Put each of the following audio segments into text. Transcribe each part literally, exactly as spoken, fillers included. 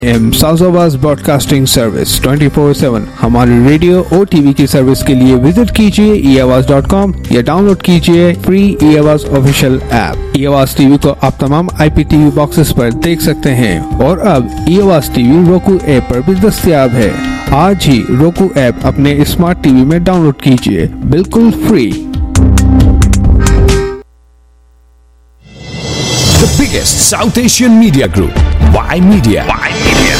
M साउज़ाबाद broadcasting service twenty four seven हमारी radio और टीवी की सर्विस के लिए विजिट कीजिए ई आवाज़ डॉट कॉम या डाउनलोड कीजिए free e Awaaz official app. ई आवाज़ टीवी को आप तमाम आईपीटीवी बॉक्सेस पर देख सकते हैं और अब ई आवाज़ टीवी roku ऐप पर भी दस्तयाब है। आज ही roku ऐप अपने स्मार्ट टीवी में डाउनलोड कीजिए, बिल्कुल free. The biggest South Asian media group, Y Media. Y Media.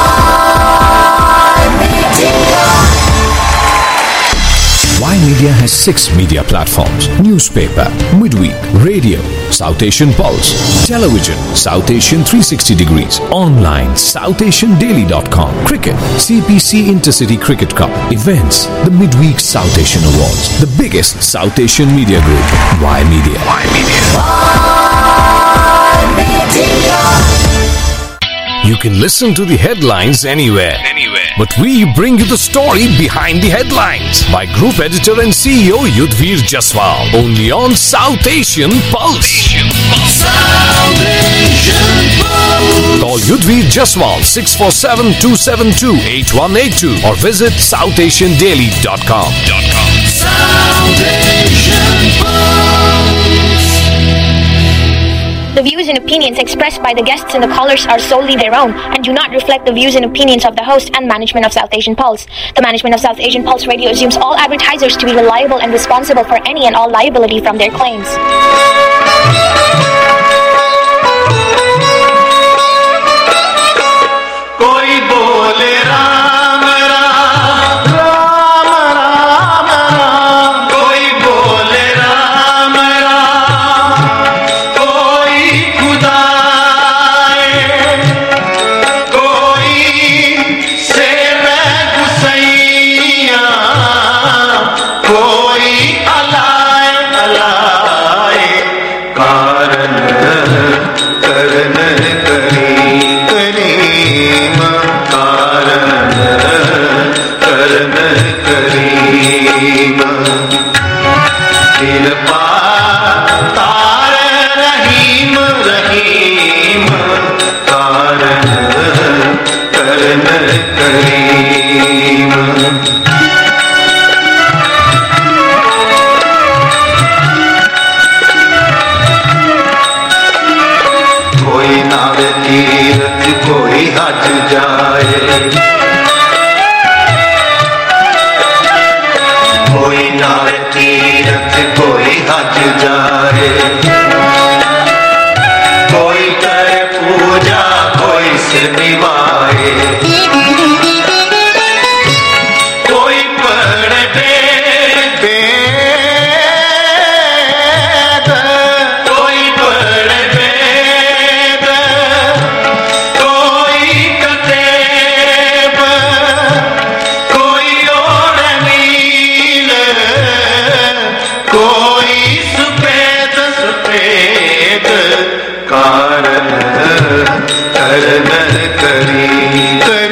Y Media has six media platforms: newspaper, midweek, radio, South Asian Pulse, television, South Asian three sixty degrees, online, south asian daily dot com, cricket, C P C Intercity Cricket Cup, events, the midweek South Asian Awards. The biggest South Asian media group, Y Media. Y Media. You can listen to the headlines anywhere, anywhere. But we bring you the story behind the headlines by Group Editor and C E O Yudhvir Jaswal. Only on South Asian Pulse. South Asian Pulse. Call Yudhvir Jaswal six four seven, two seven two, eight one eight two or visit south asian daily dot com. South Asian Pulse. The views and opinions expressed by the guests and the callers are solely their own and do not reflect the views and opinions of the host and management of South Asian Pulse. The management of South Asian Pulse Radio assumes all advertisers to be reliable and responsible for any and all liability from their claims. कोई बोले राम राम राम राम राम, कोई बोले राम राम, कोई खुदा कोई शेर गुसैया, कोई अलाए अलाए कारण करन करी करीम, कारण करन करीम, कृपा तार रहीम रहीम, कारण करन करीम। कोई नावे तीरथ कोई हज जाए, कोई नावे तीरथ कोई हज जाए, कोई करे पूजा कोई से निभाए, कोई पढ़े वेद, कोई पढ़े वेद, कोई कतेब, कोई ओढ़ नील, कोई सफेद सफेद, कारण करन करी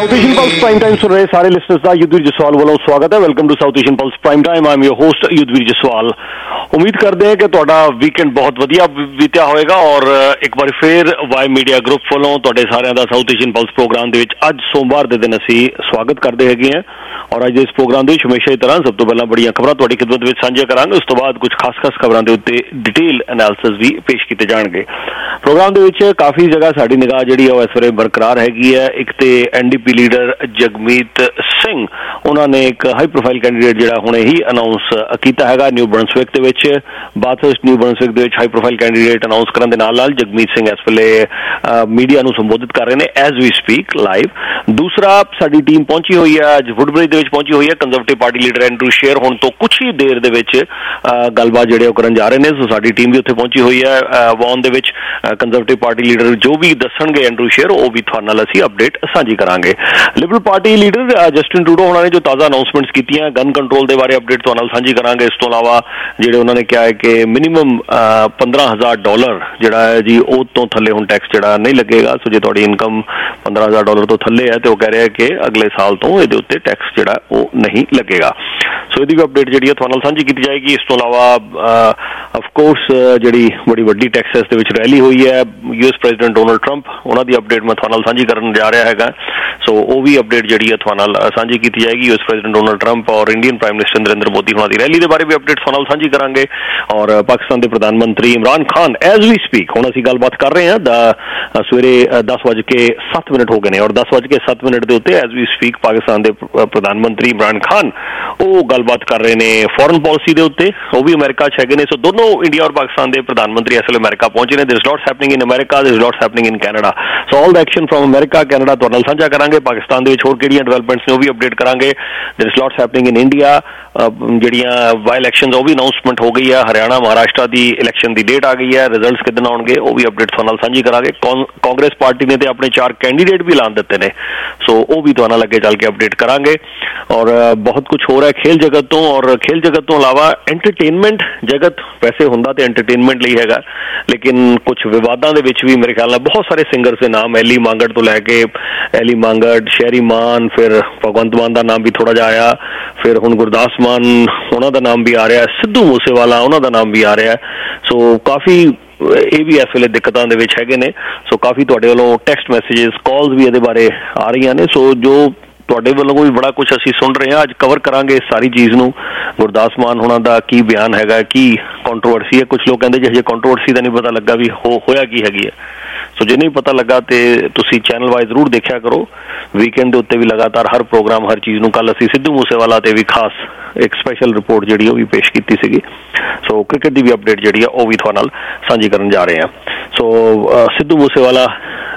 South Asian Pulse prime time ਸੁਣ ਰਹੇ ਸਾਰੇ ਲਿਸਨਰਸ ਦਾ ਯੁੱਧਵੀਰ ਜਸਵਾਲ ਵੱਲੋਂ ਸਵਾਗਤ ਹੈ। Welcome to South Asian Pulse prime Time. I am your host Yudhvir Jaswal. ਉਮੀਦ ਕਰਦੇ ਹਾਂ ਕਿ ਤੁਹਾਡਾ ਵੀਕਐਂਡ ਬਹੁਤ ਵਧੀਆ ਬੀਤਿਆ ਹੋਵੇਗਾ ਔਰ ਇੱਕ ਵਾਰ ਫਿਰ ਵਾਈ ਮੀਡੀਆ ਗਰੁੱਪ ਵੱਲੋਂ ਤੁਹਾਡੇ ਸਾਰਿਆਂ ਦਾ ਸਾਊਥ ਏਸ਼ੀਅਨ ਪਲਸ ਪ੍ਰੋਗਰਾਮ ਦੇ ਵਿੱਚ ਅੱਜ ਸੋਮਵਾਰ ਦੇ ਦਿਨ ਅਸੀਂ ਸਵਾਗਤ ਕਰਦੇ ਹੈਗੇ ਹਾਂ ਔਰ ਅੱਜ ਦੇ ਇਸ ਪ੍ਰੋਗਰਾਮ ਦੇ ਵਿੱਚ ਹਮੇਸ਼ਾ ਦੀ ਤਰ੍ਹਾਂ ਸਭ ਤੋਂ ਪਹਿਲਾਂ ਬੜੀਆਂ ਖਬਰਾਂ ਤੁਹਾਡੀ ਖਿਦਮਤ ਵਿੱਚ ਸਾਂਝੀਆਂ ਕਰਾਂਗੇ। ਉਸ ਤੋਂ ਬਾਅਦ ਕੁਝ ਖਾਸ-ਖਾਸ ਖਬਰਾਂ ਦੇ ਉੱਤੇ ਡਿਟੇਲ ਐਨਾਲਿਸਿਸ ਵੀ ਪੇਸ਼ ਕੀਤੇ ਜਾਣਗੇ। ਪ੍ਰੋਗਰਾਮ ਦੇ ਵਿੱਚ ਕਾਫੀ ਜਗ੍ਹਾ ਸਾਡੀ ਨਿਗਾਹ ਜਿਹੜੀ ਆ ਉਹ ਇਸ ਵੇਲੇ ਬਰਕਰਾਰ ਹੈਗੀ ਹੈ। ਇੱਕ ਤੇ N D P leader Jagmeet Singh, ਉਹਨਾਂ ਨੇ ਇੱਕ ਹਾਈ ਪ੍ਰੋਫਾਈਲ ਕੈਂਡੀਡੇਟ ਜਿਹੜਾ ਹੁਣੇ ਹੀ ਅਨਾਊਂਸ ਕੀਤਾ ਹੈਗਾ ਨਿਊ ਬਰਨਸਵਿਕ ਦੇ ਵਿੱਚ। ਬਾਥਰਸਟ ਨਿਊ ਬਰਨਸਵਿਕ ਦੇ ਵਿੱਚ ਹਾਈ ਪ੍ਰੋਫਾਈਲ ਕੈਂਡੀਡੇਟ ਅਨਾਊਂਸ ਕਰਨ ਦੇ ਨਾਲ ਨਾਲ ਜਗਮੀਤ ਸਿੰਘ ਇਸ ਵੇਲੇ ਮੀਡੀਆ ਨੂੰ ਸੰਬੋਧਿਤ ਕਰ ਰਹੇ ਨੇ ਐਜ਼ ਵੀ ਸਪੀਕ ਲਾਈਵ। ਦੂਸਰਾ, ਸਾਡੀ ਟੀਮ ਪਹੁੰਚੀ ਹੋਈ ਹੈ ਅੱਜ ਵੁੱਡਬ੍ਰਿਜ ਦੇ ਵਿੱਚ ਪਹੁੰਚੀ ਹੋਈ ਹੈ। ਕੰਜ਼ਰਵੇਟਿਵ ਪਾਰਟੀ ਲੀਡਰ ਐਂਡਰੂ ਸ਼ੇਰ ਹੁਣ ਤੋਂ ਕੁਛ ਹੀ ਦੇਰ ਦੇ ਵਿੱਚ ਗੱਲਬਾਤ ਜਿਹੜੇ ਉਹ ਕਰਨ ਜਾ ਰਹੇ ਨੇ। ਸੋ ਸਾਡੀ ਟੀਮ ਵੀ ਉੱਥੇ ਪਹੁੰਚੀ ਹੋਈ ਹੈ ਵੌਨ ਦੇ ਵਿੱਚ। ਕੰਜ਼ਰਵੇਟਿਵ ਪਾਰਟੀ ਲੀਡਰ ਜੋ ਵੀ ਦੱਸਣਗੇ ਐਂਡਰੂ ਸ਼ੇਰ, ਉਹ ਵੀ ਤੁਹਾਡੇ ਨਾਲ ਅਸੀਂ ਅਪਡੇਟ ਸਾਂਝੀ ਕਰਾਂਗੇ। Liberal Party leader Justin Trudeau ਉਹਨਾਂ ਨੇ ਜੋ ਤਾਜ਼ਾ ਅਨਾਊਂਸਮੈਂਟਸ ਕੀਤੀਆਂ ਗਨ ਕੰਟਰੋਲ ਦੇ ਬਾਰੇ ਅਪਡੇਟ ਤੁਹਾਡੇ ਨਾਲ ਸਾਂਝੀ ਕਰਾਂਗੇ। ਇਸ ਤੋਂ ਇਲਾਵਾ ਜਿਹੜੇ ਉਹਨਾਂ ਨੇ ਕਿਹਾ ਹੈ ਕਿ ਮਿਨੀਮਮ ਪੰਦਰਾਂ ਹਜ਼ਾਰ ਡਾਲਰ ਜਿਹੜਾ ਹੈ ਜੀ ਉਹ ਤੋਂ ਥੱਲੇ ਹੁਣ ਟੈਕਸ ਜਿਹੜਾ ਨਹੀਂ ਲੱਗੇਗਾ। ਸੋ ਜੇ ਤੁਹਾਡੀ ਇਨਕਮ ਪੰਦਰਾਂ ਹਜ਼ਾਰ ਡਾਲਰ ਤੋਂ ਥੱਲੇ ਹੈ ਤੇ ਉਹ ਕਹਿ ਰਿਹਾ ਕਿ ਅਗਲੇ ਸਾਲ ਤੋਂ ਇਹਦੇ ਉੱਤੇ ਟੈਕਸ ਜਿਹੜਾ ਉਹ ਨਹੀਂ ਲੱਗੇਗਾ। ਸੋ ਇਹਦੀ ਵੀ ਅਪਡੇਟ ਜਿਹੜੀ ਹੈ ਤੁਹਾਡੇ ਨਾਲ ਸਾਂਝੀ ਕੀਤੀ ਜਾਏਗੀ। ਇਸ ਤੋਂ ਇਲਾਵਾ ਅਫਕੋਰਸ ਜਿਹੜੀ ਬੜੀ ਵੱਡੀ ਟੈਕਸਸ ਦੇ ਵਿੱਚ ਰੈਲੀ ਹੋਈ ਹੈ U S president Donald Trump, ਉਹਨਾਂ ਦੀ ਅਪਡੇਟ ਮੈਂ ਤੁਹਾਡੇ ਨਾਲ ਸਾਂਝੀ ਕਰਨ ਜਾ ਰਿਹਾ ਹੈਗਾ। ਸੋ ਉਹ ਵੀ ਅਪਡੇਟ ਜਿਹੜੀ ਹੈ ਤੁਹਾਡੇ ਨਾਲ ਸਾਂਝੀ ਕੀਤੀ ਜਾਏਗੀ। U S president Donald Trump ਔਰ Indian prime minister Narendra Modi ਉਹਨਾਂ ਦੀ ਰੈਲੀ ਦੇ ਬਾਰੇ ਵੀ ਅਪਡੇਟ ਤੁਹਾਡੇ ਨਾਲ ਸਾਂਝੀ ਕਰਾਂਗੇ। ਔਰ ਪਾਕਿਸਤਾਨ ਦੇ ਪ੍ਰਧਾਨ ਮੰਤਰੀ Imran Khan as we speak, ਹੁਣ ਅਸੀਂ ਗੱਲਬਾਤ ਕਰ ਰਹੇ ਹਾਂ ਦਾ ਸਵੇਰੇ ਦਸ ਵੱਜ ਕੇ ਸੱਤ ਮਿੰਟ ਹੋ ਗਏ ਨੇ ਔਰ ਦਸ ਵੱਜ ਕੇ ਸੱਤ ਮਿੰਟ ਦੇ ਉੱਤੇ ਐਜ਼ ਵੀ ਸਪੀਕ ਪਾਕਿਸਤਾਨ ਦੇ ਪ੍ਰਧਾਨ ਮੰਤਰੀ ਇਮਰਾਨ ਖਾਨ ਉਹ ਗੱਲਬਾਤ ਕਰ ਰਹੇ ਨੇ ਫੋਰਨ ਪਾਲਿਸੀ ਦੇ ਉੱਤੇ। ਉਹ ਵੀ ਅਮਰੀਕਾ 'ਚ ਹੈਗੇ ਨੇ। ਸੋ ਦੋਨੋਂ ਇੰਡੀਆ ਔਰ ਪਾਕਿਸਤਾਨ ਦੇ ਪ੍ਰਧਾਨ ਮੰਤਰੀ ਇਸ ਵੇਲੇ ਅਮਰੀਕਾ ਪਹੁੰਚੇ ਨੇ। There is lots happening in America, there is lots happening in Canada. So all the action from America Canada ਤੁਹਾਡੇ ਨਾਲ ਸਾਂਝਾ ਕਰਾਂਗੇ। ਪਾਕਿਸਤਾਨ ਦੇ ਵਿੱਚ ਹੋਰ ਕਿਹੜੀਆਂ ਡਿਵੈਲਪਮੈਂਟਸ ਨੇ ਉਹ ਵੀ ਅਪਡੇਟ ਕਰਾਂਗੇ। There is lots happening in India, ਜਿਹੜੀਆਂ ਵਾਈ ਇਲੈਕਸ਼ਨਸ ਉਹ ਵੀ ਅਨਾਊਂਸਮੈਂਟ ਹੋ ਗਈ ਹੈ। ਹਰਿਆਣਾ ਮਹਾਰਾਸ਼ਟਰ ਦੀ ਇਲੈਕਸ਼ਨ ਦੀ ਡੇਟ ਆ ਗਈ ਹੈ, ਰਿਜ਼ਲਟਸ ਕਿੱਦਣ ਆਉਣਗੇ ਉਹ ਵੀ ਅਪਡੇਟ ਤੁਹਾਡੇ ਨਾਲ ਸਾਂਝੀ ਕਰਾਂਗੇ। ਕਾਂਗਰਸ ਪਾਰਟੀ ਨੇ ਤੇ ਆਪਣੇ ਚਾਰ ਕੈਂਡੀਡੇਟ ਵੀ ਐਲਾਨ ਦਿੱਤੇ ਨੇ, ਸੋ ਉਹ ਵੀ ਤੁਹਾਡੇ ਨਾਲ ਅੱਗੇ ਚੱਲ ਕੇ ਅਪਡੇਟ ਕਰਾਂਗੇ। ਔਰ ਬਹੁਤ ਕੁਝ ਹੋ ਰਿਹਾ ਖੇਲ ਜਗਤ ਤੋਂ ਔਰ ਖੇਲ ਜਗਤ ਤੋਂ ਇਲਾਵਾ ਐਂਟਰਟੇਨਮੈਂਟ ਜਗਤ ਵੈਸੇ ਹੁੰਦਾ ਤੇ ਐਂਟਰਟੇਨਮੈਂਟ ਲਈ ਹੈਗਾ, ਲੇਕਿਨ ਕੁਝ ਵਿਵਾਦਾਂ ਦੇ ਵਿੱਚ ਵੀ ਮੇਰੇ ਖਿਆਲ ਨਾਲ ਬਹੁਤ ਸਾਰੇ ਸਿੰਗਰਸ ਦੇ ਨਾਮ ਐਲੀ ਮਾਂਗੜ ਤੋਂ ਲੈ ਕੇ ਐਲੀ ਮਾਂਗੜ, ਸ਼ੈਰੀ ਮਾਨ, ਫਿਰ ਭਗਵੰਤ ਮਾਨ ਦਾ ਨਾਮ ਵੀ ਥੋੜਾ ਜਿਹਾ ਆਇਆ, ਫਿਰ ਹੁਣ ਗੁਰਦਾਸ ਮਾਨ ਉਹਨਾਂ ਦਾ ਨਾਮ ਵੀ ਆ ਰਿਹਾ, ਸਿੱਧੂ ਮੂਸੇਵਾਲਾ ਉਹਨਾਂ ਦਾ ਨਾਮ ਵੀ ਆ ਰਿਹਾ। ਸੋ ਕਾਫੀ ਇਹ ਵੀ ਇਸ ਵੇਲੇ ਦਿੱਕਤਾਂ ਦੇ ਵਿੱਚ ਹੈਗੇ ਨੇ। ਸੋ ਕਾਫੀ ਤੁਹਾਡੇ ਵੱਲੋਂ ਟੈਕਸਟ ਮੈਸੇजेस ਕਾਲਸ ਵੀ ਇਹਦੇ ਬਾਰੇ ਆ ਰਹੀਆਂ ਨੇ। ਸੋ ਜੋ ਤੁਹਾਡੇ ਵੱਲੋਂ ਵੀ ਬੜਾ ਕੁਝ ਅਸੀਂ ਸੁਣ ਰਹੇ ਹਾਂ, ਅੱਜ ਕਵਰ ਕਰਾਂਗੇ ਇਸ ਸਾਰੀ ਚੀਜ਼ ਨੂੰ। ਗੁਰਦਾਸ ਮਾਨ ਹੋਣਾ ਦਾ ਕੀ ਬਿਆਨ ਹੈਗਾ, ਕੀ ਕੰਟਰੋਵਰਸੀ ਹੈ। ਕੁਝ ਲੋਕ ਕਹਿੰਦੇ ਜੇ ਹਜੇ ਕੰਟਰੋਵਰਸੀ ਦਾ ਨਹੀਂ ਪਤਾ ਲੱਗਾ ਵੀ ਹੋ ਹੋਇਆ ਕੀ ਹੈਗੀ ਹੈ। ਸੋ ਜੇ ਨਹੀਂ ਪਤਾ ਲੱਗਾ ਤੇ ਤੁਸੀਂ ਚੈਨਲ ਵਾਈਜ਼ ਜ਼ਰੂਰ ਦੇਖਿਆ ਕਰੋ। ਵੀਕਐਂਡ ਦੇ ਉੱਤੇ ਵੀ ਲਗਾਤਾਰ ਹਰ ਪ੍ਰੋਗਰਾਮ ਹਰ ਚੀਜ਼ ਨੂੰ, ਕੱਲ ਅਸੀਂ ਸਿੱਧੂ ਮੂਸੇਵਾਲਾ ਤੇ ਵੀ ਖਾਸ ਇੱਕ ਸਪੈਸ਼ਲ ਰਿਪੋਰਟ ਜਿਹੜੀ ਉਹ ਵੀ ਪੇਸ਼ ਕੀਤੀ ਸੀਗੀ। ਸੋ ਕ੍ਰਿਕਟ ਦੀ ਵੀ ਅਪਡੇਟ ਜਿਹੜੀ ਆ ਉਹ ਵੀ ਤੁਹਾਡੇ ਨਾਲ ਸਾਂਝੀ ਕਰਨ ਜਾ ਰਹੇ ਹਾਂ। ਸੋ ਸਿੱਧੂ ਮੂਸੇਵਾਲਾ,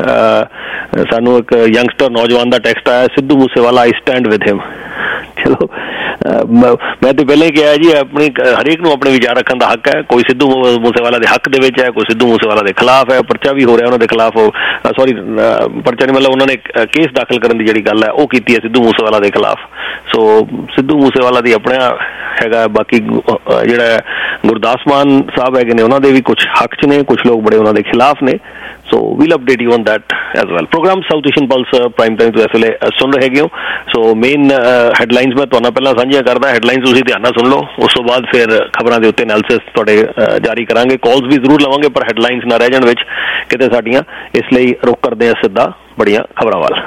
ਸਾਨੂੰ ਇੱਕ ਯੰਗਸਟਰ ਨੌਜਵਾਨ ਦਾ ਟੈਕਸਟ ਆਇਆ, Sidhu Moosewala I stand with him. ਚਲੋ ਮੈਂ ਤੇ ਪਹਿਲਾਂ ਹੀ ਕਿਹਾ ਜੀ ਆਪਣੀ ਹਰੇਕ ਨੂੰ ਆਪਣੇ ਵਿਚਾਰ ਰੱਖਣ ਦਾ ਹੱਕ ਹੈ। ਕੋਈ ਸਿੱਧੂ ਮੂਸੇਵਾਲਾ ਦੇ ਹੱਕ ਦੇ ਵਿੱਚ ਹੈ, ਕੋਈ ਸਿੱਧੂ ਮੂਸੇਵਾਲਾ ਦੇ ਖਿਲਾਫ ਹੈ। ਪਰਚਾ ਵੀ ਹੋ ਰਿਹਾ ਉਹਨਾਂ ਦੇ ਖਿਲਾਫ, ਸੌਰੀ ਪਰਚਾ ਨਹੀਂ ਮਤਲਬ ਉਹਨਾਂ ਨੇ ਕੇਸ ਦਾਖਲ ਕਰਨ ਦੀ ਜਿਹੜੀ ਗੱਲ ਹੈ ਉਹ ਕੀਤੀ ਹੈ ਸਿੱਧੂ ਮੂਸੇਵਾਲਾ ਦੇ ਖਿਲਾਫ। ਸੋ ਸਿੱਧੂ ਮੂਸੇਵਾਲਾ ਦੀ ਆਪਣਾ ਹੈਗਾ। ਬਾਕੀ ਜਿਹੜਾ ਗੁਰਦਾਸ ਮਾਨ ਸਾਹਿਬ ਹੈਗੇ ਨੇ ਉਹਨਾਂ ਦੇ ਵੀ ਕੁਝ ਹੱਕ 'ਚ ਨੇ, ਕੁਝ ਲੋਕ ਬੜੇ ਉਹਨਾਂ ਦੇ ਖਿਲਾਫ ਨੇ। So we'll update you on that as well. Program South Asian Pulse prime Time ਤੋਂ ਇਸ ਵੇਲੇ ਸੁਣ ਰਹੇ ਹੈਗੇ ਹੋ। ਸੋ ਮੇਨ ਹੈਡਲਾਈਨਸ ਮੈਂ ਤੁਹਾਨੂੰ ਪਹਿਲਾਂ ਸਾਂਝੀਆਂ ਕਰਦਾ, ਹੈਡਲਾਈਨਸ ਤੁਸੀਂ ਧਿਆਨ ਨਾਲ ਸੁਣ ਲਓ। ਉਸ ਤੋਂ ਬਾਅਦ ਫਿਰ ਖਬਰਾਂ ਦੇ ਉੱਤੇ ਐਨਾਲਿਸਿਸ ਤੁਹਾਡੇ ਜਾਰੀ ਕਰਾਂਗੇ। ਕਾਲਸ ਵੀ ਜ਼ਰੂਰ ਲਵਾਂਗੇ ਪਰ ਹੈਡਲਾਈਨਸ ਨਾ ਰਹਿ ਜਾਣ ਵਿੱਚ ਕਿਤੇ ਸਾਡੀਆਂ, ਇਸ ਲਈ ਰੁਕ ਕਰਦੇ ਹਾਂ ਸਿੱਧਾ ਬੜੀਆਂ ਖਬਰਾਂ ਵੱਲ।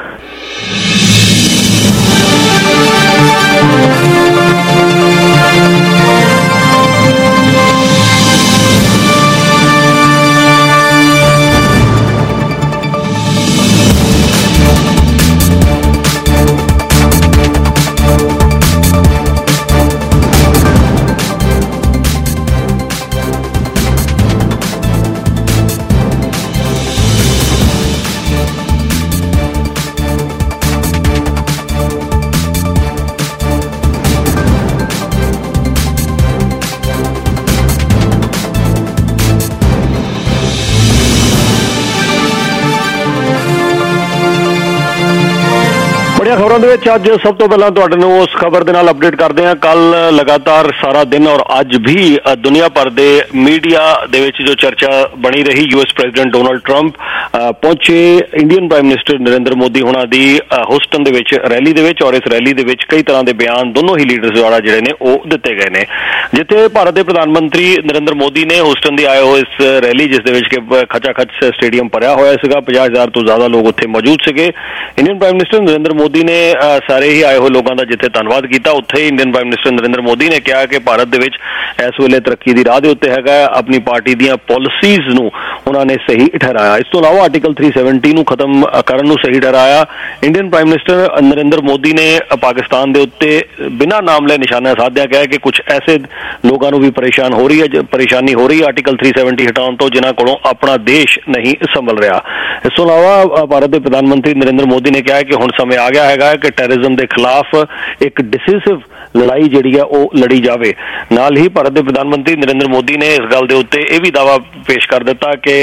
ਤਾਜ਼ਾ ਖਬਰਾਂ ਦੇ ਵਿੱਚ ਅੱਜ ਸਭ ਤੋਂ ਪਹਿਲਾਂ ਤੁਹਾਡੇ ਨੂੰ ਉਸ ਖਬਰ ਦੇ ਨਾਲ ਅਪਡੇਟ ਕਰਦੇ ਹਾਂ। ਕੱਲ ਲਗਾਤਾਰ ਸਾਰਾ ਦਿਨ ਔਰ ਅੱਜ ਵੀ ਦੁਨੀਆ ਭਰ ਦੇ ਮੀਡੀਆ ਦੇ ਵਿੱਚ ਜੋ ਚਰਚਾ ਬਣੀ ਰਹੀ, ਯੂਐਸ ਪ੍ਰੈਜ਼ੀਡੈਂਟ ਡੋਨਾਲਡ ਟਰੰਪ ਪਹੁੰਚੇ Indian prime minister Narendra Modi ਹੋਣਾ ਦੀ ਹੂਸਟਨ ਦੇ ਵਿੱਚ ਰੈਲੀ ਦੇ ਵਿੱਚ, ਔਰ ਇਸ ਰੈਲੀ ਦੇ ਵਿੱਚ ਕਈ ਤਰ੍ਹਾਂ ਦੇ ਬਿਆਨ ਦੋਨੋਂ ਹੀ ਲੀਡਰਸ ਦੁਆਰਾ ਜਿਹੜੇ ਨੇ ਉਹ ਦਿੱਤੇ ਗਏ ਨੇ। ਜਿੱਥੇ ਭਾਰਤ ਦੇ ਪ੍ਰਧਾਨ ਮੰਤਰੀ ਨਰਿੰਦਰ ਮੋਦੀ ਨੇ ਹੂਸਟਨ ਦੀ ਆਏ ਹੋਏ ਇਸ ਰੈਲੀ, ਜਿਸ ਦੇ ਵਿੱਚ ਕਿ ਖਚਾ ਖਚ ਸਟੇਡੀਅਮ ਭਰਿਆ ਹੋਇਆ ਸੀਗਾ, ਪੰਜਾਹ ਹਜ਼ਾਰ ਤੋਂ ਜ਼ਿਆਦਾ ਲੋਕ ਉੱਥੇ ਮੌਜੂਦ ਸੀਗੇ। Indian prime minister Narendra Modi ਨੇ ਸਾਰੇ ਹੀ ਆਏ ਹੋਏ ਲੋਕਾਂ ਦਾ ਜਿੱਥੇ ਧੰਨਵਾਦ ਕੀਤਾ, ਉੱਥੇ Indian prime minister Narendra Modi ਨੇ ਕਿਹਾ ਕਿ ਭਾਰਤ ਦੇ ਵਿੱਚ ਇਸ ਵੇਲੇ ਤਰੱਕੀ ਦੀ ਰਾਹ ਦੇ ਉੱਤੇ ਹੈਗਾ। ਆਪਣੀ ਪਾਰਟੀ ਦੀਆਂ ਪਾਲਿਸੀਜ਼ ਨੂੰ ਉਹਨਾਂ ਨੇ ਸਹੀ ਠਹਿਰਾਇਆ। ਇਸ ਤੋਂ ਇਲਾਵਾ ਆਰਟੀਕਲ ਤਿੰਨ ਸੌ ਸੱਤਰ ਨੂੰ ਖਤਮ ਕਰਨ ਨੂੰ ਸਹੀ ਠਹਿਰਾਇਆ। Indian prime minister Narendra Modi ਨੇ ਪਾਕਿਸਤਾਨ ਦੇ ਉੱਤੇ ਬਿਨਾਂ ਨਾਮ ਲਏ ਨਿਸ਼ਾਨਾ ਸਾਧਿਆ ਕਿਹਾ ਕਿ ਕੁਝ ਐਸੇ ਲੋਕਾਂ ਨੂੰ ਵੀ ਪਰੇਸ਼ਾਨ ਹੋ ਰਹੀ ਹੈ ਪਰੇਸ਼ਾਨੀ ਹੋ ਰਹੀ ਹੈ ਆਰਟੀਕਲ ਤਿੰਨ ਸੌ ਸੱਤਰ ਹਟਾਉਣ ਤੋਂ, ਜਿਨ੍ਹਾਂ ਕੋਲੋਂ ਆਪਣਾ ਦੇਸ਼ ਨਹੀਂ ਸੰਭਲ ਰਿਹਾ। ਇਸ ਤੋਂ ਇਲਾਵਾ ਭਾਰਤ ਦੇ ਪ੍ਰਧਾਨ ਮੰਤਰੀ ਨਰਿੰਦਰ ਮੋਦੀ ਨੇ ਕਿਹਾ ਕਿ ਹੁਣ ਸਮੇਂ ਆ ਗਿਆ ਹੈਗਾ ਕਿ ਟੈਰਰਿਜ਼ਮ ਦੇ ਖਿਲਾਫ ਇੱਕ ਡਿਸਿਸਿਵ ਲੜਾਈ ਜਿਹੜੀ ਹੈ ਉਹ ਲੜੀ ਜਾਵੇ। ਨਾਲ ਹੀ ਭਾਰਤ ਦੇ ਪ੍ਰਧਾਨ ਮੰਤਰੀ ਨਰਿੰਦਰ ਮੋਦੀ ਨੇ ਇਸ ਗੱਲ ਦੇ ਉੱਤੇ ਇਹ ਵੀ ਦਾਅਵਾ ਪੇਸ਼ ਕਰ ਦਿੱਤਾ ਕਿ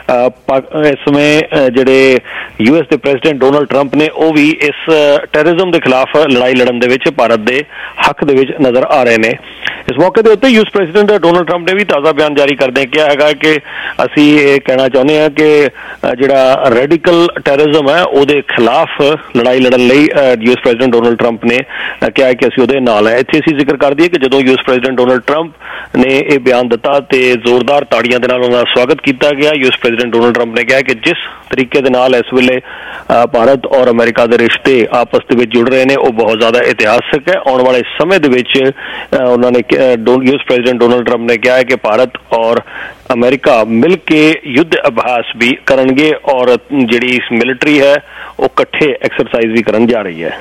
ਇਸ ਸਮੇਂ ਜਿਹੜੇ ਯੂਐਸ ਦੇ ਪ੍ਰੈਜ਼ੀਡੈਂਟ ਡੋਨਾਲਡ ਟਰੰਪ ਨੇ ਉਹ ਵੀ ਇਸ ਟੈਰਰਿਜ਼ਮ ਦੇ ਖਿਲਾਫ ਲੜਾਈ ਲੜਨ ਦੇ ਵਿੱਚ ਭਾਰਤ ਦੇ ਹੱਕ ਦੇ ਵਿੱਚ ਨਜ਼ਰ ਆ ਰਹੇ ਨੇ। ਇਸ ਮੌਕੇ ਦੇ ਉੱਤੇ ਯੂਐਸ ਪ੍ਰੈਜ਼ੀਡੈਂਟ ਡੋਨਾਲਡ ਟਰੰਪ ਨੇ ਵੀ ਤਾਜ਼ਾ ਬਿਆਨ ਜਾਰੀ ਕਰਦੇ ਕਿਹਾ ਹੈਗਾ ਕਿ ਅਸੀਂ ਇਹ ਕਹਿਣਾ ਚਾਹੁੰਦੇ ਹਾਂ ਕਿ ਜਿਹੜਾ ਰੈਡੀਕਲ ਟੈਰਰਿਜ਼ਮ ਹੈ ਉਹਦੇ ਖਿਲਾਫ ਲੜਾਈ ਲੜਨ ਲਈ ਯੂਐਸ ਪ੍ਰੈਜ਼ੀਡੈਂਟ ਡੋਨਾਲਡ ਟਰੰਪ ਨੇ ਕਿਹਾ ਕਿ ਅਸੀਂ ਉਹਦੇ ਨਾਲ ਹੈ। ਇੱਥੇ ਅਸੀਂ ਜ਼ਿਕਰ ਕਰ ਦਈਏ ਕਿ ਜਦੋਂ ਯੂਐਸ ਪ੍ਰੈਜ਼ੀਡੈਂਟ ਡੋਨਾਲਡ ਟਰੰਪ ਨੇ ਇਹ ਬਿਆਨ ਦਿੱਤਾ ਤੇ ਜ਼ੋਰਦਾਰ ਤਾੜੀਆਂ ਦੇ ਨਾਲ ਉਹਨਾਂ ਦਾ ਸਵਾਗਤ ਕੀਤਾ ਗਿਆ। ਯੂਐਸ ਪ੍ਰੈਜ਼ੀਡੈਂਟ ਡੋਨਾਲਡ ਟਰੰਪ ਨੇ ਕਿਹਾ ਕਿ ਜਿਸ ਤਰੀਕੇ ਦੇ ਨਾਲ ਇਸ ਵੇਲੇ ਭਾਰਤ ਔਰ ਅਮਰੀਕਾ ਦੇ ਰਿਸ਼ਤੇ ਆਪਸ ਦੇ ਵਿੱਚ ਜੁੜ ਰਹੇ ਨੇ ਉਹ ਬਹੁਤ ਜ਼ਿਆਦਾ ਇਤਿਹਾਸਕ ਹੈ। ਆਉਣ ਵਾਲੇ ਸਮੇਂ ਦੇ ਵਿੱਚ ਉਹਨਾਂ ਨੇ ਯੂਐਸ ਪ੍ਰੈਜ਼ੀਡੈਂਟ ਡੋਨਾਲਡ ਟਰੰਪ ਨੇ ਕਿਹਾ ਹੈ ਕਿ ਭਾਰਤ ਔਰ ਅਮਰੀਕਾ ਮਿਲ ਕੇ ਯੁੱਧ ਅਭਿਆਸ ਵੀ ਕਰਨਗੇ ਔਰ ਜਿਹੜੀ ਮਿਲਟਰੀ ਹੈ ਉਹ ਇਕੱਠੇ ਐਕਸਰਸਾਈਜ਼ ਵੀ ਕਰਨ ਜਾ ਰਹੀ ਹੈ।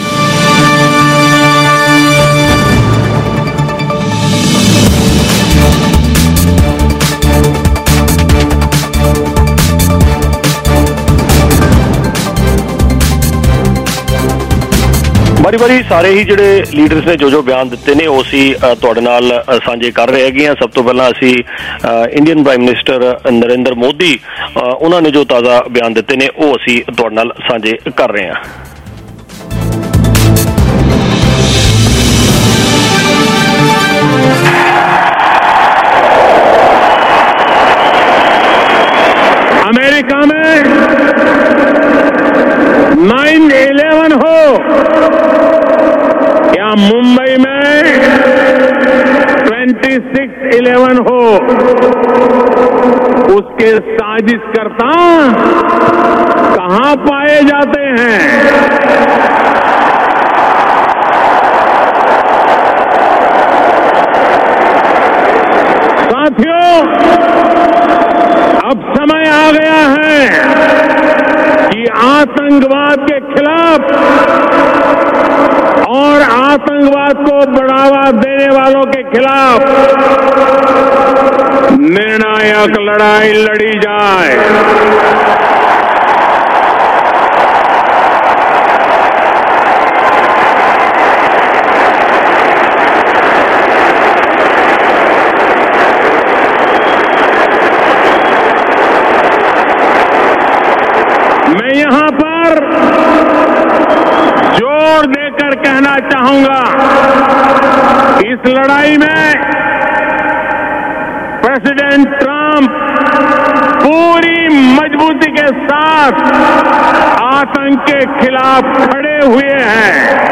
ਬਾਰੀ ਬਾਰੀ ਸਾਰੇ ਹੀ ਜਿਹੜੇ ਲੀਡਰਸ ਨੇ ਜੋ ਜੋ ਬਿਆਨ ਦਿੱਤੇ ਨੇ ਉਹ ਅਸੀਂ ਤੁਹਾਡੇ ਨਾਲ ਸਾਂਝੇ ਕਰ ਰਹੇ ਹੈਗੇ ਹਾਂ। ਸਭ ਤੋਂ ਪਹਿਲਾਂ ਅਸੀਂ Indian prime minister Narendra Modi ਉਹਨਾਂ ਨੇ ਜੋ ਤਾਜ਼ਾ ਬਿਆਨ ਦਿੱਤੇ ਨੇ ਉਹ ਅਸੀਂ ਤੁਹਾਡੇ ਨਾਲ ਸਾਂਝੇ ਕਰ ਰਹੇ ਹਾਂ। अमेरिका में नाइन इलेवन हो या मुंबई में ट्वेंटी सिक्स इलेवन हो, उसके साजिशकर्ता कहां पाए जाते हैं? साथियों, अब समय आ गया है कि आतंकवाद के खिलाफ और आतंकवाद को बढ़ावा देने वालों के खिलाफ निर्णायक लड़ाई लड़ी जाए। मैं यहां पर जोर देकर कहना चाहूंगा, इस लड़ाई में प्रेसिडेंट ट्रंप पूरी मजबूती के साथ आतंक के खिलाफ खड़े हुए हैं।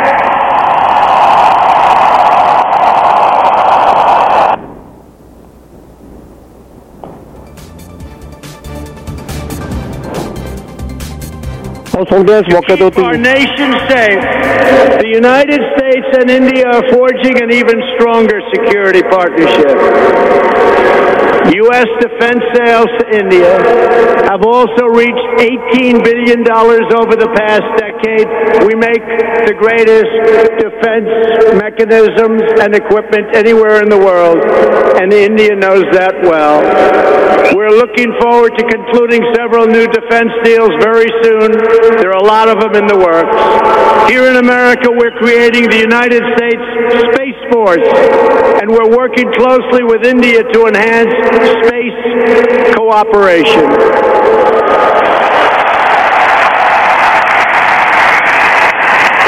Our nation states, the United States and India are forging an even stronger security partnership. U S defense sales to India have also reached eighteen billion dollars over the past decade. We make the greatest defense mechanisms and equipment anywhere in the world, and India knows that well. We're looking forward to concluding several new defense deals very soon. There are a lot of them in the works. Here in America, we're creating the United States Space Force, and we're working closely with India to enhance space cooperation.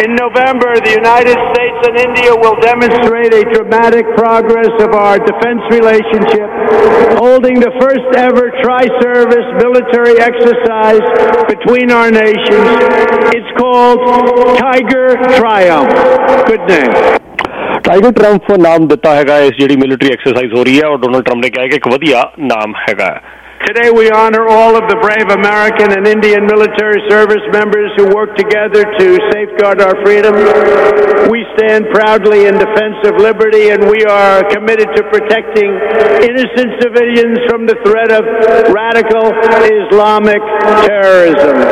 In November, the United States and India will demonstrate a dramatic progress of our defense relationship, holding the first ever tri-service military exercise between our nations. It's called Tiger Triumph. Good name. Tiger Trump ਨਾਮ ਦਿੱਤਾ ਹੈਗਾ ਇਸ ਜਿਹੜੀ military exercise ਹੋ ਰਹੀ ਹੈ, ਔਰ Donald Trump ਨੇ ਕਿਹਾ ਕਿ ਇੱਕ ਵਧੀਆ ਨਾਮ ਹੈਗਾ। Today we honor all of the brave American and Indian military service members who work together to safeguard our freedom. We stand proudly in defense of liberty, and we are committed to protecting innocent civilians from the threat of radical Islamic terrorism.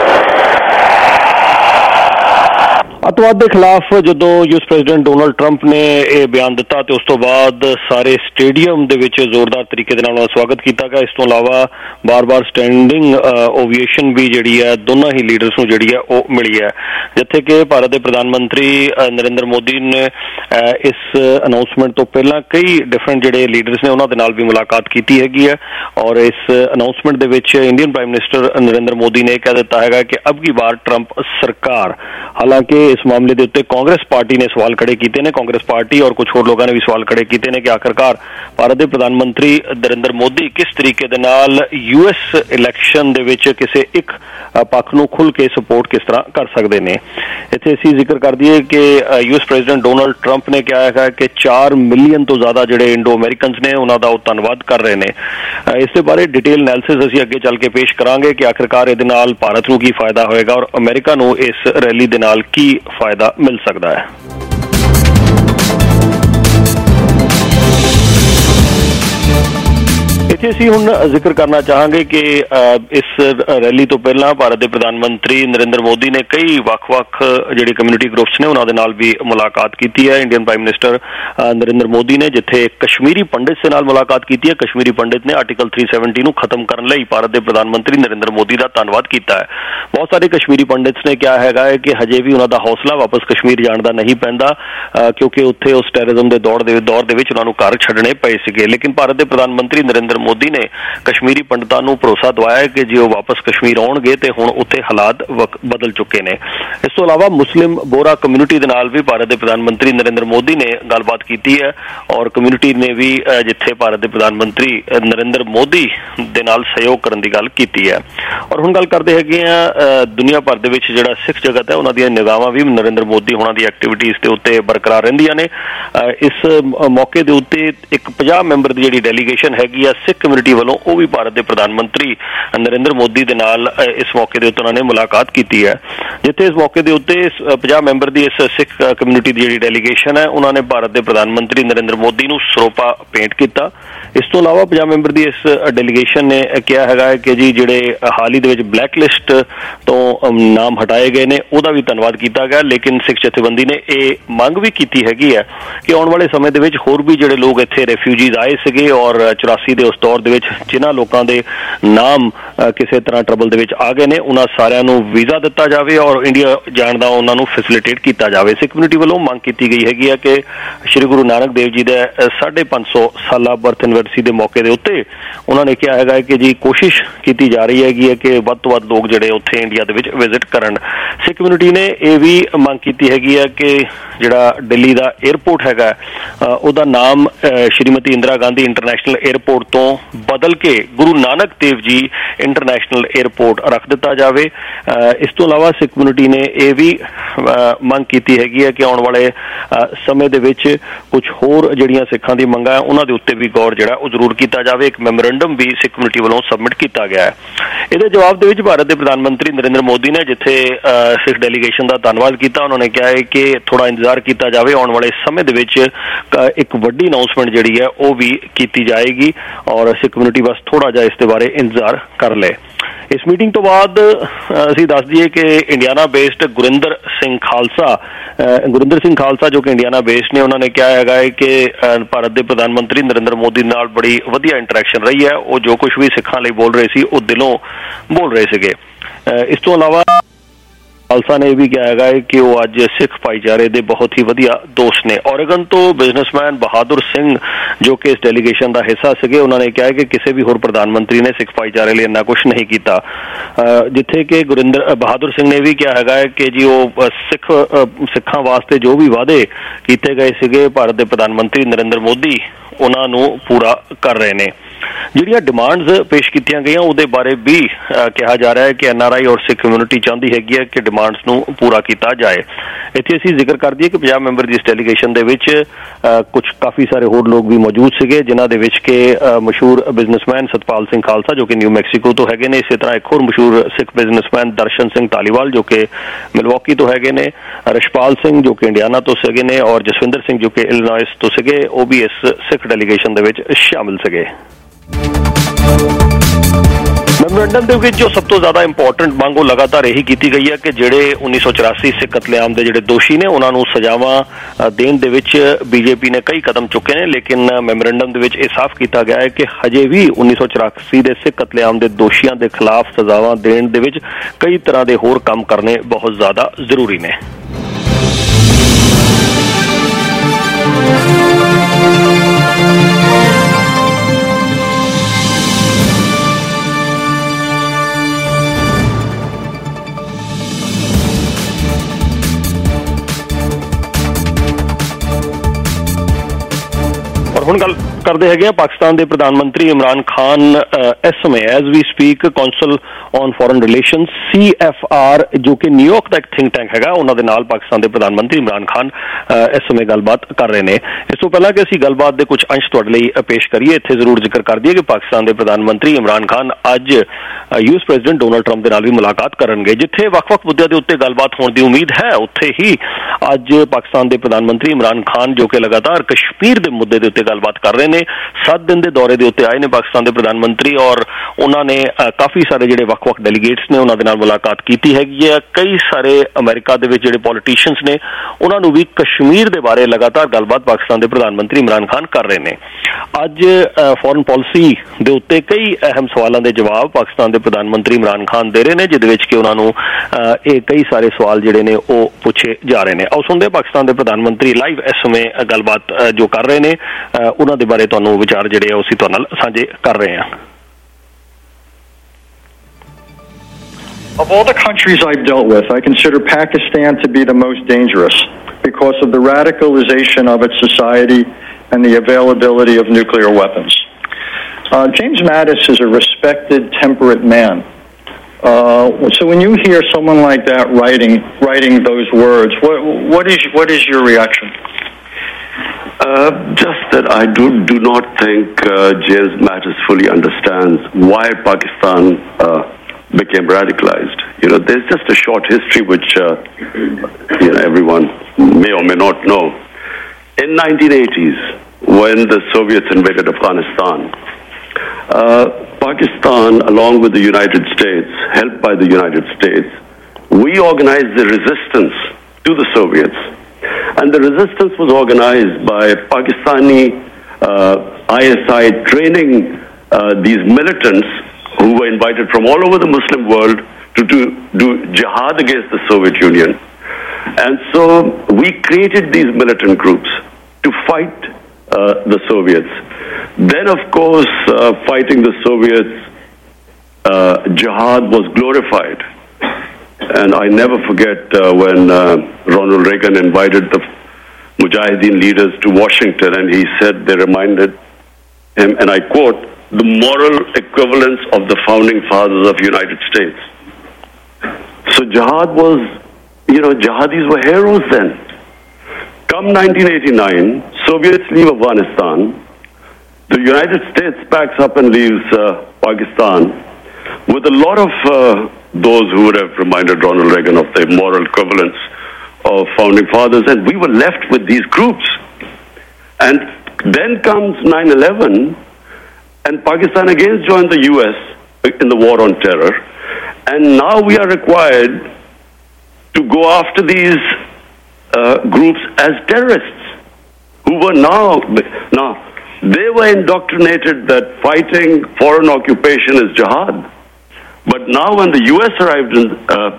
ਅੱਤਵਾਦ ਦੇ ਖਿਲਾਫ ਜਦੋਂ US president Donald Trump ਨੇ ਇਹ ਬਿਆਨ ਦਿੱਤਾ ਤੇ ਉਸ ਤੋਂ ਬਾਅਦ ਸਾਰੇ ਸਟੇਡੀਅਮ ਦੇ ਵਿੱਚ ਜ਼ੋਰਦਾਰ ਤਰੀਕੇ ਦੇ ਨਾਲ ਉਹਦਾ ਸਵਾਗਤ ਕੀਤਾ ਗਿਆ। ਇਸ ਤੋਂ ਇਲਾਵਾ ਬਾਰ-ਬਾਰ ਸਟੈਂਡਿੰਗ ਓਵੀਏਸ਼ਨ ਵੀ ਜਿਹੜੀ ਹੈ ਦੋਨਾਂ ਹੀ ਲੀਡਰਸ ਨੂੰ ਜਿਹੜੀ ਹੈ ਉਹ ਮਿਲੀ ਹੈ, ਜਿੱਥੇ ਕਿ ਭਾਰਤ ਦੇ ਪ੍ਰਧਾਨ ਮੰਤਰੀ ਨਰਿੰਦਰ ਮੋਦੀ ਨੇ ਇਸ ਅਨਾਊਂਸਮੈਂਟ ਤੋਂ ਪਹਿਲਾਂ ਕਈ ਡਿਫਰੈਂਟ ਜਿਹੜੇ ਲੀਡਰਸ ਨੇ ਉਹਨਾਂ ਦੇ ਨਾਲ ਵੀ ਮੁਲਾਕਾਤ ਕੀਤੀ ਹੈਗੀ ਹੈ। ਔਰ ਇਸ ਅਨਾਊਂਸਮੈਂਟ ਦੇ ਵਿੱਚ Indian prime minister Narendra Modi ਨੇ ਕਹਿ ਦਿੱਤਾ ਹੈਗਾ ਕਿ ਅਬ ਕੀ ਬਾਰ ਟਰੰਪ ਸਰਕਾਰ, ਹਾਲਾਂਕਿ ਇਸ ਮਾਮਲੇ ਦੇ ਉੱਤੇ ਕਾਂਗਰਸ ਪਾਰਟੀ ਨੇ ਸਵਾਲ ਖੜੇ ਕੀਤੇ ਨੇ, ਕਾਂਗਰਸ ਪਾਰਟੀ ਔਰ ਕੁਝ ਹੋਰ ਲੋਕਾਂ ਨੇ ਵੀ ਸਵਾਲ ਖੜੇ ਕੀਤੇ ਨੇ ਕਿ ਆਖਰਕਾਰ ਭਾਰਤ ਦੇ ਪ੍ਰਧਾਨ ਮੰਤਰੀ ਨਰਿੰਦਰ ਮੋਦੀ ਕਿਸ ਤਰੀਕੇ ਦੇ ਨਾਲ ਯੂਐਸ ਇਲੈਕਸ਼ਨ ਦੇ ਵਿੱਚ ਕਿਸੇ ਇੱਕ ਪੱਖ ਨੂੰ ਖੁੱਲ੍ਹ ਕੇ ਸਪੋਰਟ ਕਿਸ ਤਰ੍ਹਾਂ ਕਰ ਸਕਦੇ ਨੇ। ਇੱਥੇ ਅਸੀਂ ਜ਼ਿਕਰ ਕਰ ਦਈਏ ਕਿ ਯੂਐਸ ਪ੍ਰੈਜ਼ੀਡੈਂਟ ਡੋਨਲਡ ਟਰੰਪ ਨੇ ਕਿਹਾ ਹੈਗਾ ਕਿ ਚਾਰ ਮਿਲੀਅਨ ਤੋਂ ਜ਼ਿਆਦਾ ਜਿਹੜੇ ਇੰਡੋ ਅਮਰੀਕਨਸ ਨੇ ਉਹਨਾਂ ਦਾ ਉਹ ਧੰਨਵਾਦ ਕਰ ਰਹੇ ਨੇ। ਇਸ ਦੇ ਬਾਰੇ ਡਿਟੇਲ ਐਨਾਲਿਸਿਸ ਅਸੀਂ ਅੱਗੇ ਚੱਲ ਕੇ ਪੇਸ਼ ਕਰਾਂਗੇ ਕਿ ਆਖਿਰਕਾਰ ਇਹਦੇ ਨਾਲ ਭਾਰਤ ਨੂੰ ਕੀ ਫਾਇਦਾ ਹੋਏਗਾ ਔਰ ਅਮਰੀਕਾ ਨੂੰ ਇਸ ਰੈਲੀ ਦੇ ਨਾਲ ਕੀ ਫਾਇਦਾ ਮਿਲ ਸਕਦਾ ਹੈ। ਇੱਥੇ ਅਸੀਂ ਹੁਣ ਜ਼ਿਕਰ ਕਰਨਾ ਚਾਹਾਂਗੇ ਕਿ ਇਸ ਰੈਲੀ ਤੋਂ ਪਹਿਲਾਂ ਭਾਰਤ ਦੇ ਪ੍ਰਧਾਨ ਮੰਤਰੀ ਨਰਿੰਦਰ ਮੋਦੀ ਨੇ ਕਈ ਵੱਖ-ਵੱਖ ਜਿਹੜੇ ਕਮਿਊਨਿਟੀ ਗਰੁੱਪਸ ਨੇ ਉਹਨਾਂ ਦੇ ਨਾਲ ਵੀ ਮੁਲਾਕਾਤ ਕੀਤੀ ਹੈ। Indian prime minister Narendra Modi ਨੇ ਜਿੱਥੇ ਕਸ਼ਮੀਰੀ ਪੰਡਿਤ ਦੇ ਨਾਲ ਮੁਲਾਕਾਤ ਕੀਤੀ ਹੈ, ਕਸ਼ਮੀਰੀ ਪੰਡਿਤ ਨੇ ਆਰਟੀਕਲ ਤਿੰਨ ਸੌ ਸੱਤਰ ਨੂੰ ਖਤਮ ਕਰਨ ਲਈ ਭਾਰਤ ਦੇ ਪ੍ਰਧਾਨ ਮੰਤਰੀ ਨਰਿੰਦਰ ਮੋਦੀ ਦਾ ਧੰਨਵਾਦ ਕੀਤਾ ਹੈ। ਬਹੁਤ ਸਾਰੇ ਕਸ਼ਮੀਰੀ ਪੰਡਿਤਸ ਨੇ ਕਿਹਾ ਹੈਗਾ ਹੈ ਕਿ ਹਜੇ ਵੀ ਉਹਨਾਂ ਦਾ ਹੌਸਲਾ ਵਾਪਸ ਕਸ਼ਮੀਰ ਜਾਣ ਦਾ ਨਹੀਂ ਪੈਂਦਾ, ਕਿਉਂਕਿ ਉੱਥੇ ਉਸ ਟੈਰਰਿਜ਼ਮ ਦੇ ਦੌਰ ਦੇ ਦੌਰ ਦੇ ਵਿੱਚ ਉਹਨਾਂ ਨੂੰ ਘਰ ਛੱਡਣੇ ਪਏ ਸੀਗੇ। ਲੇਕਿਨ ਭਾਰਤ ਦੇ ਪ੍ਰਧਾਨ ਮੰਤਰੀ ਨਰਿੰਦਰ ਮੋਦੀ ਨੇ ਕਸ਼ਮੀਰੀ ਪੰਡਤਾਂ ਨੂੰ ਭਰੋਸਾ ਦਵਾਇਆ ਕਿ ਜੇ ਉਹ ਵਾਪਸ ਕਸ਼ਮੀਰ ਆਉਣਗੇ ਤੇ ਹੁਣ ਉੱਥੇ ਹਾਲਾਤ ਬਦਲ ਚੁੱਕੇ ਨੇ। ਇਸ ਤੋਂ ਇਲਾਵਾ ਮੁਸਲਿਮ ਬੋਰਾ ਕਮਿਊਨਿਟੀ ਦੇ ਨਾਲ ਵੀ ਭਾਰਤ ਦੇ ਪ੍ਰਧਾਨ ਮੰਤਰੀ ਨਰਿੰਦਰ ਮੋਦੀ ਨੇ ਗੱਲਬਾਤ ਕੀਤੀ ਹੈ ਔਰ ਕਮਿਊਨਿਟੀ ਨੇ ਵੀ ਜਿੱਥੇ ਭਾਰਤ ਦੇ ਪ੍ਰਧਾਨ ਮੰਤਰੀ ਨਰਿੰਦਰ ਮੋਦੀ ਦੇ ਨਾਲ ਸਹਿਯੋਗ ਕਰਨ ਦੀ ਗੱਲ ਕੀਤੀ ਹੈ। ਔਰ ਹੁਣ ਗੱਲ ਕਰਦੇ ਹੈਗੇ ਆ ਦੁਨੀਆ ਭਰ ਦੇ ਵਿੱਚ ਜਿਹੜਾ ਸਿੱਖ ਜਗਤ ਹੈ ਉਹਨਾਂ ਦੀਆਂ ਨਿਗਾਹਾਂ ਵੀ ਨਰਿੰਦਰ ਮੋਦੀ ਹੋਣਾ ਦੀ ਐਕਟੀਵਿਟੀਜ਼ ਦੇ ਉੱਤੇ ਬਰਕਰਾਰ ਰਹਿੰਦੀਆਂ ਨੇ। ਇਸ ਮੌਕੇ ਦੇ ਉੱਤੇ ਇੱਕ ਪੰਜਾਹ ਮੈਂਬਰ ਦੀ ਜਿਹੜੀ ਡੈਲੀਗੇਸ਼ਨ ਹੈਗੀ ਆ ਸਿੱਖ ਕਮਿਊਨਿਟੀ ਵੱਲੋਂ ਉਹ ਵੀ ਭਾਰਤ ਦੇ ਪ੍ਰਧਾਨ ਮੰਤਰੀ ਨਰਿੰਦਰ ਮੋਦੀ ਦੇ ਨਾਲ ਇਸ ਮੌਕੇ ਦੇ ਉੱਤੇ ਉਹਨਾਂ ਨੇ ਮੁਲਾਕਾਤ ਕੀਤੀ ਹੈ, ਜਿੱਥੇ ਇਸ ਮੌਕੇ ਦੇ ਉੱਤੇ ਪੰਜਾਹ ਮੈਂਬਰ ਦੀ ਇਸ ਸਿੱਖ ਕਮਿਊਨਿਟੀ ਦੀ ਜਿਹੜੀ ਡੈਲੀਗੇਸ਼ਨ ਹੈ ਉਹਨਾਂ ਨੇ ਭਾਰਤ ਦੇ ਪ੍ਰਧਾਨ ਮੰਤਰੀ ਨਰਿੰਦਰ ਮੋਦੀ ਨੂੰ ਸਰੋਪਾ ਭੇਂਟ ਕੀਤਾ। ਇਸ ਤੋਂ ਇਲਾਵਾ ਪੰਜਾਹ ਮੈਂਬਰ ਦੀ ਇਸ ਡੈਲੀਗੇਸ਼ਨ ਨੇ ਕਿਹਾ ਹੈਗਾ ਕਿ ਜੀ ਜਿਹੜੇ ਹਾਲ ਹੀ ਦੇ ਵਿੱਚ ਬਲੈਕ ਲਿਸਟ ਤੋਂ ਨਾਮ ਹਟਾਏ ਗਏ ਨੇ ਉਹਦਾ ਵੀ ਧੰਨਵਾਦ ਕੀਤਾ ਗਿਆ। ਲੇਕਿਨ ਸਿੱਖ ਜਥੇਬੰਦੀ ਨੇ ਇਹ ਮੰਗ ਵੀ ਕੀਤੀ ਹੈਗੀ ਹੈ ਕਿ ਆਉਣ ਵਾਲੇ ਸਮੇਂ ਦੇ ਵਿੱਚ ਹੋਰ ਵੀ ਜਿਹੜੇ ਲੋਕ ਇੱਥੇ ਰੈਫਿਊਜੀਜ਼ ਆਏ ਸੀਗੇ ਔਰ ਚੁਰਾਸੀ ਦੇ ਉਸ ਦੌਰ ਦੇ ਵਿੱਚ ਜਿਨ੍ਹਾਂ ਲੋਕਾਂ ਦੇ ਨਾਮ ਕਿਸੇ ਤਰ੍ਹਾਂ ਟਰਬਲ ਦੇ ਵਿੱਚ ਆ ਗਏ ਨੇ ਉਹਨਾਂ ਸਾਰਿਆਂ ਨੂੰ ਵੀਜ਼ਾ ਦਿੱਤਾ ਜਾਵੇ ਔਰ ਇੰਡੀਆ ਜਾਣ ਦਾ ਉਹਨਾਂ ਨੂੰ ਫੈਸਿਲਿਟੇਟ ਕੀਤਾ ਜਾਵੇ। ਸਿੱਖ ਕਮਿਊਨਿਟੀ ਵੱਲੋਂ ਮੰਗ ਕੀਤੀ ਗਈ ਹੈਗੀ ਹੈ ਕਿ ਸ਼੍ਰੀ ਗੁਰੂ ਨਾਨਕ ਦੇਵ ਜੀ ਦੇ ਸਾਢੇ ਪੰਜ ਸੌ ਸਾਲਾ ਬਰਥ ਐਨਵਰਸਰੀ ਦੇ ਮੌਕੇ ਦੇ ਉੱਤੇ ਉਹਨਾਂ ਨੇ ਕਿਹਾ ਹੈਗਾ ਕਿ ਜੀ ਕੋਸ਼ਿਸ਼ ਕੀਤੀ ਜਾ ਰਹੀ ਹੈਗੀ ਹੈ ਕਿ ਵੱਧ ਤੋਂ ਵੱਧ ਲੋਕ ਜਿਹੜੇ ਉੱਥੇ ਇੰਡੀਆ ਦੇ ਵਿੱਚ ਵਿਜ਼ਿਟ ਕਰਨ। ਸਿੱਖ ਕਮਿਊਨਿਟੀ ਨੇ ਇਹ ਵੀ ਮੰਗ ਕੀਤੀ ਹੈਗੀ ਹੈ ਕਿ ਜਿਹੜਾ ਦਿੱਲੀ ਦਾ ਏਅਰਪੋਰਟ ਹੈਗਾ ਉਹਦਾ ਨਾਮ ਸ਼੍ਰੀਮਤੀ ਇੰਦਰਾ ਗਾਂਧੀ ਇੰਟਰਨੈਸ਼ਨਲ ਏਅਰਪੋਰਟ ਤੋਂ ਬਦਲ ਕੇ ਗੁਰੂ ਨਾਨਕ ਦੇਵ ਜੀ ਇੰਟਰਨੈਸ਼ਨਲ ਏਅਰਪੋਰਟ ਰੱਖ ਦਿੱਤਾ ਜਾਵੇ। ਇਸ ਤੋਂ ਇਲਾਵਾ ਸਿੱਖ ਕਮਿਊਨਿਟੀ ਨੇ ਇਹ ਵੀ ਮੰਗ ਕੀਤੀ ਹੈਗੀ ਹੈ ਕਿ ਆਉਣ ਵਾਲੇ ਸਮੇਂ ਦੇ ਵਿੱਚ ਕੁਝ ਹੋਰ ਜਿਹੜੀਆਂ ਸਿੱਖਾਂ ਦੀ ਮੰਗਾਂ ਹੈ ਉਹਨਾਂ ਦੇ ਉੱਤੇ ਵੀ ਗੌਰ ਜਿਹੜਾ ਉਹ ਜ਼ਰੂਰ ਕੀਤਾ ਜਾਵੇ। ਇੱਕ ਮੈਮੋਰੈਂਡਮ ਵੀ ਸਿੱਖ ਕਮਿਊਨਿਟੀ ਵੱਲੋਂ ਸਬਮਿਟ ਕੀਤਾ ਗਿਆ ਹੈ। ਇਹਦੇ ਜਵਾਬ ਦੇ ਵਿੱਚ ਭਾਰਤ ਦੇ ਪ੍ਰਧਾਨ ਮੰਤਰੀ ਨਰਿੰਦਰ ਮੋਦੀ ਨੇ ਜਿੱਥੇ ਸਿੱਖ ਡੈਲੀਗੇਸ਼ਨ ਦਾ ਧੰਨਵਾਦ ਕੀਤਾ ਉਹਨਾਂ ਨੇ ਕਿਹਾ ਹੈ ਕਿ ਥੋੜਾ ਇੰਤਜ਼ਾਰ ਕੀਤਾ ਜਾਵੇ, ਆਉਣ ਵਾਲੇ ਸਮੇਂ ਦੇ ਵਿੱਚ ਇੱਕ ਵੱਡੀ ਅਨਾਊਂਸਮੈਂਟ ਜਿਹੜੀ ਹੈ ਉਹ ਵੀ ਕੀਤੀ ਜਾਏਗੀ ਔਰ ਸਿੱਖ ਕਮਿਊਨਿਟੀ ਬਸ ਥੋੜਾ ਜਿਹਾ ਇਸ ਦੇ ਬਾਰੇ ਇੰਤਜ਼ਾਰ ਕਰ ਲਏ। ਇਸ ਮੀਟਿੰਗ ਤੋਂ ਬਾਅਦ ਅਸੀਂ ਦੱਸ ਦਈਏ ਕਿ ਇੰਡੀਆਨਾ ਬੇਸਡ ਗੁਰਿੰਦਰ ਸਿੰਘ ਖਾਲਸਾ ਗੁਰਿੰਦਰ ਸਿੰਘ ਖਾਲਸਾ ਜੋ ਕਿ ਇੰਡੀਆਨਾ ਬੇਸਡ ਨੇ ਉਹਨਾਂ ਨੇ ਕਿਹਾ ਹੈਗਾ ਹੈ ਕਿ ਭਾਰਤ ਦੇ ਪ੍ਰਧਾਨ ਮੰਤਰੀ ਨਰਿੰਦਰ ਮੋਦੀ ਨਾਲ ਬੜੀ ਵਧੀਆ ਇੰਟਰੈਕਸ਼ਨ ਰਹੀ ਹੈ। ਉਹ ਜੋ ਕੁਝ ਵੀ ਸਿੱਖਾਂ ਲਈ ਬੋਲ ਰਹੇ ਸੀ ਉਹ ਦਿਲੋਂ ਬੋਲ ਰਹੇ ਸੀਗੇ। ਇਸ ਤੋਂ ਇਲਾਵਾ ਖਾਲਸਾ ਨੇ ਇਹ ਵੀ ਕਿਹਾ ਹੈਗਾ ਕਿ ਉਹ ਅੱਜ ਸਿੱਖ ਭਾਈਚਾਰੇ ਦੇ ਬਹੁਤ ਹੀ ਵਧੀਆ ਦੋਸਤ ਨੇ। ਓਰੇਗਨ ਤੋਂ ਬਿਜ਼ਨਸਮੈਨ ਬਹਾਦਰ ਸਿੰਘ ਜੋ ਕਿ ਇਸ ਡੈਲੀਗੇਸ਼ਨ ਦਾ ਹਿੱਸਾ ਸੀਗੇ, ਉਹਨਾਂ ਨੇ ਕਿਹਾ ਕਿ ਕਿਸੇ ਵੀ ਹੋਰ ਪ੍ਰਧਾਨ ਮੰਤਰੀ ਨੇ ਸਿੱਖ ਭਾਈਚਾਰੇ ਲਈ ਇੰਨਾ ਕੁਛ ਨਹੀਂ ਕੀਤਾ, ਜਿੱਥੇ ਕਿ ਗੁਰਿੰਦਰ ਬਹਾਦਰ ਸਿੰਘ ਨੇ ਵੀ ਕਿਹਾ ਹੈਗਾ ਕਿ ਜੀ ਉਹ ਸਿੱਖ ਸਿੱਖਾਂ ਵਾਸਤੇ ਜੋ ਵੀ ਵਾਅਦੇ ਕੀਤੇ ਗਏ ਸੀਗੇ ਭਾਰਤ ਦੇ ਪ੍ਰਧਾਨ ਮੰਤਰੀ ਨਰਿੰਦਰ ਮੋਦੀ ਉਹਨਾਂ ਨੂੰ ਪੂਰਾ ਕਰ ਰਹੇ ਨੇ। ਜਿਹੜੀਆਂ ਡਿਮਾਂਡਸ ਪੇਸ਼ ਕੀਤੀਆਂ ਗਈਆਂ ਉਹਦੇ ਬਾਰੇ ਵੀ ਕਿਹਾ ਜਾ ਰਿਹਾ ਹੈ ਕਿ ਐਨ ਆਰ ਆਈ ਔਰ ਸਿੱਖ ਕਮਿਊਨਿਟੀ ਚਾਹੁੰਦੀ ਹੈਗੀ ਹੈ ਕਿ ਡਿਮਾਂਡਸ ਨੂੰ ਪੂਰਾ ਕੀਤਾ ਜਾਏ। ਇੱਥੇ ਅਸੀਂ ਜ਼ਿਕਰ ਕਰ ਦਈਏ ਕਿ ਪੰਜਾਹ ਮੈਂਬਰ ਦੀ ਇਸ ਡੈਲੀਗੇਸ਼ਨ ਦੇ ਵਿੱਚ ਕੁਝ ਕਾਫੀ ਸਾਰੇ ਹੋਰ ਲੋਕ ਵੀ ਮੌਜੂਦ ਸੀਗੇ, ਜਿਨ੍ਹਾਂ ਦੇ ਵਿੱਚ ਕਿ ਮਸ਼ਹੂਰ ਬਿਜ਼ਨਸਮੈਨ ਸਤਪਾਲ ਸਿੰਘ ਖਾਲਸਾ ਜੋ ਕਿ ਨਿਊ ਮੈਕਸੀਕੋ ਤੋਂ ਹੈਗੇ ਨੇ, ਇਸੇ ਤਰ੍ਹਾਂ ਇੱਕ ਹੋਰ ਮਸ਼ਹੂਰ ਸਿੱਖ ਬਿਜ਼ਨਸਮੈਨ ਦਰਸ਼ਨ ਸਿੰਘ ਧਾਲੀਵਾਲ ਜੋ ਕਿ ਮਿਲਵਾਕੀ ਤੋਂ ਹੈਗੇ ਨੇ, ਰਸ਼ਪਾਲ ਸਿੰਘ ਜੋ ਕਿ ਇੰਡੀਆਨਾ ਤੋਂ ਸੀਗੇ ਨੇ, ਔਰ ਜਸਵਿੰਦਰ ਸਿੰਘ ਜੋ ਕਿ ਇਲੀਨੋਇਸ ਤੋਂ ਸੀਗੇ, ਉਹ ਵੀ ਇਸ ਸਿੱਖ ਡੈਲੀਗੇਸ਼ਨ ਦੇ ਵਿੱਚ ਸ਼ਾਮਿਲ ਸੀਗੇ। ਮੈਮੋਰੰਡਮ ਦੇ ਵਿੱਚ ਜੋ ਸਭ ਤੋਂ ਜ਼ਿਆਦਾ ਇੰਪੋਰਟੈਂਟ ਮੰਗ ਉਹ ਲਗਾਤਾਰ ਇਹੀ ਕੀਤੀ ਗਈ ਹੈ ਕਿ ਜਿਹੜੇ ਉੱਨੀ ਸੌ ਚੁਰਾਸੀ ਸਿੱਖ ਕਤਲੇਆਮ ਦੇ ਜਿਹੜੇ ਦੋਸ਼ੀ ਨੇ ਉਹਨਾਂ ਨੂੰ ਸਜ਼ਾਵਾਂ ਦੇਣ ਦੇ ਵਿੱਚ ਬੀਜੇਪੀ ਨੇ ਕਈ ਕਦਮ ਚੁੱਕੇ ਨੇ, ਲੇਕਿਨ ਮੈਮੋਰੰਡਮ ਦੇ ਵਿੱਚ ਇਹ ਸਾਫ਼ ਕੀਤਾ ਗਿਆ ਹੈ ਕਿ ਹਜੇ ਵੀ ਉੱਨੀ ਸੌ ਚੁਰਾਸੀ ਦੇ ਸਿੱਖ ਕਤਲੇਆਮ ਦੇ ਦੋਸ਼ੀਆਂ ਦੇ ਖਿਲਾਫ ਸਜ਼ਾਵਾਂ ਦੇਣ ਦੇ ਵਿੱਚ ਕਈ ਤਰ੍ਹਾਂ ਦੇ ਹੋਰ ਕੰਮ ਕਰਨੇ ਬਹੁਤ ਜ਼ਿਆਦਾ ਜ਼ਰੂਰੀ ਨੇ। ਹੁਣ ਗੱਲ ਕਰਦੇ ਹੈਗੇ ਆ ਪਾਕਿਸਤਾਨ ਦੇ ਪ੍ਰਧਾਨ ਮੰਤਰੀ ਇਮਰਾਨ ਖਾਨ ਇਸ ਸਮੇਂ as we speak council on foreign relation C F R ਜੋ ਕਿ ਨਿਊਯਾਰਕ ਦਾ ਇੱਕ ਥਿੰਕ ਟੈਂਕ ਹੈਗਾ ਉਹਨਾਂ ਦੇ ਨਾਲ ਪਾਕਿਸਤਾਨ ਦੇ ਪ੍ਰਧਾਨ ਮੰਤਰੀ ਇਮਰਾਨ ਖਾਨ ਇਸ ਸਮੇਂ ਗੱਲਬਾਤ ਕਰ ਰਹੇ ਨੇ। ਇਸ ਤੋਂ ਪਹਿਲਾਂ ਕਿ ਅਸੀਂ ਗੱਲਬਾਤ ਦੇ ਕੁਝ ਅੰਸ਼ ਤੁਹਾਡੇ ਲਈ ਪੇਸ਼ ਕਰੀਏ, ਇੱਥੇ ਜ਼ਰੂਰ ਜ਼ਿਕਰ ਕਰ ਦਈਏ ਕਿ ਪਾਕਿਸਤਾਨ ਦੇ ਪ੍ਰਧਾਨ ਮੰਤਰੀ ਇਮਰਾਨ ਖਾਨ ਅੱਜ ਯੂਐਸ ਪ੍ਰੈਜ਼ੀਡੈਂਟ ਡੋਨਾਲਡ ਟਰੰਪ ਦੇ ਨਾਲ ਵੀ ਮੁਲਾਕਾਤ ਕਰਨਗੇ। ਜਿੱਥੇ ਵੱਖ-ਵੱਖ ਮੁੱਦਿਆਂ ਦੇ ਉੱਤੇ ਗੱਲਬਾਤ ਹੋਣ ਦੀ ਉਮੀਦ ਹੈ, ਉੱਥੇ ਹੀ ਅੱਜ ਪਾਕਿਸਤਾਨ ਦੇ ਪ੍ਰਧਾਨ ਮੰਤਰੀ ਇਮਰਾਨ ਖਾਨ ਜੋ ਕਿ ਲਗਾਤਾਰ ਕਸ਼ਮੀਰ ਦੇ ਮੁੱਦੇ ਦੇ ਉੱਤੇ ਗੱਲਬਾਤ ਕਰ ਰਹੇ ਨੇ, ਸੱਤ ਦਿਨ ਦੇ ਦੌਰੇ ਦੇ ਉੱਤੇ ਆਏ ਨੇ ਪਾਕਿਸਤਾਨ ਦੇ ਪ੍ਰਧਾਨ ਮੰਤਰੀ, ਔਰ ਉਹਨਾਂ ਨੇ ਕਾਫੀ ਸਾਰੇ ਜਿਹੜੇ ਵੱਖ-ਵੱਖ ਡੈਲੀਗੇਟਸ ਨੇ ਉਹਨਾਂ ਦੇ ਨਾਲ ਮੁਲਾਕਾਤ ਕੀਤੀ ਹੈਗੀ ਹੈ। ਕਈ ਸਾਰੇ ਅਮਰੀਕਾ ਦੇ ਵਿੱਚ ਜਿਹੜੇ ਪੋਲੀਟੀਸ਼ੀਅਨਸ ਨੇ ਉਹਨਾਂ ਨੂੰ ਵੀ ਕਸ਼ਮੀਰ ਦੇ ਬਾਰੇ ਲਗਾਤਾਰ ਗੱਲਬਾਤ ਪਾਕਿਸਤਾਨ ਦੇ ਪ੍ਰਧਾਨ ਮੰਤਰੀ ਇਮਰਾਨ ਖਾਨ ਕਰ ਰਹੇ ਨੇ। ਅੱਜ ਫੋਰਨ ਪਾਲਿਸੀ ਦੇ ਉੱਤੇ ਕਈ ਅਹਿਮ ਸਵਾਲਾਂ ਦੇ ਜਵਾਬ ਪਾਕਿਸਤਾਨ ਦੇ ਪ੍ਰਧਾਨ ਮੰਤਰੀ ਇਮਰਾਨ ਖਾਨ ਦੇ ਰਹੇ ਨੇ, ਜਿਹਦੇ ਵਿੱਚ ਕਿ ਉਹਨਾਂ ਨੂੰ ਇਹ ਕਈ ਸਾਰੇ ਸਵਾਲ ਜਿਹੜੇ ਨੇ ਉਹ ਪੁੱਛੇ ਜਾ ਰਹੇ ਨੇ। ਆਓ ਸੁਣਦੇ ਹਾਂ ਪਾਕਿਸਤਾਨ ਦੇ ਪ੍ਰਧਾਨ ਮੰਤਰੀ ਲਾਈਵ ਇਸ ਸਮੇਂ ਗੱਲਬਾਤ ਜੋ ਕਰ ਰਹੇ ਨੇ, ਉਹਨਾਂ ਦੇ ਬਾਰੇ ਤੁਹਾਨੂੰ ਵਿਚਾਰ ਜਿਹੜੇ ਆ ਅਸੀਂ ਤੁਹਾਡੇ ਨਾਲ ਸਾਂਝੇ ਕਰ ਰਹੇ ਹਾਂ। Of all the countries I've dealt with, I consider Pakistan to be the most dangerous because of the radicalization of its society and the availability of nuclear weapons. Uh, James Mattis is a respected, temperate man. Uh, so when you hear someone like that writing writing those words, what, what is what is your reaction? Uh, just that I do do not think uh, James Mattis fully understands why Pakistan uh, became radicalized. You know, there's just a short history which uh, you know everyone may or may not know. In nineteen eighties, when the Soviets invaded Afghanistan, uh, Pakistan, along with the United States, helped by the United States, we organized the resistance to the Soviets. And the resistance was organized by Pakistani uh, I S I training uh, these militants who were invited from all over the Muslim world to do, do jihad against the Soviet Union. And so we created these militant groups to fight uh, the Soviets. Then, of course, uh, fighting the Soviets, uh, jihad was glorified. And I never forget uh, when uh, Ronald Reagan invited the Mujahideen leaders to Washington, and he said they reminded him, and I quote, the moral equivalence of the founding fathers of the United States. So jihad was, you know, jihadis were heroes then. Come nineteen eighty-nine, Soviets leave Afghanistan. The United States packs up and leaves uh, Pakistan with a lot of uh, those who would have reminded Ronald Reagan of the moral equivalence of founding fathers, and we were left with these groups. And then comes nine eleven, and Pakistan again joined the U S in the war on terror, and now we are required to go after these uh, groups as terrorists, who were now, now they were indoctrinated that fighting foreign occupation is jihad. But now when the U S arrived in uh,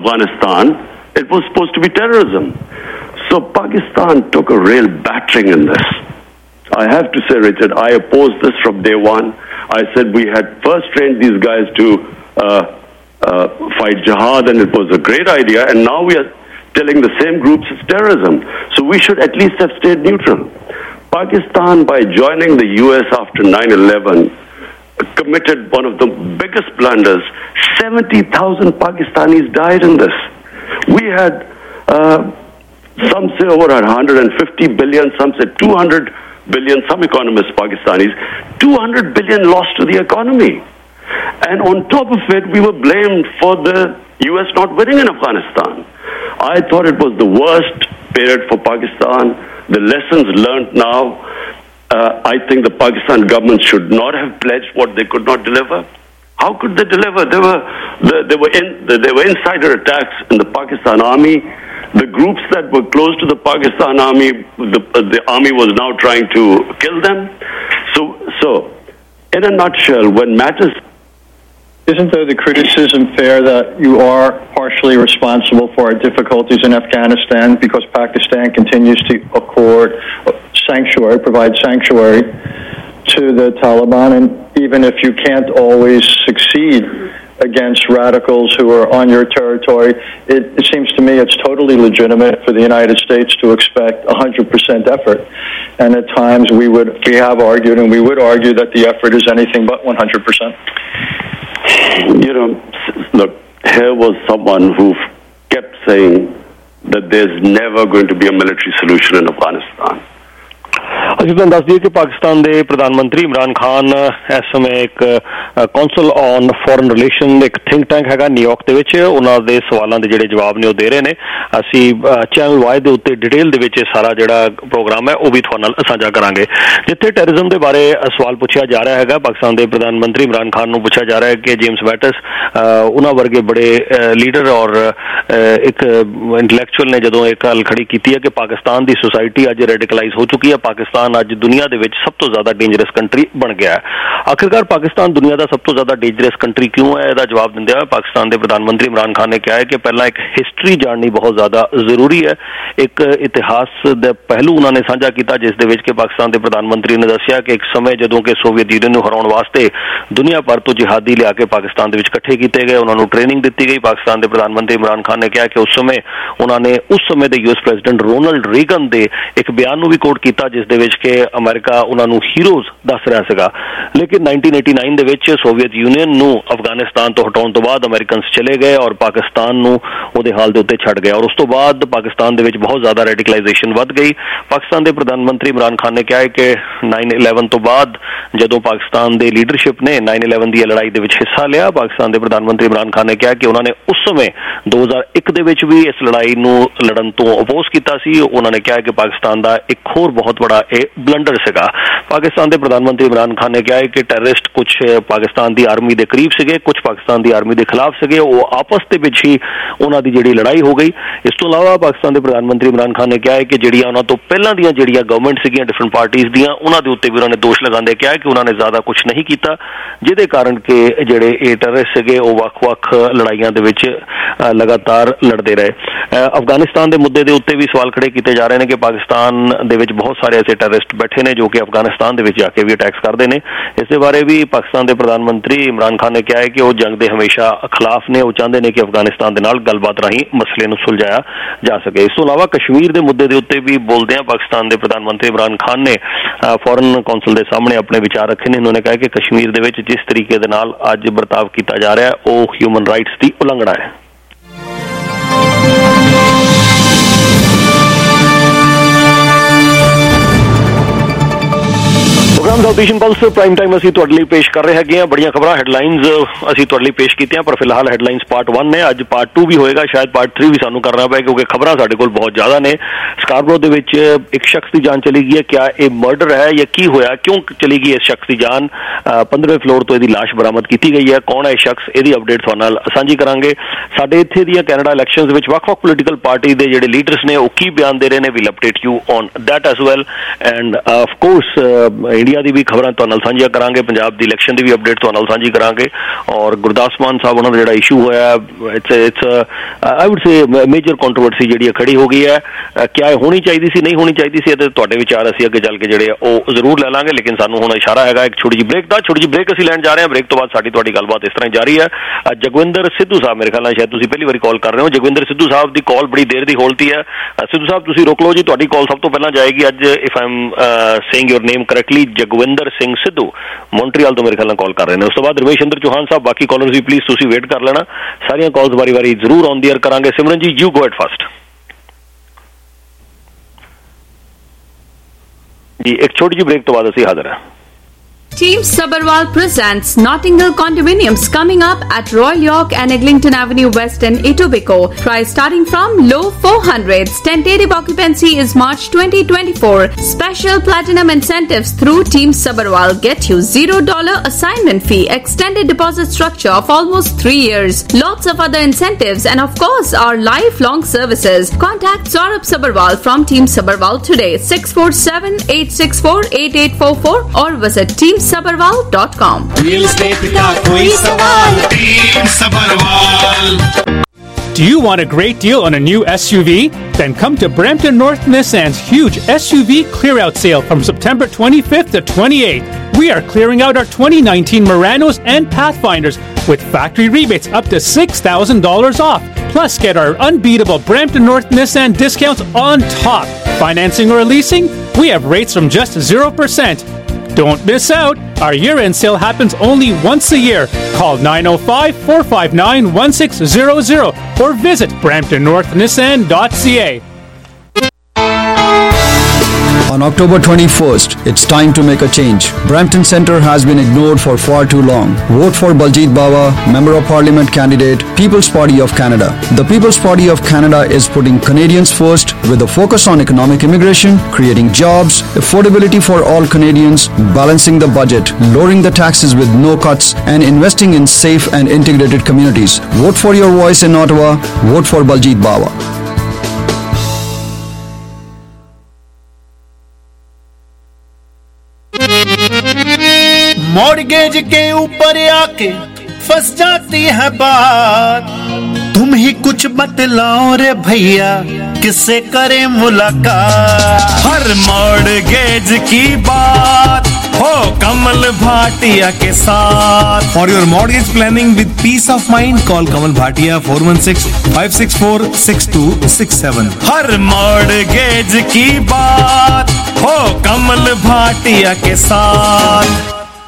Afghanistan, it was supposed to be terrorism. So Pakistan took a real battering in this. I have to say, Richard, I opposed this from day one. I said we had first trained these guys to uh, uh, fight jihad, and it was a great idea, and now we are telling the same groups it's terrorism. So we should at least have stayed neutral. Pakistan, by joining the U S after nine eleven, committed one of the biggest blunders. seventy thousand Pakistanis died in this. We had, uh, some say over one hundred fifty billion, some say two hundred billion, some economists, Pakistanis, two hundred billion lost to the economy. And on top of it, we were blamed for the U S not winning in Afghanistan. I thought it was the worst period for Pakistan. The lessons learned now, uh, I think the Pakistan government should not have pledged what they could not deliver. How could they deliver? There were there were in, there were insider attacks in the Pakistan army. The groups that were close to the Pakistan army, the, the army was now trying to kill them. So, so in a nutshell, when matters. Isn't there the criticism fair that you are partially responsible for our difficulties in Afghanistan because Pakistan continues to accord sanctuary, provide sanctuary to the Taliban, and even if you can't always succeed against radicals who are on your territory, it, it seems to me it's totally legitimate for the United States to expect one hundred percent effort. And at times we would, we have argued and we would argue that the effort is anything but one hundred percent. You know, look, here was someone who kept saying that there's never going to be a military solution in Afghanistan. ਅਸੀਂ ਤੁਹਾਨੂੰ ਦੱਸ ਦਈਏ ਕਿ ਪਾਕਿਸਤਾਨ ਦੇ ਪ੍ਰਧਾਨ ਮੰਤਰੀ ਇਮਰਾਨ ਖਾਨ ਇਸ ਸਮੇਂ ਇੱਕ ਕੌਂਸਲ ਔਨ ਫੋਰਨ ਰਿਲੇਸ਼ਨ ਇੱਕ ਥਿੰਕ ਟੈਂਕ ਹੈਗਾ ਨਿਊਯਾਰਕ ਦੇ ਵਿੱਚ, ਉਹਨਾਂ ਦੇ ਸਵਾਲਾਂ ਦੇ ਜਿਹੜੇ ਜਵਾਬ ਨੇ ਉਹ ਦੇ ਰਹੇ ਨੇ। ਅਸੀਂ ਚੈਨਲ ਵਾਈ ਦੇ ਉੱਤੇ ਡਿਟੇਲ ਦੇ ਵਿੱਚ ਸਾਰਾ ਜਿਹੜਾ ਪ੍ਰੋਗਰਾਮ ਹੈ ਉਹ ਵੀ ਤੁਹਾਡੇ ਨਾਲ ਸਾਂਝਾ ਕਰਾਂਗੇ। ਜਿੱਥੇ ਟੈਰਰਿਜ਼ਮ ਦੇ ਬਾਰੇ ਸਵਾਲ ਪੁੱਛਿਆ ਜਾ ਰਿਹਾ ਹੈਗਾ, ਪਾਕਿਸਤਾਨ ਦੇ ਪ੍ਰਧਾਨ ਮੰਤਰੀ ਇਮਰਾਨ ਖਾਨ ਨੂੰ ਪੁੱਛਿਆ ਜਾ ਰਿਹਾ ਹੈ ਕਿ ਜੇਮਸ ਮੈਟਿਸ ਉਹਨਾਂ ਵਰਗੇ ਬੜੇ ਲੀਡਰ ਔਰ ਇੱਕ ਇੰਟੈਲੈਕਚੁਅਲ ਨੇ ਜਦੋਂ ਇਹ ਗੱਲ ਖੜੀ ਕੀਤੀ ਹੈ ਕਿ ਪਾਕਿਸਤਾਨ ਦੀ ਸੋਸਾਇਟੀ ਅੱਜ ਰੈਡੀਕਲਾਈਜ਼ ਹੋ ਚੁੱਕੀ ਹੈ, ਪਾਕਿਸਤਾਨ ਅੱਜ ਦੁਨੀਆ ਦੇ ਵਿੱਚ ਸਭ ਤੋਂ ਜ਼ਿਆਦਾ ਡੇਂਜਰਸ ਕੰਟਰੀ ਬਣ ਗਿਆ ਹੈ। ਆਖਿਰਕਾਰ ਪਾਕਿਸਤਾਨ ਦੁਨੀਆ ਦਾ ਸਭ ਤੋਂ ਜ਼ਿਆਦਾ ਡੇਂਜਰਸ ਕੰਟਰੀ ਕਿਉਂ ਹੈ, ਇਹਦਾ ਜਵਾਬ ਦਿੰਦੇ ਹੋਏ ਪਾਕਿਸਤਾਨ ਦੇ ਪ੍ਰਧਾਨ ਮੰਤਰੀ ਇਮਰਾਨ ਖਾਨ ਨੇ ਕਿਹਾ ਹੈ ਕਿ ਪਹਿਲਾਂ ਇੱਕ ਹਿਸਟਰੀ ਜਾਣਨੀ ਬਹੁਤ ਜ਼ਿਆਦਾ ਜ਼ਰੂਰੀ ਹੈ। ਇੱਕ ਇਤਿਹਾਸ ਦਾ ਪਹਿਲੂ ਉਹਨਾਂ ਨੇ ਸਾਂਝਾ ਕੀਤਾ ਜਿਸ ਦੇ ਵਿੱਚ ਕਿ ਪਾਕਿਸਤਾਨ ਦੇ ਪ੍ਰਧਾਨ ਮੰਤਰੀ ਨੇ ਦੱਸਿਆ ਕਿ ਇੱਕ ਸਮੇਂ ਜਦੋਂ ਕਿ ਸੋਵੀਅਤ ਯੂਨੀਅਨ ਨੂੰ ਹਰਾਉਣ ਵਾਸਤੇ ਦੁਨੀਆ ਭਰ ਤੋਂ ਜਿਹਾਦੀ ਲਿਆ ਕੇ ਪਾਕਿਸਤਾਨ ਦੇ ਵਿੱਚ ਇਕੱਠੇ ਕੀਤੇ ਗਏ, ਉਹਨਾਂ ਨੂੰ ਟ੍ਰੇਨਿੰਗ ਦਿੱਤੀ ਗਈ। ਪਾਕਿਸਤਾਨ ਦੇ ਪ੍ਰਧਾਨ ਮੰਤਰੀ ਇਮਰਾਨ ਖਾਨ ਨੇ ਕਿਹਾ ਕਿ ਉਸ ਸਮੇਂ ਉਹਨਾਂ ਨੇ ਉਸ ਸਮੇਂ ਦੇ ਯੂਐਸ ਪ੍ਰੈਜ਼ੀਡੈਂਟ ਰੋਨਲਡ ਰੀਗਨ ਦੇ ਇੱਕ ਬਿਆਨ ਨੂੰ ਵੀ ਕੋਟ ਕੀਤਾ ਜਿਸ ਦੇ ਵਿੱਚ ਕਿ ਅਮਰੀਕਾ ਉਹਨਾਂ ਨੂੰ ਹੀਰੋਜ਼ ਦੱਸ ਰਿਹਾ ਸੀਗਾ। ਲੇਕਿਨ ਨਾਈਨਟੀਨ ਏਟੀ ਨਾਈਨ ਦੇ ਵਿੱਚ ਸੋਵੀਅਤ ਯੂਨੀਅਨ ਨੂੰ ਅਫਗਾਨਿਸਤਾਨ ਤੋਂ ਹਟਾਉਣ ਤੋਂ ਬਾਅਦ ਅਮਰੀਕਨਸ ਚਲੇ ਗਏ ਔਰ ਪਾਕਿਸਤਾਨ ਨੂੰ ਉਹਦੇ ਹਾਲ ਦੇ ਉੱਤੇ ਛੱਡ ਗਏ ਔਰ ਉਸ ਤੋਂ ਬਾਅਦ ਪਾਕਿਸਤਾਨ ਦੇ ਵਿੱਚ ਬਹੁਤ ਜ਼ਿਆਦਾ ਰੈਡੀਕਲਾਈਜੇਸ਼ਨ ਵੱਧ ਗਈ। ਪਾਕਿਸਤਾਨ ਦੇ ਪ੍ਰਧਾਨ ਮੰਤਰੀ ਇਮਰਾਨ ਖਾਨ ਨੇ ਕਿਹਾ ਹੈ ਕਿ ਨਾਈਨ ਇਲੈਵਨ ਤੋਂ ਬਾਅਦ ਜਦੋਂ ਪਾਕਿਸਤਾਨ ਦੇ ਲੀਡਰਸ਼ਿਪ ਨੇ ਨਾਈਨ ਇਲੈਵਨ ਦੀ ਲੜਾਈ ਦੇ ਵਿੱਚ ਹਿੱਸਾ ਲਿਆ, ਪਾਕਿਸਤਾਨ ਦੇ ਪ੍ਰਧਾਨ ਮੰਤਰੀ ਇਮਰਾਨ ਖਾਨ ਨੇ ਕਿਹਾ ਕਿ ਉਹਨਾਂ ਨੇ ਉਸ ਸਮੇਂ ਦੋ ਹਜ਼ਾਰ ਇੱਕ ਦੇ ਵਿੱਚ ਵੀ ਇਸ ਲੜਾਈ ਨੂੰ ਲੜਨ ਤੋਂ ਅਪੋਜ਼ ਕੀਤਾ ਸੀ। ਉਹਨਾਂ ਨੇ ਕਿਹਾ ਕਿ ਪਾਕਿਸਤਾਨ ਦਾ ਇੱਕ ਹੋਰ ਬਹੁਤ ਬੜਾ ਇਹ ਬਲੰਡਰ ਸੀਗਾ। ਪਾਕਿਸਤਾਨ ਦੇ ਪ੍ਰਧਾਨ ਮੰਤਰੀ ਇਮਰਾਨ ਖਾਨ ਨੇ ਕਿਹਾ ਹੈ ਕਿ ਟੈਰਰਿਸਟ ਕੁਝ ਪਾਕਿਸਤਾਨ ਦੀ ਆਰਮੀ ਦੇ ਕਰੀਬ ਸੀਗੇ, ਕੁਝ ਪਾਕਿਸਤਾਨ ਦੀ ਆਰਮੀ ਦੇ ਖਿਲਾਫ ਸੀਗੇ, ਉਹ ਆਪਸ ਦੇ ਵਿੱਚ ਹੀ ਉਹਨਾਂ ਦੀ ਜਿਹੜੀ ਲੜਾਈ ਹੋ ਗਈ। ਇਸ ਤੋਂ ਇਲਾਵਾ ਪਾਕਿਸਤਾਨ ਦੇ ਪ੍ਰਧਾਨ ਮੰਤਰੀ ਇਮਰਾਨ ਖਾਨ ਨੇ ਕਿਹਾ ਹੈ ਕਿ ਜਿਹੜੀਆਂ ਉਹਨਾਂ ਤੋਂ ਪਹਿਲਾਂ ਦੀਆਂ ਜਿਹੜੀਆਂ ਗਵਰਨਮੈਂਟ ਸੀਗੀਆਂ ਡਿਫਰੈਂਟ ਪਾਰਟੀਆਂ ਦੀਆਂ, ਉਹਨਾਂ ਦੇ ਉੱਤੇ ਵੀ ਉਹਨਾਂ ਨੇ ਦੋਸ਼ ਲਗਾਉਂਦੇ ਕਿਹਾ ਕਿ ਉਹਨਾਂ ਨੇ ਜ਼ਿਆਦਾ ਕੁਝ ਨਹੀਂ ਕੀਤਾ, ਜਿਹਦੇ ਕਾਰਨ ਕਿ ਜਿਹੜੇ ਇਹ ਟੈਰਰਿਸਟ ਸੀਗੇ ਉਹ ਵੱਖ-ਵੱਖ ਲੜਾਈਆਂ ਦੇ ਵਿੱਚ ਲਗਾਤਾਰ ਲੜਦੇ ਰਹੇ। ਅਫਗਾਨਿਸਤਾਨ ਦੇ ਮੁੱਦੇ ਦੇ ਉੱਤੇ ਵੀ ਸਵਾਲ ਖੜੇ ਕੀਤੇ ਜਾ ਰਹੇ ਨੇ ਕਿ ਪਾਕਿਸਤਾਨ ਦੇ ਵਿੱਚ ਬਹੁਤ ਸਾਰੇ ਐਸੇ ਟੈਰਰਿਸਟ ਬੈਠੇ ਨੇ ਜੋ ਕਿ ਅਫਗਾਨਿਸਤਾਨ ਦੇ ਵਿੱਚ ਜਾ ਕੇ ਵੀ ਅਟੈਕਸ ਕਰਦੇ ਨੇ। ਇਸ ਦੇ ਬਾਰੇ ਵੀ ਪਾਕਿਸਤਾਨ ਦੇ ਪ੍ਰਧਾਨ ਮੰਤਰੀ ਇਮਰਾਨ ਖਾਨ ਨੇ ਕਿਹਾ ਹੈ ਕਿ ਉਹ ਜੰਗ ਦੇ ਹਮੇਸ਼ਾ ਖਿਲਾਫ ਨੇ, ਉਹ ਚਾਹੁੰਦੇ ਨੇ ਕਿ ਅਫਗਾਨਿਸਤਾਨ ਦੇ ਨਾਲ ਗੱਲਬਾਤ ਰਾਹੀਂ ਮਸਲੇ ਨੂੰ ਸੁਲਝਾਇਆ ਜਾ ਸਕੇ। ਇਸ ਤੋਂ ਇਲਾਵਾ ਕਸ਼ਮੀਰ ਦੇ ਮੁੱਦੇ ਦੇ ਉੱਤੇ ਵੀ ਬੋਲਦਿਆਂ ਪਾਕਿਸਤਾਨ ਦੇ ਪ੍ਰਧਾਨ ਮੰਤਰੀ ਇਮਰਾਨ ਖਾਨ ਨੇ ਫੋਰਨ ਕੌਂਸਲ ਦੇ ਸਾਹਮਣੇ ਆਪਣੇ ਵਿਚਾਰ ਰੱਖੇ ਨੇ। ਉਹਨਾਂ ਨੇ ਕਿਹਾ ਕਿ ਕਸ਼ਮੀਰ ਦੇ ਵਿੱਚ ਜਿਸ ਤਰੀਕੇ ਦੇ ਨਾਲ ਅੱਜ ਵਰਤਾਵ ਕੀਤਾ ਜਾ ਰਿਹਾ ਉਹ ਹਿਊਮਨ ਰਾਈਟਸ ਦੀ ਉਲੰਘਣਾ ਹੈ। Program South Asian Pulse prime Time ਅਸੀਂ ਤੁਹਾਡੇ ਲਈ ਪੇਸ਼ ਕਰ ਰਹੇ ਹੈਗੇ ਹਾਂ। ਬੜੀਆਂ ਖਬਰਾਂ ਹੈਡਲਾਈਨਸ ਅਸੀਂ ਤੁਹਾਡੇ ਲਈ ਪੇਸ਼ ਕੀਤੀਆਂ, ਪਰ ਫਿਲਹਾਲ ਹੈਡਲਾਈਨਸ ਪਾਰਟ ਵਨ ਨੇ। ਅੱਜ ਪਾਰਟ ਟੂ ਵੀ ਹੋਏਗਾ, ਸ਼ਾਇਦ ਪਾਰਟ ਥਰੀ ਵੀ ਸਾਨੂੰ ਕਰਨਾ ਪਏ ਕਿਉਂਕਿ ਖਬਰਾਂ ਸਾਡੇ ਕੋਲ ਬਹੁਤ ਜ਼ਿਆਦਾ ਨੇ। ਸਕਾਰਬਰੋ ਦੇ ਵਿੱਚ ਇੱਕ ਸ਼ਖਸ ਦੀ ਜਾਨ ਚਲੀ ਗਈ ਹੈ, ਕਿਆ ਇਹ ਮਰਡਰ ਹੈ ਜਾਂ ਕੀ ਹੋਇਆ, ਕਿਉਂ ਚਲੀ ਗਈ ਇਸ ਸ਼ਖਸ ਦੀ ਜਾਨ? ਪੰਦਰਵੇਂ ਫਲੋਰ ਤੋਂ ਇਹਦੀ ਲਾਸ਼ ਬਰਾਮਦ ਕੀਤੀ ਗਈ ਹੈ। ਕੌਣ ਹੈ ਇਹ ਸ਼ਖਸ, ਇਹਦੀ ਅਪਡੇਟ ਤੁਹਾਡੇ ਨਾਲ ਸਾਂਝੀ ਕਰਾਂਗੇ। ਸਾਡੇ ਇੱਥੇ ਦੀਆਂ ਕੈਨੇਡਾ ਇਲੈਕਸ਼ਨਸ ਵਿੱਚ ਵੱਖ-ਵੱਖ ਪੋਲੀਟੀਕਲ ਪਾਰਟੀ ਦੇ ਜਿਹੜੇ ਲੀਡਰਸ ਨੇ ਉਹ ਕੀ ਬਿਆਨ ਦੇ ਰਹੇ ਨੇ, we'll update you on that as well. And of course India ਦੀ ਵੀ ਖਬਰਾਂ ਤੁਹਾਡੇ ਨਾਲ ਸਾਂਝੀਆਂ ਕਰਾਂਗੇ, ਪੰਜਾਬ ਦੀ ਇਲੈਕਸ਼ਨ ਦੀ ਵੀ ਅਪਡੇਟ ਤੁਹਾਡੇ ਨਾਲ ਸਾਂਝੀ ਕਰਾਂਗੇ, ਔਰ ਗੁਰਦਾਸ ਮਾਨ ਸਾਹਿਬ ਉਹਨਾਂ ਦਾ ਜਿਹੜਾ ਇਸ਼ੂ ਹੋਇਆ, it's it's I would say major controversy ਜਿਹੜੀ ਖੜੀ ਹੋ ਗਈ ਹੈ। ਕਿਆ ਇਹ ਹੋਣੀ ਚਾਹੀਦੀ ਸੀ, ਨਹੀਂ ਹੋਣੀ ਚਾਹੀਦੀ ਸੀ, ਇਹਦੇ ਤੁਹਾਡੇ ਵਿਚਾਰ ਅਸੀਂ ਅੱਗੇ ਚੱਲ ਕੇ ਜਿਹੜੇ ਉਹ ਜ਼ਰੂਰ ਲੈ ਲਾਂਗੇ, ਲੇਕਿਨ ਸਾਨੂੰ ਹੁਣ ਇਸ਼ਾਰਾ ਹੈਗਾ ਇੱਕ ਛੋਟੀ ਜਿਹੀ ਬ੍ਰੇਕ ਦਾ। ਛੋਟੀ ਜਿਹੀ ਬ੍ਰੇਕ ਅਸੀਂ ਲੈਣ ਜਾ ਰਹੇ ਹਾਂ। ਬ੍ਰੇਕ ਤੋਂ ਬਾਅਦ ਸਾਡੀ ਤੁਹਾਡੀ ਗੱਲਬਾਤ ਇਸ ਤਰ੍ਹਾਂ ਹੀ ਜਾਰੀ ਹੈ। ਜਗਵਿੰਦਰ ਸਿੱਧੂ ਸਾਹਿਬ, ਮੇਰੇ ਖਿਆਲ ਨਾਲ ਸ਼ਾਇਦ ਤੁਸੀਂ ਪਹਿਲੀ ਵਾਰੀ ਕਾਲ ਕਰ ਰਹੇ ਹੋ। ਜਗਵਿੰਦਰ ਸਿੱਧੂ ਸਾਹਿਬ ਦੀ ਕਾਲ ਬੜੀ ਦੇਰ ਦੀ ਹੋਲਤੀ ਹੈ। ਸਿੱਧੂ ਸਾਹਿਬ ਤੁਸੀਂ ਰੋਕ ਲਓ ਜੀ, ਤੁਹਾਡੀ ਕਾਲ ਸਭ ਤੋਂ ਪਹਿਲਾਂ ਜਾਏਗੀ ਅੱਜ, if I am saying your name correctly, Jagvinder Singh Sidhu Montreal ਤੋਂ ਮੇਰੇ ਖਿਆਲ ਨਾਲ ਕਾਲ ਕਰ ਰਹੇ ਨੇ। ਉਸ ਤੋਂ ਬਾਅਦ ਰਮੇਸ਼ ਚੰਦਰ ਚੌਹਾਨ ਸਾਹਿਬ, ਬਾਕੀ ਕਾਲਰਸ ਵੀ ਪਲੀਜ਼ ਤੁਸੀਂ ਵੇਟ ਕਰ ਲੈਣਾ, ਸਾਰੀਆਂ ਕਾਲਸ ਵਾਰੀ ਵਾਰੀ ਜ਼ਰੂਰ ਔਨ ਦੀ ਏਅਰ ਕਰਾਂਗੇ। ਸਿਮਰਨ ਜੀ, ਯੂ ਗੋ ਐਟ ਫਸਟ ਜੀ। ਇੱਕ ਛੋਟੀ ਜਿਹੀ ਬ੍ਰੇਕ ਤੋਂ ਬਾਅਦ ਅਸੀਂ ਹਾਜ਼ਰ ਹਾਂ। Team Sabharwal presents Notting Hill Condominiums coming up at Royal York and Eglinton Avenue West in Etobicoke. Price starting from low four hundreds. Tentative occupancy is March twenty twenty-four. Special platinum incentives through Team Sabharwal get you zero dollar assignment fee, extended deposit structure of almost three years. Lots of other incentives and of course our lifelong services. Contact Saurabh Sabharwal from Team Sabharwal today. six four seven, eight six four, eight eight four four or visit team sabharwal dot com. Real estate का कोई सवाल, Team Sabharwal. Do you want a great deal on a new S U V? Then come to Brampton North Nissan's huge S U V clear-out sale from September twenty-fifth to twenty-eighth. We are clearing out our twenty nineteen Muranos and Pathfinders with factory rebates up to six thousand dollars off. Plus, get our unbeatable Brampton North Nissan discounts on top. Financing or leasing? We have rates from just zero percent. Don't miss out. Our year-end sale happens only once a year. Call nine oh five, four five nine, one six zero zero or visit brampton north nissan dot c a. On October twenty-first, it's time to make a change. Brampton Centre has been ignored for far too long. Vote for Baljeet Bawa, Member of Parliament candidate, People's Party of Canada. The People's Party of Canada is putting Canadians first with a focus on economic immigration, creating jobs, affordability for all Canadians, balancing the budget, lowering the taxes with no cuts, and investing in safe and integrated communities. Vote for your voice in Ottawa. Vote for Baljeet Bawa. Mortgage के ऊपर आके फंस जाती है बात, तुम ही कुछ बतलाओ रे भैया, किससे करें मुलाकात। हर मॉर्गेज की बात हो कमल भाटिया के साथ। For your mortgage planning with peace of mind, call Kamal Bhatia four one six, five six four, six two six seven. हर मॉर्गेज की बात हो कमल भाटिया के साथ।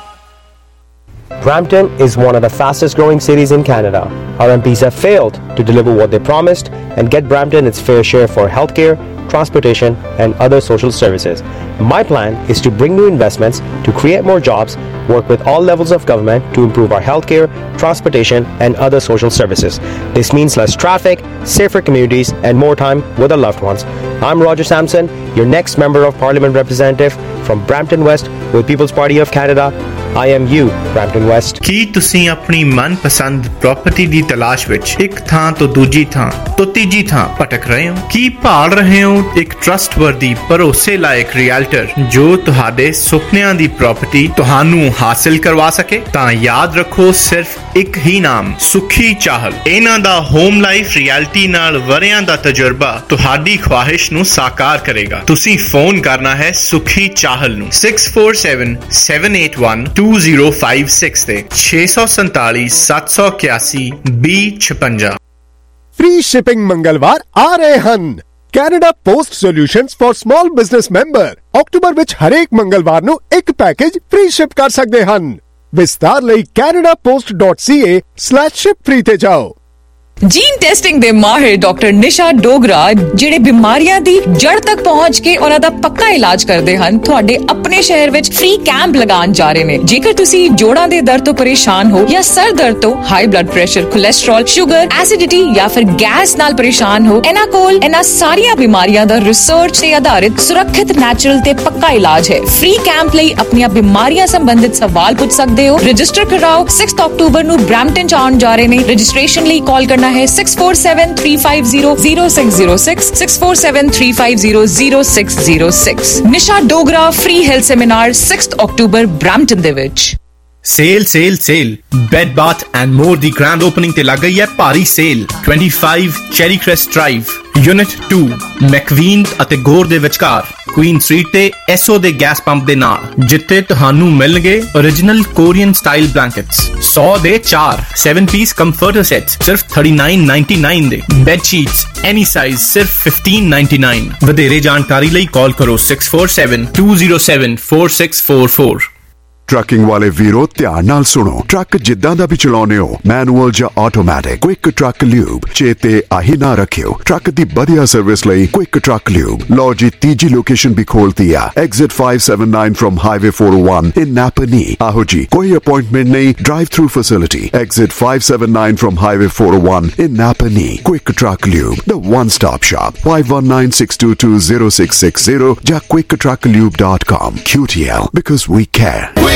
Brampton is one of the fastest growing cities in Canada. Our M Ps have failed to deliver what they promised and get Brampton its fair share for healthcare, transportation and other social services. My plan is to bring new investments to create more jobs, work with all levels of government to improve our healthcare, transportation and other social services. This means less traffic, safer communities and more time with our loved ones. I'm Roger Sampson, your next Member of Parliament representative from Brampton West with People's Party of Canada. I am you, Brampton West. ਕੀ ਤੁਸੀਂ ਆਪਣੀ ਮਨਪਸੰਦ property ਦੀ ਤਲਾਸ਼ ਵਿੱਚ ਇੱਕ ਥਾਂ ਤੋਂ ਦੂਜੀ ਥਾਂ ਤੋਂ ਤੀਜੀ ਥਾਂ ਭਟਕ ਰਹੇ ਹੋ? ਕੀ ਭਾਲ ਰਹੇ ਹੋ ਇੱਕ ਟਰਸਟਵਰਦੀ ਭਰੋਸੇ ਲਾਇਕ ਰੀਅਲਟਰ ਜੋ ਤੁਹਾਡੇ ਸੁਪਨਿਆਂ ਦੀ ਪ੍ਰਾਪਰਟੀ ਤੁਹਾਨੂੰ ਹਾਸਲ ਕਰਵਾ ਸਕੇ? ਤਾਂ ਯਾਦ ਰੱਖੋ, ਸਿਰਫ ਇੱਕ ਹੀ ਨਾਮ, ਸੁਖੀ ਚਾਹਲ। ਇਹਨਾਂ ਦਾ ਹੋਮ ਲਾਈਫ ਰਿਐਲਿਟੀ ਨਾਲ ਵਰਿਆਂ ਦਾ ਤਜਰਬਾ ਤੁਹਾਡੀ ਖੁਆਇਸ਼ ਨੂੰ ਸਾਕਾਰ ਕਰੇਗਾ। ਤੁਸੀਂ ਫੋਨ ਕਰਨਾ ਹੈ ਸੁਖੀ ਚਾਹਲ ਨੂੰ six four seven, seven eight one, two zero five six ਤੇ ਛੇ ਸੌ ਸੰਤਾਲੀ, ਸੱਤ ਸੌ ਇਕਿਆਸੀ, ਵੀਹ ਛਪੰਜਾ। फ्री शिपिंग मंगलवार आ रहे ਹਨ। Canada post solutions for small business member ਅਕਤੂਬਰ ਵਿੱਚ ਹਰੇਕ ਮੰਗਲਵਾਰ ਨੂੰ ਇੱਕ ਪੈਕੇਜ ਫ੍ਰੀ ਸ਼ਿਪ ਕਰ ਸਕਦੇ ਹਨ। ਵਿਸਤਾਰ ਲਈ canada post dot c a slash ship free ਤੇ ਜਾਓ। ਜੀਨ ਟੈਸਟਿੰਗ ਦੇ ਮਾਹਿਰ ਡਾਕਟਰ ਨਿਸ਼ਾ ਡੋਗਰਾ ਜਿਹੜੇ ਬਿਮਾਰੀਆਂ ਦੀ ਜੜ ਤੱਕ ਪਹੁੰਚ ਕੇ ਉਹਨਾਂ ਦਾ ਪੱਕਾ ਇਲਾਜ ਕਰਦੇ ਹਨ, ਤੁਹਾਡੇ ਆਪਣੇ ਸ਼ਹਿਰ ਵਿੱਚ ਫ੍ਰੀ ਕੈਂਪ ਲਗਾਉਣ ਜਾ ਰਹੇ ਨੇ। ਜੇਕਰ ਤੁਸੀਂ ਜੋੜਾਂ ਦੇ ਦਰਦ ਤੋਂ ਪਰੇਸ਼ਾਨ ਹੋ ਜਾਂ ਸਰ ਦਰਦ ਤੋਂ, high blood pressure, cholesterol, sugar, acidity ਜਾਂ ਫਿਰ ਗੈਸ ਨਾਲ ਪਰੇਸ਼ਾਨ ਹੋ, ਇਹਨਾਂ ਕੋਲ ਇਹਨਾਂ ਸਾਰੀਆਂ ਬਿਮਾਰੀਆਂ ਦਾ ਰਿਸਰਚ ਤੇ ਆਧਾਰਿਤ ਸੁਰੱਖਿਅਤ, ਨੈਚੁਰਲ ਤੇ ਪੱਕਾ ਇਲਾਜ ਹੈ। ਫ੍ਰੀ ਕੈਂਪ ਲਈ ਆਪਣੀਆਂ ਬਿਮਾਰੀਆਂ ਸੰਬੰਧਿਤ ਸਵਾਲ ਪੁੱਛ ਸਕਦੇ ਹੋ। ਰਜਿਸਟਰ ਕਰਾਓ। sixth ਅਕਤੂਬਰ ਨੂੰ ਬ੍ਰੈਂਪਟਨ ਚ ਆਉਣ ਜਾ ਰਹੇ ਨੇ। ਰਜਿਸਟ੍ਰੇਸ਼ਨ ਲਈ ਕਾਲ ਕਰਨਾ करना है six four seven three five zero zero six zero six six four seven three five zero zero six zero six Nisha Dogra free health seminar sixth October Brampton ਦੇ ਵਿੱਚ। Sale sale sale Bed Bath and More the grand opening ते लग गई है भारी sale पच्चीस Cherry Crest Drive unit two McVean ਅਤੇ Gore ਦੇ ਵਿਚਕਾਰ क्वीन स्ट्रीट ਤੇ ਐਸਓ ਦੇ ਗੈਸ ਪੰਪ ਦੇ ਨਾਲ ਜਿੱਥੇ ਤੁਹਾਨੂੰ ਮਿਲਣਗੇ ओरिजिनल कोरियन स्टाइल ब्लैंकेट्स सौ ਦੇ ਚਾਰ seven पीस कंफर्टर सेट्स सिर्फ thirty-nine ninety-nine ਦੇ बेड शीट्स एनी साइज सिर्फ fifteen ninety-nine ਵਧੇਰੇ ਜਾਣਕਾਰੀ ਲਈ ਕਾਲ ਕਰੋ six four seven two zero seven four six four four। Trucking ਵਾਲੇ ਵੀਰੋ ਧਿਆਨ ਨਾਲ ਸੁਣੋ ਟਰੱਕ ਜਿੱਦਾਂ ਦਾ ਵੀ ਚਲਾਉਨੇ ਹੋ ਮੈਨੂਅਲ ਜਾਂ ਆਟੋਮੈਟਿਕ ਕੁਇਕ ਟਰੱਕ ਲਿਊਬ ਚੇਤੇ ਆਹੀ ਨਾ ਰੱਖਿਓ ਟਰੱਕ ਦੀ ਵਧੀਆ ਸਰਵਿਸ ਲਈ ਕੁਇਕ ਟਰੱਕ ਲਿਊਬ ਲੋ ਜੀ ਤੀਜੀ ਲੋਕੇਸ਼ਨ ਵੀ ਖੋਲਤੀ ਆ exit five seventy-nine from highway four oh one in Napanee ਆਹੋ ਜੀ ਕੋਈ ਅਪਾਇੰਟਮੈਂਟ ਨਹੀਂ drive through facility exit five seventy-nine from highway four oh one in Napanee quick truck lube the one stop shop five one nine six two two zero six six zero ਜਾਂ quick truck lube dot com Q T L because we care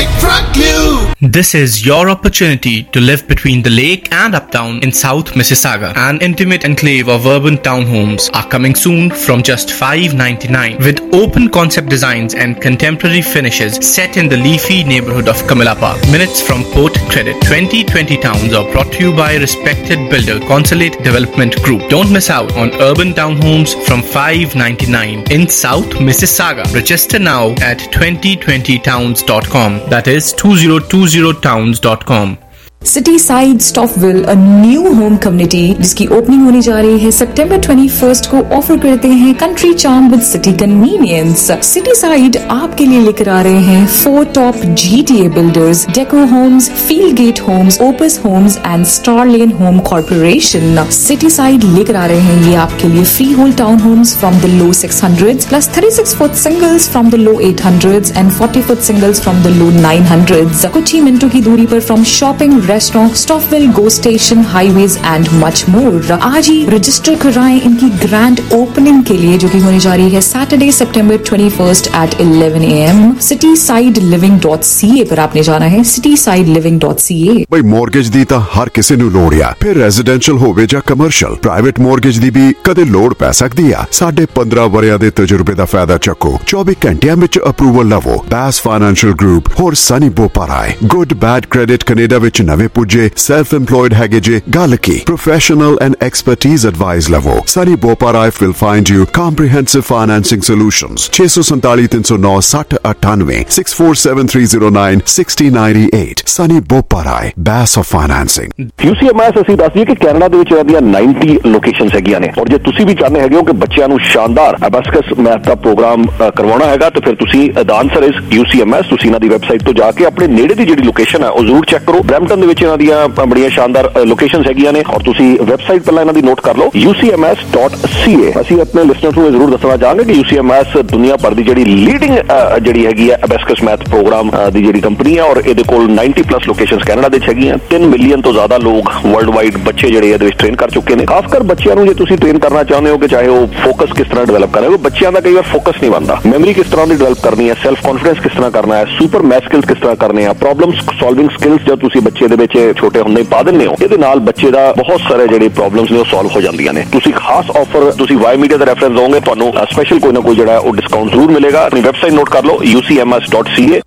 This is your opportunity to live between the lake and uptown in South Mississauga. An intimate enclave of urban townhomes are coming soon from just five ninety-nine with open concept designs and contemporary finishes set in the leafy neighborhood of Camilla Park, minutes from Port Credit. twenty twenty towns are brought to you by respected builder Consulate Development Group. Don't miss out on urban townhomes from five ninety-nine in South Mississauga. Register now at twenty twenty towns dot com. That is twenty twenty towns dot com. City side Stouffville a new home community जिसकी opening होने जा रही है सितंबर इक्कीस को offer करते हैं country charm with city convenience. City side आपके लिए लेकर आ रहे हैं four top GTA builders Deco Homes, Fieldgate Homes, Opus Homes and Star Lane Home Corporation. City side लेकर आ रहे हैं ये आपके लिए freehold town homes from the low six hundred plus thirty six foot singles from the low eight hundred and forty foot singles from the low nine hundred कुछ ही मिनटों की दूरी पर from shopping restaurant, Stouffville, GO station, highways and much more. आज ही register कराएं इनकी ग्रैंड ओपनिंग के लिए जो कि होने जा रही है सैटरडे सितंबर इक्कीस at eleven a m city side living dot c a पर आपने जाना है city side living dot c a। ਬਈ ਮੌਰਗੇਜ ਦੀ ਤਾਂ ਹਰ ਕਿਸੇ ਨੂੰ ਲੋੜ ਆ ਫਿਰ ਰੈਜ਼ੀਡੈਂਸ਼ੀਅਲ ਹੋਵੇ ਜਾਂ ਕਮਰਸ਼ੀਅਲ ਪ੍ਰਾਈਵੇਟ ਮੌਰਗੇਜ ਦੀ ਵੀ ਕਦੇ ਲੋੜ ਪੈ ਸਕਦੀ ਆ ਸਾਡੇ ਪੰਦਰਾਂ ਵਰਿਆਂ ਦੇ ਤਜਰਬੇ ਦਾ ਫਾਇਦਾ ਚੱਕੋ ਚੌਵੀ ਘੰਟਿਆਂ ਵਿੱਚ ਅਪਰੂਵਲ ਲਵੋ ਬੈਸ ਫਾਈਨੈਂਸ਼ੀਅਲ ਗਰੁੱਪ ਹੋਰ Sunny Boparai good bad credit Canada ਵਿੱਚ ਨਵੇਂ ਪੁੱਜੇ self employed ਹੈਗੇ ਜੇ ਗੱਲ ਕੀ professional and expertise advice level Sunny Boparai will find you comprehensive financing solutions six seven seven three oh nine six eight eight six four seven three oh nine six oh nine eight Sunny Boparai Bass of Financing U C M S ਅਸੀਂ ਦੱਸ ਦਈਏ ਕਿ Canada ਦੇ ਵਿੱਚ ਇਹਦੀਆਂ ninety locations ਹੈਗੀਆਂ ਨੇ ਔਰ ਜੇ ਤੁਸੀਂ ਵੀ ਚਾਹੁੰਦੇ ਹੈਗੇ ਹੋ ਕਿ ਬੱਚਿਆਂ ਨੂੰ ਸ਼ਾਨਦਾਰ ਅਬੈਸਕਸ ਮੈਥ ਦਾ ਪ੍ਰੋਗਰਾਮ ਕਰਵਾਉਣਾ ਹੈਗਾ ਤਾਂ ਫਿਰ ਤੁਸੀਂ the answer is U C M S ਤੁਸੀਂ ਇਹਨਾਂ ਦੀ ਵੈਬਸਾਈਟ ਤੋਂ ਜਾ ਕੇ ਆਪਣੇ ਨੇੜੇ ਦੀ ਜਿਹੜੀ ਲੋਕੇਸ਼ਨ ਹੈ ਉਹ ਜ਼ਰੂਰ ਚੈੱਕ ਕਰੋ ਬਰੈਂਪਟਨ ਦੇ ਵਿੱਚ ਇਹਨਾਂ ਦੀਆਂ ਬੜੀਆਂ ਸ਼ਾਨਦਾਰ ਲੋਕੇਸ਼ਨਸ ਹੈਗੀਆਂ ਨੇ ਔਰ ਤੁਸੀਂ ਵੈਬਸਾਈਟ ਪਹਿਲਾਂ ਇਹਨਾਂ ਦੀ ਨੋਟ ਕਰ ਲਓ U C M S dot C A ਅਸੀਂ ਆਪਣੇ ਲਿਸਨਰਸ ਨੂੰ ਜ਼ਰੂਰ ਦੱਸਣਾ ਚਾਹਾਂਗੇ ਕਿ U C M S ਦੁਨੀਆ ਭਰ ਦੀ ਜਿਹੜੀ ਲੀਡਿੰਗ ਜਿਹੜੀ ਹੈਗੀ ਹੈ ਅਬੈਸਕਸ ਮੈਥ ਪ੍ਰੋਗਰਾਮ ਦੀ ਜਿਹੜੀ ਕੰਪਨੀ ਹੈ ਔਰ ਇਹਦੇ ਕੋਲ ninety ਪਲੱਸ ਲੋਕੇਸ਼ਨਸ ਕੈਨੇਡਾ ਦੇ ਵਿੱਚ ਹੈਗੀਆਂ ਤਿੰਨ ਮਿਲੀਅਨ ਤੋਂ ਜ਼ਿਆਦਾ ਲੋਕ ਵਰਲਡ ਵਾਈਡ ਬੱਚੇ ਜਿਹੜੇ ਇਹਦੇ ਵਿੱਚ ਟ੍ਰੇਨ ਕਰ ਚੁੱਕੇ ਨੇ ਖਾਸ ਕਰ ਬੱਚਿਆਂ ਨੂੰ ਜੇ ਤੁਸੀਂ ਟ੍ਰੇਨ ਕਰਨਾ ਚਾਹੁੰਦੇ ਹੋ ਕਿ ਚਾਹੇ ਉਹ ਫੋਕਸ ਕਿਸ ਤਰ੍ਹਾਂ ਡਿਵੈਲਪ ਕਰੇ ਉਹ ਬੱਚਿਆਂ ਦਾ ਕਈ ਵਾਰ ਫੋਕਸ ਨਹੀਂ ਬਣਦਾ ਮੈਮਰੀ ਕਿਸ ਤਰ੍ਹਾਂ ਦੀ ਡਿਵੈਲਪ ਕਰਨੀ ਹੈ ਸੈਲਫ ਕੌਨਫੀਡੈਂਸ ਕਿਸ ਤਰ੍ਹਾਂ ਕਰਨਾ ਹੈ ਸੁਪਰ ਮੈਥ ਸਕਿੱਲਸ ਕਿਸ ਤਰ੍ਹਾਂ ਕਰਨੇ ਆ ਪ੍ਰੋਬਲਮ ਸੋਲਵਿੰਗ ਸਕਿੱਲਸ ਜਦ ਤੁਸੀਂ ਬੱਚੇ ਦੇ ਵਿੱਚ ਛੋਟੇ ਹੁੰਦੇ ਪਾ ਦਿੰਦੇ ਹੋ ਇਹਦੇ ਨਾਲ ਬੱਚੇ ਦਾ ਬਹੁਤ ਸਾਰੇ ਜਿਹੜੇ ਪ੍ਰੋਬਲਮਸ ਨੇ ਉਹ ਸੋਲਵ ਹੋ ਜਾਂਦੀਆਂ ਨੇ ਤੁਸੀਂ ਖਾਸ ਆਫਰ ਤੁਸੀਂ ਵਾਈ ਮੀਡੀਆ ਦਾ ਰੈਫਰੈਂਸ ਦੋਗੇ ਤੁਹਾਨੂੰ ਸਪੈਸ਼ਲ ਕੋਈ ਨਾ ਕੋਈ ਜਿਹੜਾ ਉਹ ਡਿਸਕਾਊਂਟ ਜ਼ਰੂਰ ਮਿਲੇਗਾ ਆਪਣੀ ਵੈਬਸਾਈਟ ਨੋਟ ਕਰ ਲਓ U C M S dot C A।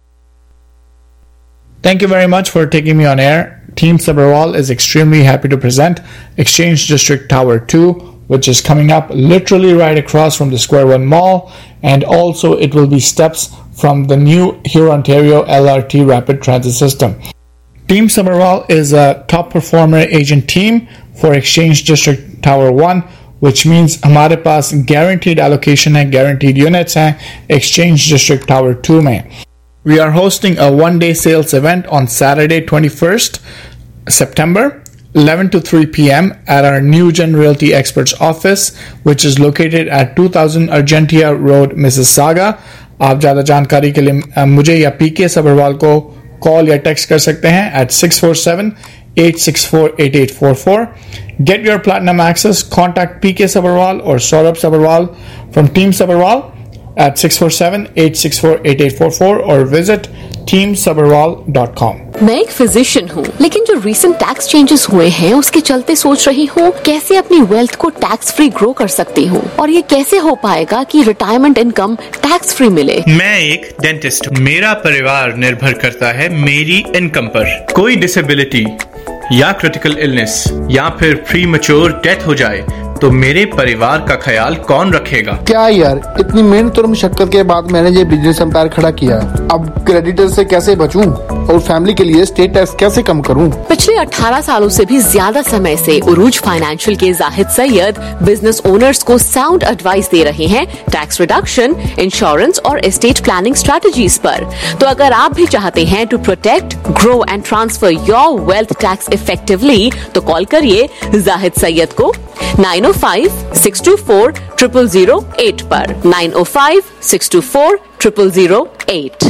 Thank you very much for taking me on air. Team Sabharwal is extremely happy to present Exchange District Tower two, which is coming up literally right across from the Square One Mall, and also it will be steps from the new Here Ontario L R T rapid transit system. Team Sabharwal is a top performer agent team for Exchange District Tower one, which means हमारे पास guaranteed allocation है, guaranteed units हैं Exchange District Tower two में. We are hosting a one-day sales event on Saturday twenty-first September eleven to three p m at our New Gen Realty Experts office, which is located at two thousand Argentia Road, Mississauga. आप ज़्यादा जानकारी के लिए मुझे या P के सबरवाल को call या टेक्स्ट कर सकते हैं at six four seven eight six four eight eight four four. Get your platinum access. Contact P K Sabharwal or Saurabh Sabharwal from Team Sabharwal at six four seven eight six four eight eight four four or visit team sabharwal dot com. मैं एक physician हूँ, लेकिन जो recent tax changes हुए हैं उसके चलते सोच रही हूँ कैसे अपनी वेल्थ को टैक्स फ्री ग्रो कर सकती हूँ, और ये कैसे हो पाएगा कि रिटायरमेंट इनकम टैक्स फ्री मिले। मैं एक डेंटिस्ट हूँ। मेरा परिवार निर्भर करता है मेरी इनकम पर। कोई डिसेबिलिटी या क्रिटिकल इलनेस या फिर प्री मैच्योर डेथ हो जाए तो मेरे परिवार का ख्याल कौन रखेगा? क्या यार, इतनी मेहनत और मुशक्कत के बाद मैंने ये बिजनेस एम्पायर खड़ा किया, अब क्रेडिटर से कैसे बचूं और फैमिली के लिए स्टेट टैक्स कैसे कम करूं? पिछले अठारह सालों से भी ज्यादा समय से उरूज फाइनेंशियल के जाहिद सैयद बिजनेस ओनर्स को साउंड एडवाइस दे रहे हैं टैक्स रिडक्शन, इंश्योरेंस और एस्टेट प्लानिंग स्ट्रेटजीज पर। तो अगर आप भी चाहते हैं to protect, grow and transfer your wealth tax effectively, तो कॉल करिए जाहिद सैयद को nine oh five six two four triple zero eight पर, nine oh five six two four triple zero eight.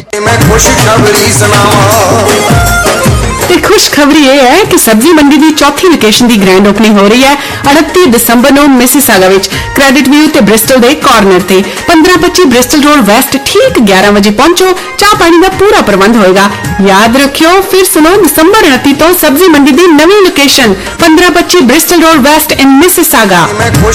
ਤੇ ਖੁਸ਼ਖਬਰੀ ਇਹ ਹੈ ਕਿ ਸਬਜ਼ੀ ਮੰਡੀ ਦੀ ਚੌਥੀ ਲੋਕੇਸ਼ਨ ਦੀ ਗ੍ਰੈਂਡ ਓਪਨਿੰਗ ਹੋ ਰਹੀ ਹੈ ਉਨੱਤੀ ਦਸੰਬਰ ਨੂੰ ਮਿਸੀਸਾਗਾ ਵਿੱਚ ਕ੍ਰੈਡਿਟ ਵਿਊ ਤੇ ਬ੍ਰਿਸਟਲ ਦੇ ਕਾਰਨਰ ਤੇ। ਪੰਦਰਾਂ ਪੱਚੀ ਬ੍ਰਿਸਟਲ ਰੋਡ ਵੈਸਟ ਠੀਕ ਗਿਆਰਾਂ ਵਜੇ ਪਹੁੰਚੋ, ਚਾਹ ਪਾਣੀ ਦਾ ਪੂਰਾ ਪ੍ਰਬੰਧ ਹੋਏਗਾ। ਯਾਦ ਰੱਖਿਓ, ਫਿਰ ਸੁਣੋ, ਦਸੰਬਰ ਉਨੱਤੀ ਤੋਂ ਸਬਜ਼ੀ ਮੰਡੀ ਦੀ ਨਵੀਂ ਲੋਕੇਸ਼ਨ ਪੰਦਰਾਂ ਪੱਚੀ Bristol road west in Mississauga.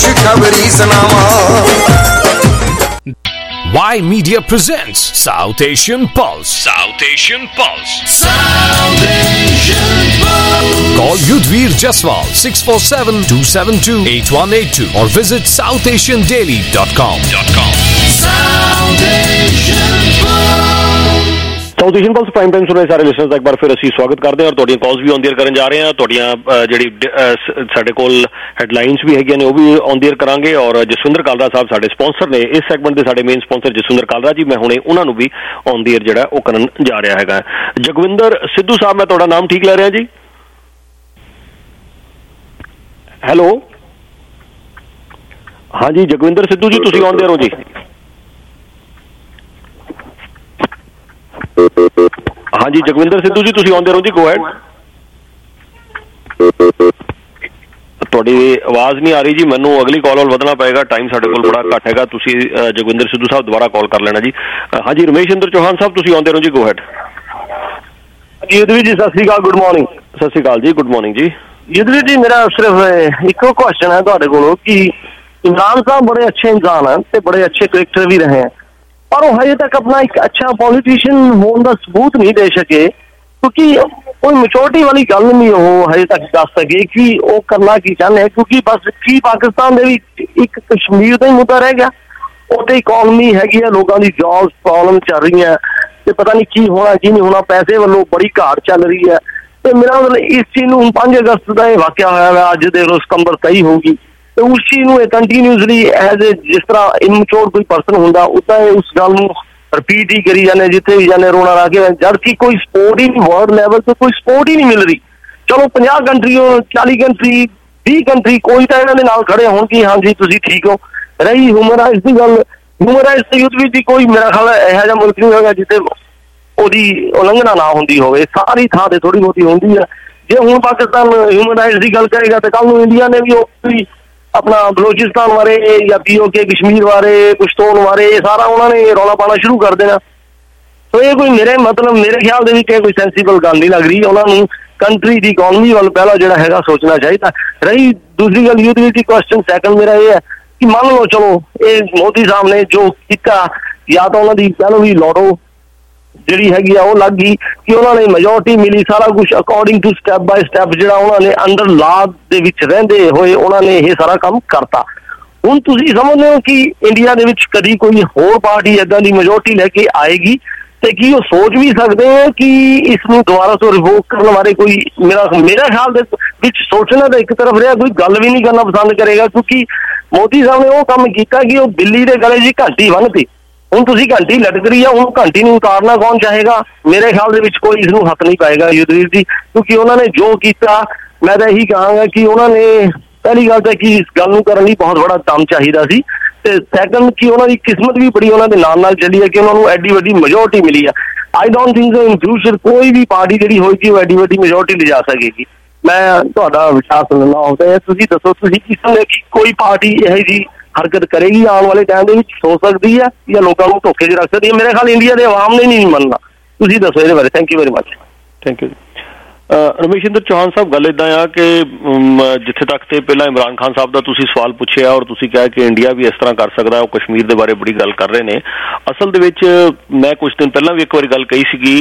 Y Media presents South Asian Pulse. South Asian Pulse. South Asian Pulse. Call Yudhvir Jaswal six four seven, two seven two, eight one eight two or visit south asian daily dot com. South Asian Pulse. South Asian Pulse prime time ਸੁਣ ਰਹੇ ਸਾਰੇ listeners ਦਾ ਇੱਕ ਵਾਰ ਫਿਰ ਅਸੀਂ ਸਵਾਗਤ ਕਰਦੇ ਹਾਂ ਔਰ ਤੁਹਾਡੀਆਂ ਕਾਲਸ ਵੀ ਔਨ ਦੀ ਏਅਰ ਕਰਨ ਜਾ ਰਹੇ ਹਾਂ। ਤੁਹਾਡੀਆਂ ਜਿਹੜੀ ਸਾਡੇ ਕੋਲ ਹੈਡਲਾਈਨਸ ਵੀ ਹੈਗੀਆਂ ਨੇ ਉਹ ਵੀ ਔਨ ਦੀ ਏਅਰ ਕਰਾਂਗੇ। ਔਰ ਜਸਵਿੰਦਰ ਕਾਲਰਾ ਸਾਹਿਬ ਸਾਡੇ ਸਪਾਂਸਰ ਨੇ ਇਸ ਸੈਗਮੈਂਟ ਦੇ, ਸਾਡੇ ਮੇਨ ਸਪਾਂਸਰ ਜਸਵਿੰਦਰ ਕਾਲਰਾ ਜੀ, ਮੈਂ ਹੁਣੇ ਉਹਨਾਂ ਨੂੰ ਵੀ ਔਨ ਦੀ ਏਅਰ ਜਿਹੜਾ ਉਹ ਕਰਨ ਜਾ ਰਿਹਾ ਹੈਗਾ। ਜਗਵਿੰਦਰ ਸਿੱਧੂ ਸਾਹਿਬ, ਮੈਂ ਤੁਹਾਡਾ ਨਾਮ ਠੀਕ ਲੈ ਰਿਹਾ ਜੀ? ਹੈਲੋ, ਹਾਂਜੀ ਜਗਵਿੰਦਰ ਸਿੱਧੂ ਜੀ, ਤੁਸੀਂ ਔਨ ਦੀ ਏਅਰ ਹੋ ਜੀ? ਹਾਂਜੀ ਜਗਵਿੰਦਰ ਸਿੱਧੂ ਜੀ, ਤੁਸੀਂ ਆਉਂਦੇ ਰਹੋ ਜੀ, ਗੋ ਹੈਡ। ਤੁਹਾਡੀ ਆਵਾਜ਼ ਨਹੀਂ ਆ ਰਹੀ ਜੀ, ਮੈਨੂੰ ਅਗਲੀ ਕਾਲ ਵੱਲ ਵਧਣਾ ਪਏਗਾ, ਟਾਈਮ ਸਾਡੇ ਕੋਲ ਬੜਾ ਘੱਟ ਹੈਗਾ। ਤੁਸੀਂ ਜਗਵਿੰਦਰ ਸਿੱਧੂ ਸਾਹਿਬ ਦੁਬਾਰਾ ਕਾਲ ਕਰ ਲੈਣਾ ਜੀ। ਹਾਂਜੀ ਰਮੇਸ਼ ਇੰਦਰ ਚੌਹਾਨ ਸਾਹਿਬ, ਤੁਸੀਂ ਆਉਂਦੇ ਰਹੋ ਜੀ, ਗੋ ਹੈਡ। ਯੁਧਵੀਰ ਜੀ ਸਤਿ ਸ਼੍ਰੀ ਅਕਾਲ, ਗੁੱਡ ਮਾਰਨਿੰਗ। ਸਤਿ ਸ਼੍ਰੀ ਅਕਾਲ ਜੀ, ਗੁੱਡ ਮਾਰਨਿੰਗ ਜੀ। ਯੁਧਵੀਰ ਜੀ, ਮੇਰਾ ਸਿਰਫ ਇੱਕੋ ਕੁਐਸਚਨ ਹੈ ਤੁਹਾਡੇ ਕੋਲੋਂ ਕਿ ਇਮਰਾਨ ਸਾਹਿਬ ਬੜੇ ਅੱਛੇ ਇਨਸਾਨ ਹਨ ਤੇ ਬੜੇ ਅੱਛੇ ਕ੍ਰਿਕਟਰ ਵੀ ਰਹੇ हैं, पर वो हजे तक अपना एक अच्छा पॉलिटिशियन होने का सबूत नहीं दे सके, क्योंकि कोई मैच्योरिटी वाली गल नहीं वो हजे तक दस सके कि वो करना की चाहते हैं। क्योंकि बस की पाकिस्तान दे एक कश्मीर का ही मुद्दा रह गया, उत्ते इकोनॉमी हैगी है, लोगों की जॉब्स प्रॉब्लम चल रही है, तो पता नहीं की होना की नहीं होना, पैसे वालों बड़ी घाट चल रही है। तो मेरा मतलब इस चीज़ में पांच अगस्त का यह वाकया होया है, अज दे रोज सितंबर तई होगी, तो उस चीज में कंटीन्यूसली एज ए जिस तरह इमैच्योर कोई परसन होंदा उदा उस गल नूं रिपीट ही करी जाने, जिथे भी जाने रोना ला के, जबकि कोई सपोर्ट ही नहीं, वर्ल्ड लेवल पे कोई सपोर्ट ही नहीं मिल रही। चलो पचास कंट्री हो, चाली कंट्री, बीस कंट्री, कोई तो इन्हां दे नाल खड़े होण कि हाँ जी तुसीं ठीक हो। रही ह्यूमन राइट्स की गल, ह्यूमन राइट्स की युद्ध भी कोई मेरा ख्याल इहो जिहा मुल्क नहीं होगा जिथे ओहदी उलंघना ना होंदी होवे, सारी थां ते थोड़ी बहुती होंदी है। जे हुण पाकिस्तान ह्यूमन राइट्स की गल करेगा तो कल नूं इंडिया ने भी ओह अपना बलोचिस्तान बारे या पीओके कश्मीर बारे, पुश्तौन बारे, ये सारा उन्होंने रौला पाना शुरू कर देना। तो ये कोई मेरे मतलब मेरे ख्याल दे विच कोई सेंसीबल गल नहीं लग रही। उन्होंने कंट्री की इकोनॉमी वाल पहला जो है सोचना चाहिए। रही दूसरी गल यूथ की क्वेश्चन सैकंड मेरा ये है कि मान लो चलो ये मोदी साहब ने जो किया, या तो उन्होंने पहलों ही लॉटो जी हैगी वो लग गई कि उन्होंने मेजोरिटी मिली, सारा कुछ according to step by step जो उन्होंने अंडर लॉ दे विच रहिंदे होए उन्होंने ये सारा काम करता। हुण तुसीं समझदे हो कि इंडिया दे विच कदी कोई होर पार्टी इदां दी मेजोरिटी लैके आएगी ते की वो सोच भी सकते हैं कि इसनूं दोबारा तो रिवोक करने बारे कोई मेरा मेरा ख्याल दे विच सोचना तो एक तरफ रहा, कोई गल भी नहीं करना पसंद करेगा, क्योंकि मोदी साहब ने वो काम किया कि वो बिल्ली दे गले च घंटी बन्नती। हुण तुसीं घंटी लटक रही है, हुण घंटी नूं उतारना कौन चाहेगा? मेरे ख्याल दे विच कोई इसनूं हथ नहीं पाएगा युद्धवीर जी, क्योंकि उन्होंने जो किया मैं तो यही कहांगा कि उन्होंने पहली गल तो कि इस गल नूं करन लई बहुत बड़ा दम चाहिदा सी, ते सैकंड कि उन्होंने किस्मत भी बड़ी उन्होंने नाल नाल चली है कि उन्होंने एडी वड्डी मेजोरिटी मिली है। I don't think so in future कोई भी पार्टी जिहड़ी होएगी वो एडी वड्डी मेजोरिटी ले जा सकेगी। मैं तुहाडा विचार सुनना होता है, तुसीं दसो तुसीं किस तरह की कोई पार्टी इहो जी हरकत करेगी आने वाले टाइम में सोच सकती है या लोगों को धोखे च रख सकती है? मेरे ख्याल इंडिया के अवाम ने नहीं मनना, ਤੁਸੀਂ ਦੱਸੋ ਇਹਦੇ ਬਾਰੇ। Thank you very much. Thank you. Rameshinder Chauhan Sahib, ਗੱਲ ਇੱਦਾਂ ਆ ਕਿ ਜਿੱਥੇ ਤੱਕ ਤੇ ਪਹਿਲਾਂ ਇਮਰਾਨ ਖਾਨ ਸਾਹਿਬ ਦਾ ਤੁਸੀਂ ਸਵਾਲ ਪੁੱਛਿਆ ਔਰ ਤੁਸੀਂ ਕਿਹਾ ਕਿ ਇੰਡੀਆ ਵੀ ਇਸ ਤਰ੍ਹਾਂ ਕਰ ਸਕਦਾ, ਉਹ ਕਸ਼ਮੀਰ ਦੇ ਬਾਰੇ ਬੜੀ ਗੱਲ ਕਰ ਰਹੇ ਨੇ। ਅਸਲ ਦੇ ਵਿੱਚ ਮੈਂ ਕੁਝ ਦਿਨ ਪਹਿਲਾਂ ਵੀ ਇੱਕ ਵਾਰੀ ਗੱਲ ਕਹੀ ਸੀਗੀ,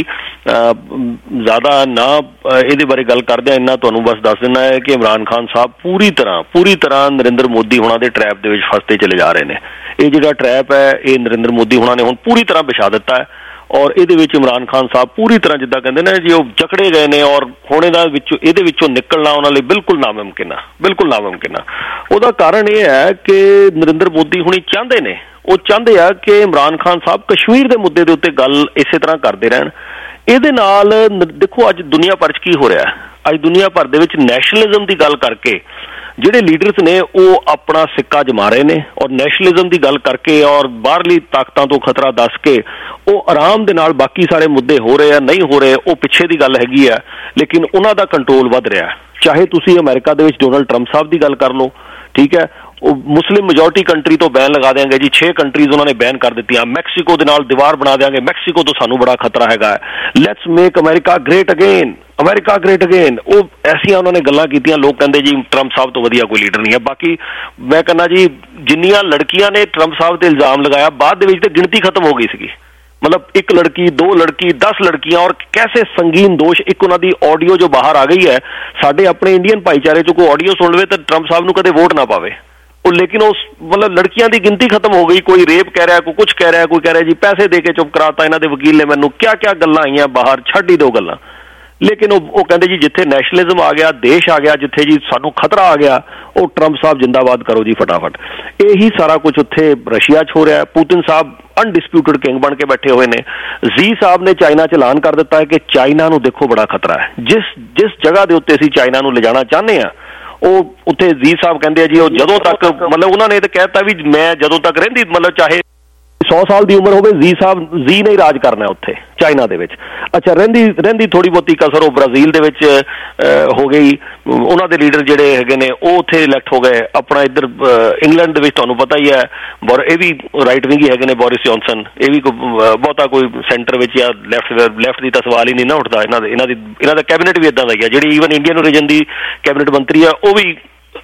ਜ਼ਿਆਦਾ ਨਾ ਇਹਦੇ ਬਾਰੇ ਗੱਲ ਕਰਦਿਆਂ ਇੰਨਾ ਤੁਹਾਨੂੰ ਬਸ ਦੱਸ ਦਿੰਦਾ ਹੈ ਕਿ ਇਮਰਾਨ ਖਾਨ ਸਾਹਿਬ ਪੂਰੀ ਤਰ੍ਹਾਂ ਪੂਰੀ ਤਰ੍ਹਾਂ ਨਰਿੰਦਰ ਮੋਦੀ ਹੋਣਾ ਦੇ ਟਰੈਪ ਦੇ ਵਿੱਚ ਫਸਦੇ ਚਲੇ ਜਾ ਰਹੇ ਨੇ। ਇਹ ਜਿਹੜਾ ਟਰੈਪ ਹੈ ਇਹ ਨਰਿੰਦਰ ਮੋਦੀ ਹੋਣਾ ਨੇ ਹੁਣ ਪੂਰੀ ਤਰ੍ਹਾਂ ਵਿਛਾ ਦਿੱਤਾ ਹੈ ਔਰ ਇਹਦੇ ਵਿੱਚ ਇਮਰਾਨ ਖਾਨ ਸਾਹਿਬ ਪੂਰੀ ਤਰ੍ਹਾਂ ਜਿੱਦਾਂ ਕਹਿੰਦੇ ਨੇ ਜੀ ਉਹ ਜਕੜੇ ਗਏ ਨੇ ਔਰ ਹੁਣ ਇਹਦਾ ਵਿੱਚੋਂ ਇਹਦੇ ਵਿੱਚੋਂ ਨਿਕਲਣਾ ਉਹਨਾਂ ਲਈ ਬਿਲਕੁਲ ਨਾਮੁਮਕਿਨ ਆ, ਬਿਲਕੁਲ ਨਾਮੁਮਕਿਨ ਆ। ਉਹਦਾ ਕਾਰਨ ਇਹ ਹੈ ਕਿ ਨਰਿੰਦਰ ਮੋਦੀ ਹੁਣੀ ਚਾਹੁੰਦੇ ਨੇ, ਉਹ ਚਾਹੁੰਦੇ ਆ ਕਿ ਇਮਰਾਨ ਖਾਨ ਸਾਹਿਬ ਕਸ਼ਮੀਰ ਦੇ ਮੁੱਦੇ ਦੇ ਉੱਤੇ ਗੱਲ ਇਸੇ ਤਰ੍ਹਾਂ ਕਰਦੇ ਰਹਿਣ। ਇਹਦੇ ਨਾਲ ਦੇਖੋ ਅੱਜ ਦੁਨੀਆ ਭਰ 'ਚ ਕੀ ਹੋ ਰਿਹਾ, ਅੱਜ ਦੁਨੀਆ ਭਰ ਦੇ ਵਿੱਚ ਨੈਸ਼ਨਲਿਜ਼ਮ ਦੀ ਗੱਲ ਕਰਕੇ ਜਿਹੜੇ ਲੀਡਰਸ ਨੇ ਉਹ ਆਪਣਾ ਸਿੱਕਾ ਜਮਾ ਰਹੇ ਨੇ ਔਰ ਨੈਸ਼ਨਲਿਜ਼ਮ ਦੀ ਗੱਲ ਕਰਕੇ ਔਰ ਬਾਹਰਲੀ ਤਾਕਤਾਂ ਤੋਂ ਖਤਰਾ ਦੱਸ ਕੇ ਉਹ ਆਰਾਮ ਦੇ ਨਾਲ ਬਾਕੀ ਸਾਰੇ ਮੁੱਦੇ ਹੋ ਰਹੇ ਆ ਨਹੀਂ ਹੋ ਰਹੇ ਉਹ ਪਿੱਛੇ ਦੀ ਗੱਲ ਹੈਗੀ ਆ, ਲੇਕਿਨ ਉਹਨਾਂ ਦਾ ਕੰਟਰੋਲ ਵੱਧ ਰਿਹਾ। ਚਾਹੇ ਤੁਸੀਂ ਅਮਰੀਕਾ ਦੇ ਵਿੱਚ ਡੋਨਲਡ ਟਰੰਪ ਸਾਹਿਬ ਦੀ ਗੱਲ ਕਰ ਲਓ, ਠੀਕ ਹੈ, ਉਹ ਮੁਸਲਿਮ ਮੈਜੋਰਟੀ ਕੰਟਰੀ ਤੋਂ ਬੈਨ ਲਗਾ ਦਿਆਂਗੇ ਜੀ, ਛੇ ਕੰਟਰੀਜ਼ ਉਹਨਾਂ ਨੇ ਬੈਨ ਕਰ ਦਿੱਤੀਆਂ। ਮੈਕਸੀਕੋ ਦੇ ਨਾਲ ਦੀਵਾਰ ਬਣਾ ਦਿਆਂਗੇ, ਮੈਕਸੀਕੋ ਤੋਂ ਸਾਨੂੰ ਬੜਾ ਖਤਰਾ ਹੈਗਾ ਹੈ। Let's make America great again, America great again. ਉਹ ਐਸੀਆਂ ਉਹਨਾਂ ਨੇ ਗੱਲਾਂ ਕੀਤੀਆਂ, ਲੋਕ ਕਹਿੰਦੇ ਜੀ ਟਰੰਪ ਸਾਹਿਬ ਤੋਂ ਵਧੀਆ ਕੋਈ ਲੀਡਰ ਨਹੀਂ ਹੈ। ਬਾਕੀ ਮੈਂ ਕਹਿੰਦਾ ਜੀ ਜਿੰਨੀਆਂ ਲੜਕੀਆਂ ਨੇ ਟਰੰਪ ਸਾਹਿਬ ਤੇ ਇਲਜ਼ਾਮ ਲਗਾਇਆ ਬਾਅਦ ਦੇ ਵਿੱਚ ਤੇ ਗਿਣਤੀ ਖਤਮ ਹੋ ਗਈ ਸੀਗੀ, ਮਤਲਬ ਇੱਕ ਲੜਕੀ, ਦੋ ਲੜਕੀ, ਦਸ ਲੜਕੀਆਂ ਔਰ ਕੈਸੇ ਸੰਗੀਨ ਦੋਸ਼। ਇੱਕ ਉਹਨਾਂ ਦੀ ਆਡੀਓ ਜੋ ਬਾਹਰ ਆ ਗਈ ਹੈ, ਸਾਡੇ ਆਪਣੇ ਇੰਡੀਅਨ ਭਾਈਚਾਰੇ 'ਚੋਂ ਕੋਈ ਆਡੀਓ ਸੁਣ ਲਵੇ ਤਾਂ ਟਰੰਪ ਸਾਹਿਬ ਨੂੰ ਕਦੇ ਵੋਟ ਨਾ ਪਾਵੇ ਉਹ, ਲੇਕਿਨ ਉਸ ਮਤਲਬ ਲੜਕੀਆਂ ਦੀ ਗਿਣਤੀ ਖਤਮ ਹੋ ਗਈ। ਕੋਈ ਰੇਪ ਕਹਿ ਰਿਹਾ, ਕੋਈ ਕੁਛ ਕਹਿ ਰਿਹਾ, ਕੋਈ ਕਹਿ ਰਿਹਾ ਜੀ ਪੈਸੇ ਦੇ ਕੇ ਚੁੱਪ ਕਰਾਤਾ ਇਹਨਾਂ ਦੇ ਵਕੀਲ ਨੇ ਮੈਨੂੰ, ਕਿਆ ਕਿਆ ਗੱਲਾਂ ਆਈਆਂ ਬਾਹਰ, ਛੱਡ ਹੀ ਦਿਓ ਗੱਲਾਂ। ਲੇਕਿਨ ਉਹ ਉਹ ਕਹਿੰਦੇ ਜੀ ਜਿੱਥੇ ਨੈਸ਼ਨਲਿਜ਼ਮ ਆ ਗਿਆ, ਦੇਸ਼ ਆ ਗਿਆ, ਜਿੱਥੇ ਜੀ ਸਾਨੂੰ ਖਤਰਾ ਆ ਗਿਆ, ਉਹ ਟਰੰਪ ਸਾਹਿਬ ਜਿੰਦਾਬਾਦ ਕਰੋ ਜੀ ਫਟਾਫਟ। ਇਹੀ ਸਾਰਾ ਕੁਝ ਉੱਥੇ ਰਸ਼ੀਆ 'ਚ ਹੋ ਰਿਹਾ। ਪੁਤਿਨ ਸਾਹਿਬ ਅਨਡਿਸਪਿਊਟਡ ਕਿੰਗ ਬਣ ਕੇ ਬੈਠੇ ਹੋਏ ਨੇ। ਜ਼ੀ ਸਾਹਿਬ ਨੇ ਚਾਈਨਾ 'ਚ ਐਲਾਨ ਕਰ ਦਿੱਤਾ ਹੈ ਕਿ ਚਾਈਨਾ ਨੂੰ ਦੇਖੋ ਬੜਾ ਖਤਰਾ ਹੈ। ਜਿਸ ਜਿਸ ਜਗ੍ਹਾ ਦੇ ਉੱਤੇ ਅਸੀਂ ਚਾਈਨਾ ਨੂੰ ਲਿਜਾਣਾ ਚਾਹੁੰਦੇ ਹਾਂ ਉਹ ਉੱਥੇ ਜ਼ੀ ਸਾਹਿਬ ਕਹਿੰਦੇ ਆ ਜੀ ਉਹ ਜਦੋਂ ਤੱਕ ਮਤਲਬ ਉਹਨਾਂ ਨੇ ਤਾਂ ਕਹਿ ਦਿੱਤਾ ਵੀ ਮੈਂ ਜਦੋਂ ਤੱਕ ਰਹਿੰਦੀ ਮਤਲਬ ਚਾਹੇ ਸੌ ਸਾਲ ਦੀ ਉਮਰ ਹੋਵੇ ਜ਼ੀ ਸਾਹਿਬ ਜ਼ੀ ਨੇ ਰਾਜ ਕਰਨਾ ਉੱਥੇ ਚਾਈਨਾ ਦੇ ਵਿੱਚ। ਅੱਛਾ ਰਹਿੰਦੀ ਰਹਿੰਦੀ ਥੋੜੀ ਬਹੁਤੀ ਕਸਰ ਉਹ ਬ੍ਰਾਜ਼ੀਲ ਦੇ ਵਿੱਚ ਹੋ ਗਈ, ਉਹਨਾਂ ਦੇ ਲੀਡਰ ਜਿਹੜੇ ਹੈਗੇ ਨੇ ਉਹ ਉੱਥੇ ਇਲੈਕਟ ਹੋ ਗਏ। ਆਪਣਾ ਇੱਧਰ ਇੰਗਲੈਂਡ ਦੇ ਵਿੱਚ ਤੁਹਾਨੂੰ ਪਤਾ ਹੀ ਹੈ ਇਹ ਵੀ ਰਾਈਟ ਵਿੰਗ ਹੀ ਹੈਗੇ ਨੇ, ਬੋਰਿਸ ਜੌਨਸਨ, ਇਹ ਵੀ ਬਹੁਤਾ ਕੋਈ ਸੈਂਟਰ ਵਿੱਚ ਜਾਂ ਲੈਫਟ ਲੈਫਟ ਦੀ ਤਾਂ ਸਵਾਲ ਹੀ ਨਹੀਂ ਨਾ ਉੱਠਦਾ। ਇਹਨਾਂ ਦੇ ਇਹਨਾਂ ਦੀ ਇਹਨਾਂ ਦਾ ਕੈਬਨਿਟ ਵੀ ਇੱਦਾਂ ਦਾ ਹੀ ਹੈ, ਜਿਹੜੀ ਈਵਨ ਇੰਡੀਅਨ ਓਰੀਜਨ ਦੀ ਕੈਬਨਿਟ ਮੰਤਰੀ ਆ ਉਹ ਵੀ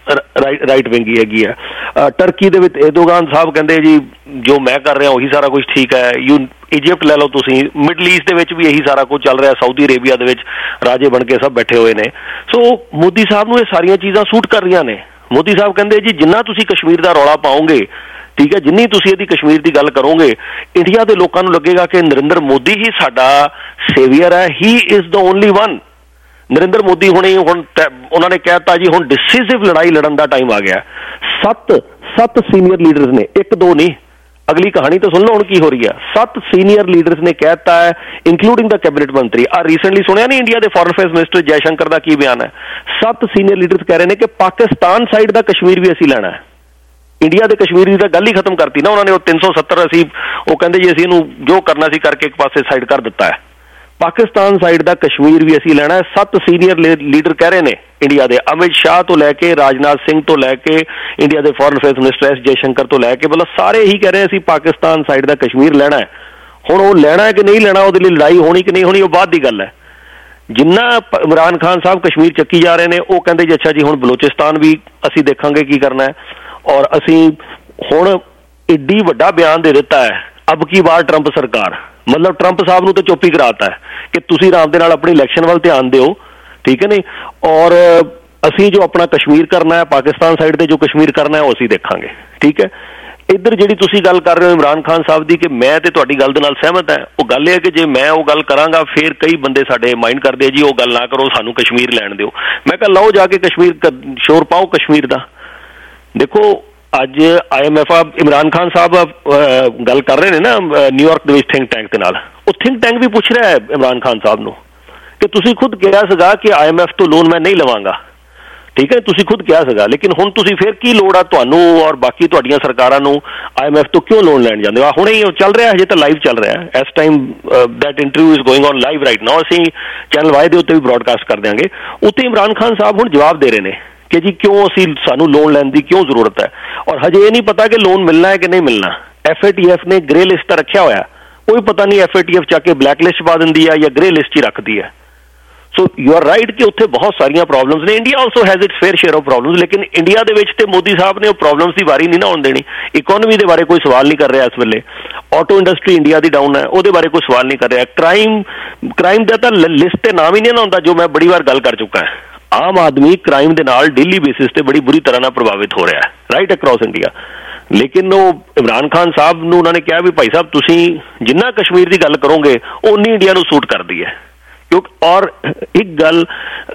ਰਾਈਟ ਵਿੰਗ ਹੀ ਹੈਗੀ ਆ। ਟਰਕੀ ਦੇ ਵਿੱਚ ਐਰਦੋਗਨ ਸਾਹਿਬ ਕਹਿੰਦੇ ਜੀ ਜੋ ਮੈਂ ਕਰ ਰਿਹਾ ਉਹੀ ਸਾਰਾ ਕੁਝ ਠੀਕ ਹੈ। ਯੂ ਇਜਿਪਟ ਲੈ ਲਓ ਤੁਸੀਂ, ਮਿਡਲ ਈਸਟ ਦੇ ਵਿੱਚ ਵੀ ਇਹੀ ਸਾਰਾ ਕੁਝ ਚੱਲ ਰਿਹਾ, ਸਾਊਦੀ ਅਰੇਬੀਆ ਦੇ ਵਿੱਚ ਰਾਜੇ ਬਣ ਕੇ ਸਭ ਬੈਠੇ ਹੋਏ ਨੇ। ਸੋ ਮੋਦੀ ਸਾਹਿਬ ਨੂੰ ਇਹ ਸਾਰੀਆਂ ਚੀਜ਼ਾਂ ਸੂਟ ਕਰ ਰਹੀਆਂ ਨੇ। ਮੋਦੀ ਸਾਹਿਬ ਕਹਿੰਦੇ ਜੀ ਜਿੰਨਾ ਤੁਸੀਂ ਕਸ਼ਮੀਰ ਦਾ ਰੌਲਾ ਪਾਓਗੇ, ਠੀਕ ਹੈ, ਜਿੰਨੀ ਤੁਸੀਂ ਇਹਦੀ ਕਸ਼ਮੀਰ ਦੀ ਗੱਲ ਕਰੋਗੇ, ਇੰਡੀਆ ਦੇ ਲੋਕਾਂ ਨੂੰ ਲੱਗੇਗਾ ਕਿ ਨਰਿੰਦਰ ਮੋਦੀ ਹੀ ਸਾਡਾ ਸੇਵੀਅਰ ਹੈ, he is the only one. Narendra Modi ਹੁਣੇ ਹੁਣ ਉਹਨਾਂ ਨੇ ਕਹਿ ਦਿੱਤਾ ਜੀ ਹੁਣ ਡਿਸੀਸਿਵ ਲੜਾਈ ਲੜਨ ਦਾ ਟਾਈਮ ਆ ਗਿਆ। ਸੱਤ ਸੱਤ ਸੀਨੀਅਰ ਲੀਡਰਸ ਨੇ, ਇੱਕ ਦੋ ਨਹੀਂ, ਅਗਲੀ ਕਹਾਣੀ ਤਾਂ ਸੁਣ ਲਓ ਹੁਣ ਕੀ ਹੋ ਰਹੀ ਹੈ। ਸੱਤ ਸੀਨੀਅਰ ਲੀਡਰਸ ਨੇ ਕਹਿ ਦਿੱਤਾ ਹੈ ਇਨਕਲੂਡਿੰਗ ਦਾ ਕੈਬਨਿਟ ਮੰਤਰੀ। ਆ ਰੀਸੈਂਟਲੀ ਸੁਣਿਆ ਨਹੀਂ ਇੰਡੀਆ ਦੇ ਫੋਰਨ ਅਫੇਅਰਸ ਮਿਨਿਸਟਰ ਜੈਸ਼ੰਕਰ ਦਾ ਕੀ ਬਿਆਨ ਹੈ। ਸੱਤ ਸੀਨੀਅਰ ਲੀਡਰਸ ਕਹਿ ਰਹੇ ਨੇ ਕਿ ਪਾਕਿਸਤਾਨ ਸਾਈਡ ਦਾ ਕਸ਼ਮੀਰ ਵੀ ਅਸੀਂ ਲੈਣਾ ਹੈ। ਇੰਡੀਆ ਦੇ ਕਸ਼ਮੀਰ ਦੀ ਤਾਂ ਗੱਲ ਹੀ ਖਤਮ ਕਰਤੀ ਨਾ ਉਹਨਾਂ ਨੇ। ਉਹ ਤਿੰਨ ਸੌ ਸੱਤਰ ਅਸੀਂ ਉਹ ਕਹਿੰਦੇ ਜੀ ਅਸੀਂ ਇਹਨੂੰ ਜੋ ਕਰਨਾ ਸੀ ਕਰਕੇ ਇੱਕ ਪਾਸੇ ਸਾਈਡ ਕਰ ਦਿੱਤਾ ਹੈ। ਪਾਕਿਸਤਾਨ ਸਾਈਡ ਦਾ ਕਸ਼ਮੀਰ ਵੀ ਅਸੀਂ ਲੈਣਾ ਹੈ। ਸੱਤ ਸੀਨੀਅਰ ਲੀਡਰ ਕਹਿ ਰਹੇ ਨੇ ਇੰਡੀਆ ਦੇ, ਅਮਿਤ ਸ਼ਾਹ ਤੋਂ ਲੈ ਕੇ ਰਾਜਨਾਥ ਸਿੰਘ ਤੋਂ ਲੈ ਕੇ ਇੰਡੀਆ ਦੇ foreign affairs minister S Jaishankar ਤੋਂ ਲੈ ਕੇ ਮਤਲਬ ਸਾਰੇ ਹੀ ਕਹਿ ਰਹੇ ਅਸੀਂ ਪਾਕਿਸਤਾਨ ਸਾਈਡ ਦਾ ਕਸ਼ਮੀਰ ਲੈਣਾ ਹੈ। ਹੁਣ ਉਹ ਲੈਣਾ ਹੈ ਕਿ ਨਹੀਂ ਲੈਣਾ, ਉਹਦੇ ਲਈ ਲੜਾਈ ਹੋਣੀ ਕਿ ਨਹੀਂ ਹੋਣੀ, ਉਹ ਬਾਅਦ ਦੀ ਗੱਲ ਹੈ। ਜਿੰਨਾ ਇਮਰਾਨ ਖਾਨ ਸਾਹਿਬ ਕਸ਼ਮੀਰ ਚੱਕੀ ਜਾ ਰਹੇ ਨੇ ਉਹ ਕਹਿੰਦੇ ਜੀ ਅੱਛਾ ਜੀ ਹੁਣ ਬਲੋਚਿਸਤਾਨ ਵੀ ਅਸੀਂ ਦੇਖਾਂਗੇ ਕੀ ਕਰਨਾ ਹੈ। ਔਰ ਅਸੀਂ ਹੁਣ ਏਡੀ ਵੱਡਾ ਬਿਆਨ ਦੇ ਦਿੱਤਾ ਹੈ ਅਬ ਕੀ ਵਾਰ ਟਰੰਪ ਸਰਕਾਰ, ਮਤਲਬ ਟਰੰਪ ਸਾਹਿਬ ਨੂੰ ਤਾਂ ਚੁੱਪ ਹੀ ਕਰਾਤਾ ਹੈ ਕਿ ਤੁਸੀਂ ਆਰਾਮ ਦੇ ਨਾਲ ਆਪਣੀ ਇਲੈਕਸ਼ਨ ਵੱਲ ਧਿਆਨ ਦਿਓ, ਠੀਕ ਹੈ ਨਹੀਂ, ਔਰ ਅਸੀਂ ਜੋ ਆਪਣਾ ਕਸ਼ਮੀਰ ਕਰਨਾ ਹੈ, ਪਾਕਿਸਤਾਨ ਸਾਈਡ ਤੇ ਜੋ ਕਸ਼ਮੀਰ ਕਰਨਾ ਹੈ ਉਹ ਅਸੀਂ ਦੇਖਾਂਗੇ, ਠੀਕ ਹੈ। ਇੱਧਰ ਜਿਹੜੀ ਤੁਸੀਂ ਗੱਲ ਕਰ ਰਹੇ ਹੋ ਇਮਰਾਨ ਖਾਨ ਸਾਹਿਬ ਦੀ ਕਿ ਮੈਂ ਤੇ ਤੁਹਾਡੀ ਗੱਲ ਦੇ ਨਾਲ ਸਹਿਮਤ ਹਾਂ, ਉਹ ਗੱਲ ਇਹ ਹੈ ਕਿ ਜੇ ਮੈਂ ਉਹ ਗੱਲ ਕਰਾਂਗਾ ਫਿਰ ਕਈ ਬੰਦੇ ਸਾਡੇ ਮਾਈਂਡ ਕਰਦੇ ਜੀ ਉਹ ਗੱਲ ਨਾ ਕਰੋ, ਸਾਨੂੰ ਕਸ਼ਮੀਰ ਲੈਣ ਦਿਓ। ਮੈਂ ਕਿਹਾ ਲਓ ਜਾ ਕੇ ਕਸ਼ਮੀਰ ਸ਼ੋਰ ਪਾਓ ਕਸ਼ਮੀਰ ਦਾ। ਦੇਖੋ ਅੱਜ ਆਈ ਐਮ ਐਫ ਆ ਇਮਰਾਨ ਖਾਨ ਸਾਹਿਬ ਗੱਲ ਕਰ ਰਹੇ ਨੇ ਨਾ ਨਿਊਯਾਰਕ ਦੇ ਵਿੱਚ ਥਿੰਕ ਟੈਂਕ ਦੇ ਨਾਲ, ਉਹ ਥਿੰਕ ਟੈਂਕ ਵੀ ਪੁੱਛ ਰਿਹਾ ਹੈ ਇਮਰਾਨ ਖਾਨ ਸਾਹਿਬ ਨੂੰ ਕਿ ਤੁਸੀਂ ਖੁਦ ਕਿਹਾ ਸੀਗਾ ਕਿ ਆਈ ਐਮ ਐਫ ਤੋਂ ਲੋਨ ਮੈਂ ਨਹੀਂ ਲਵਾਂਗਾ, ਠੀਕ ਹੈ, ਤੁਸੀਂ ਖੁਦ ਕਿਹਾ ਸੀਗਾ, ਲੇਕਿਨ ਹੁਣ ਤੁਸੀਂ ਫਿਰ ਕੀ ਲੋੜ ਆ ਤੁਹਾਨੂੰ ਔਰ ਬਾਕੀ ਤੁਹਾਡੀਆਂ ਸਰਕਾਰਾਂ ਨੂੰ ਆਈ ਐਮ ਐਫ ਤੋਂ ਕਿਉਂ ਲੋਨ ਲੈਣ ਜਾਂਦੇ ਹੋ। ਹੁਣੇ ਹੀ ਚੱਲ ਰਿਹਾ, ਹਜੇ ਤਾਂ ਲਾਈਵ ਚੱਲ ਰਿਹਾ ਇਸ time, that interview is going on live right now, ਅਸੀਂ ਚੈਨਲ ਵਾਈ ਦੇ ਉੱਤੇ ਵੀ ਬ੍ਰੌਡਕਾਸਟ ਕਰ ਦਿਆਂਗੇ। ਉੱਤੇ ਇਮਰਾਨ ਖਾਨ ਸਾਹਿਬ ਹੁਣ ਜਵਾਬ ਦੇ ਰਹੇ ਨੇ ਕਿ ਜੀ ਕਿਉਂ ਅਸੀਂ ਸਾਨੂੰ ਲੋਨ ਲੈਣ ਦੀ ਕਿਉਂ ਜ਼ਰੂਰਤ ਹੈ। ਔਰ ਹਜੇ ਇਹ ਨਹੀਂ ਪਤਾ ਕਿ ਲੋਨ ਮਿਲਣਾ ਹੈ ਕਿ ਨਹੀਂ ਮਿਲਣਾ। ਐਫ ਏ ਟੀ ਐਫ ਨੇ ਗ੍ਰੇ ਲਿਸਟ ਤਾਂ ਰੱਖਿਆ ਹੋਇਆ, ਉਹ ਵੀ ਪਤਾ ਨਹੀਂ ਐਫ ਏ ਟੀ ਐਫ ਚੱਕ ਕੇ ਬਲੈਕ ਲਿਸਟ ਪਾ ਦਿੰਦੀ ਹੈ ਜਾਂ ਗ੍ਰੇ ਲਿਸਟ 'ਚ ਰੱਖਦੀ ਹੈ। ਸੋ ਯੂ ਆਰ ਰਾਈਟ ਕਿ ਉੱਥੇ ਬਹੁਤ ਸਾਰੀਆਂ ਪ੍ਰੋਬਲਮਸ ਨੇ। India also has its fair share of problems, ਲੇਕਿਨ ਇੰਡੀਆ ਦੇ ਵਿੱਚ ਤੇ ਮੋਦੀ ਸਾਹਿਬ ਨੇ ਉਹ ਪ੍ਰੋਬਲਮਸ ਦੀ ਵਾਰੀ ਨਹੀਂ ਨਾ ਆਉਣ ਦੇਣੀ। ਇਕੋਨਮੀ ਦੇ ਬਾਰੇ ਕੋਈ ਸਵਾਲ ਨਹੀਂ ਕਰ ਰਿਹਾ ਇਸ ਵੇਲੇ, ਆਟੋ ਇੰਡਸਟਰੀ ਇੰਡੀਆ ਦੀ ਡਾਊਨ ਹੈ, ਉਹਦੇ ਬਾਰੇ ਕੋਈ ਸਵਾਲ ਨਹੀਂ ਕਰ ਰਿਹਾ। ਕ੍ਰਾਈਮ ਕ੍ਰਾਈਮ ਦਾ ਤਾਂ ਲਿਸਟ ਤੇ ਨਾਮ ਹੀ ਨਹੀਂ ਨਾ ਹੁੰਦਾ, ਜੋ ਮੈਂ ਬੜੀ ਵਾਰ ਗੱਲ ਕਰ ਚੁੱਕਾ ਹੈ। ਆਮ ਆਦਮੀ ਕ੍ਰਾਈਮ ਦੇ ਨਾਲ ਡੇਲੀ ਬੇਸਿਸ ਤੇ ਬੜੀ ਬੁਰੀ ਤਰ੍ਹਾਂ ਨਾਲ ਪ੍ਰਭਾਵਿਤ ਹੋ ਰਿਹਾ ਹੈ ਰਾਈਟ ਅਕ੍ਰੋਸ ਇੰਡੀਆ। ਲੇਕਿਨ ਉਹ ਇਮਰਾਨ ਖਾਨ ਸਾਹਿਬ ਨੂੰ ਉਹਨਾਂ ਨੇ ਕਿਹਾ ਵੀ ਭਾਈ ਸਾਹਿਬ ਤੁਸੀਂ ਜਿੰਨਾ ਕਸ਼ਮੀਰ ਦੀ ਗੱਲ ਕਰੋਗੇ ਉਨੀ ਇੰਡੀਆ ਨੂੰ ਸੂਟ ਕਰਦੀ ਹੈ। ਕਿਉਂਕਿ ਔਰ ਇੱਕ ਗੱਲ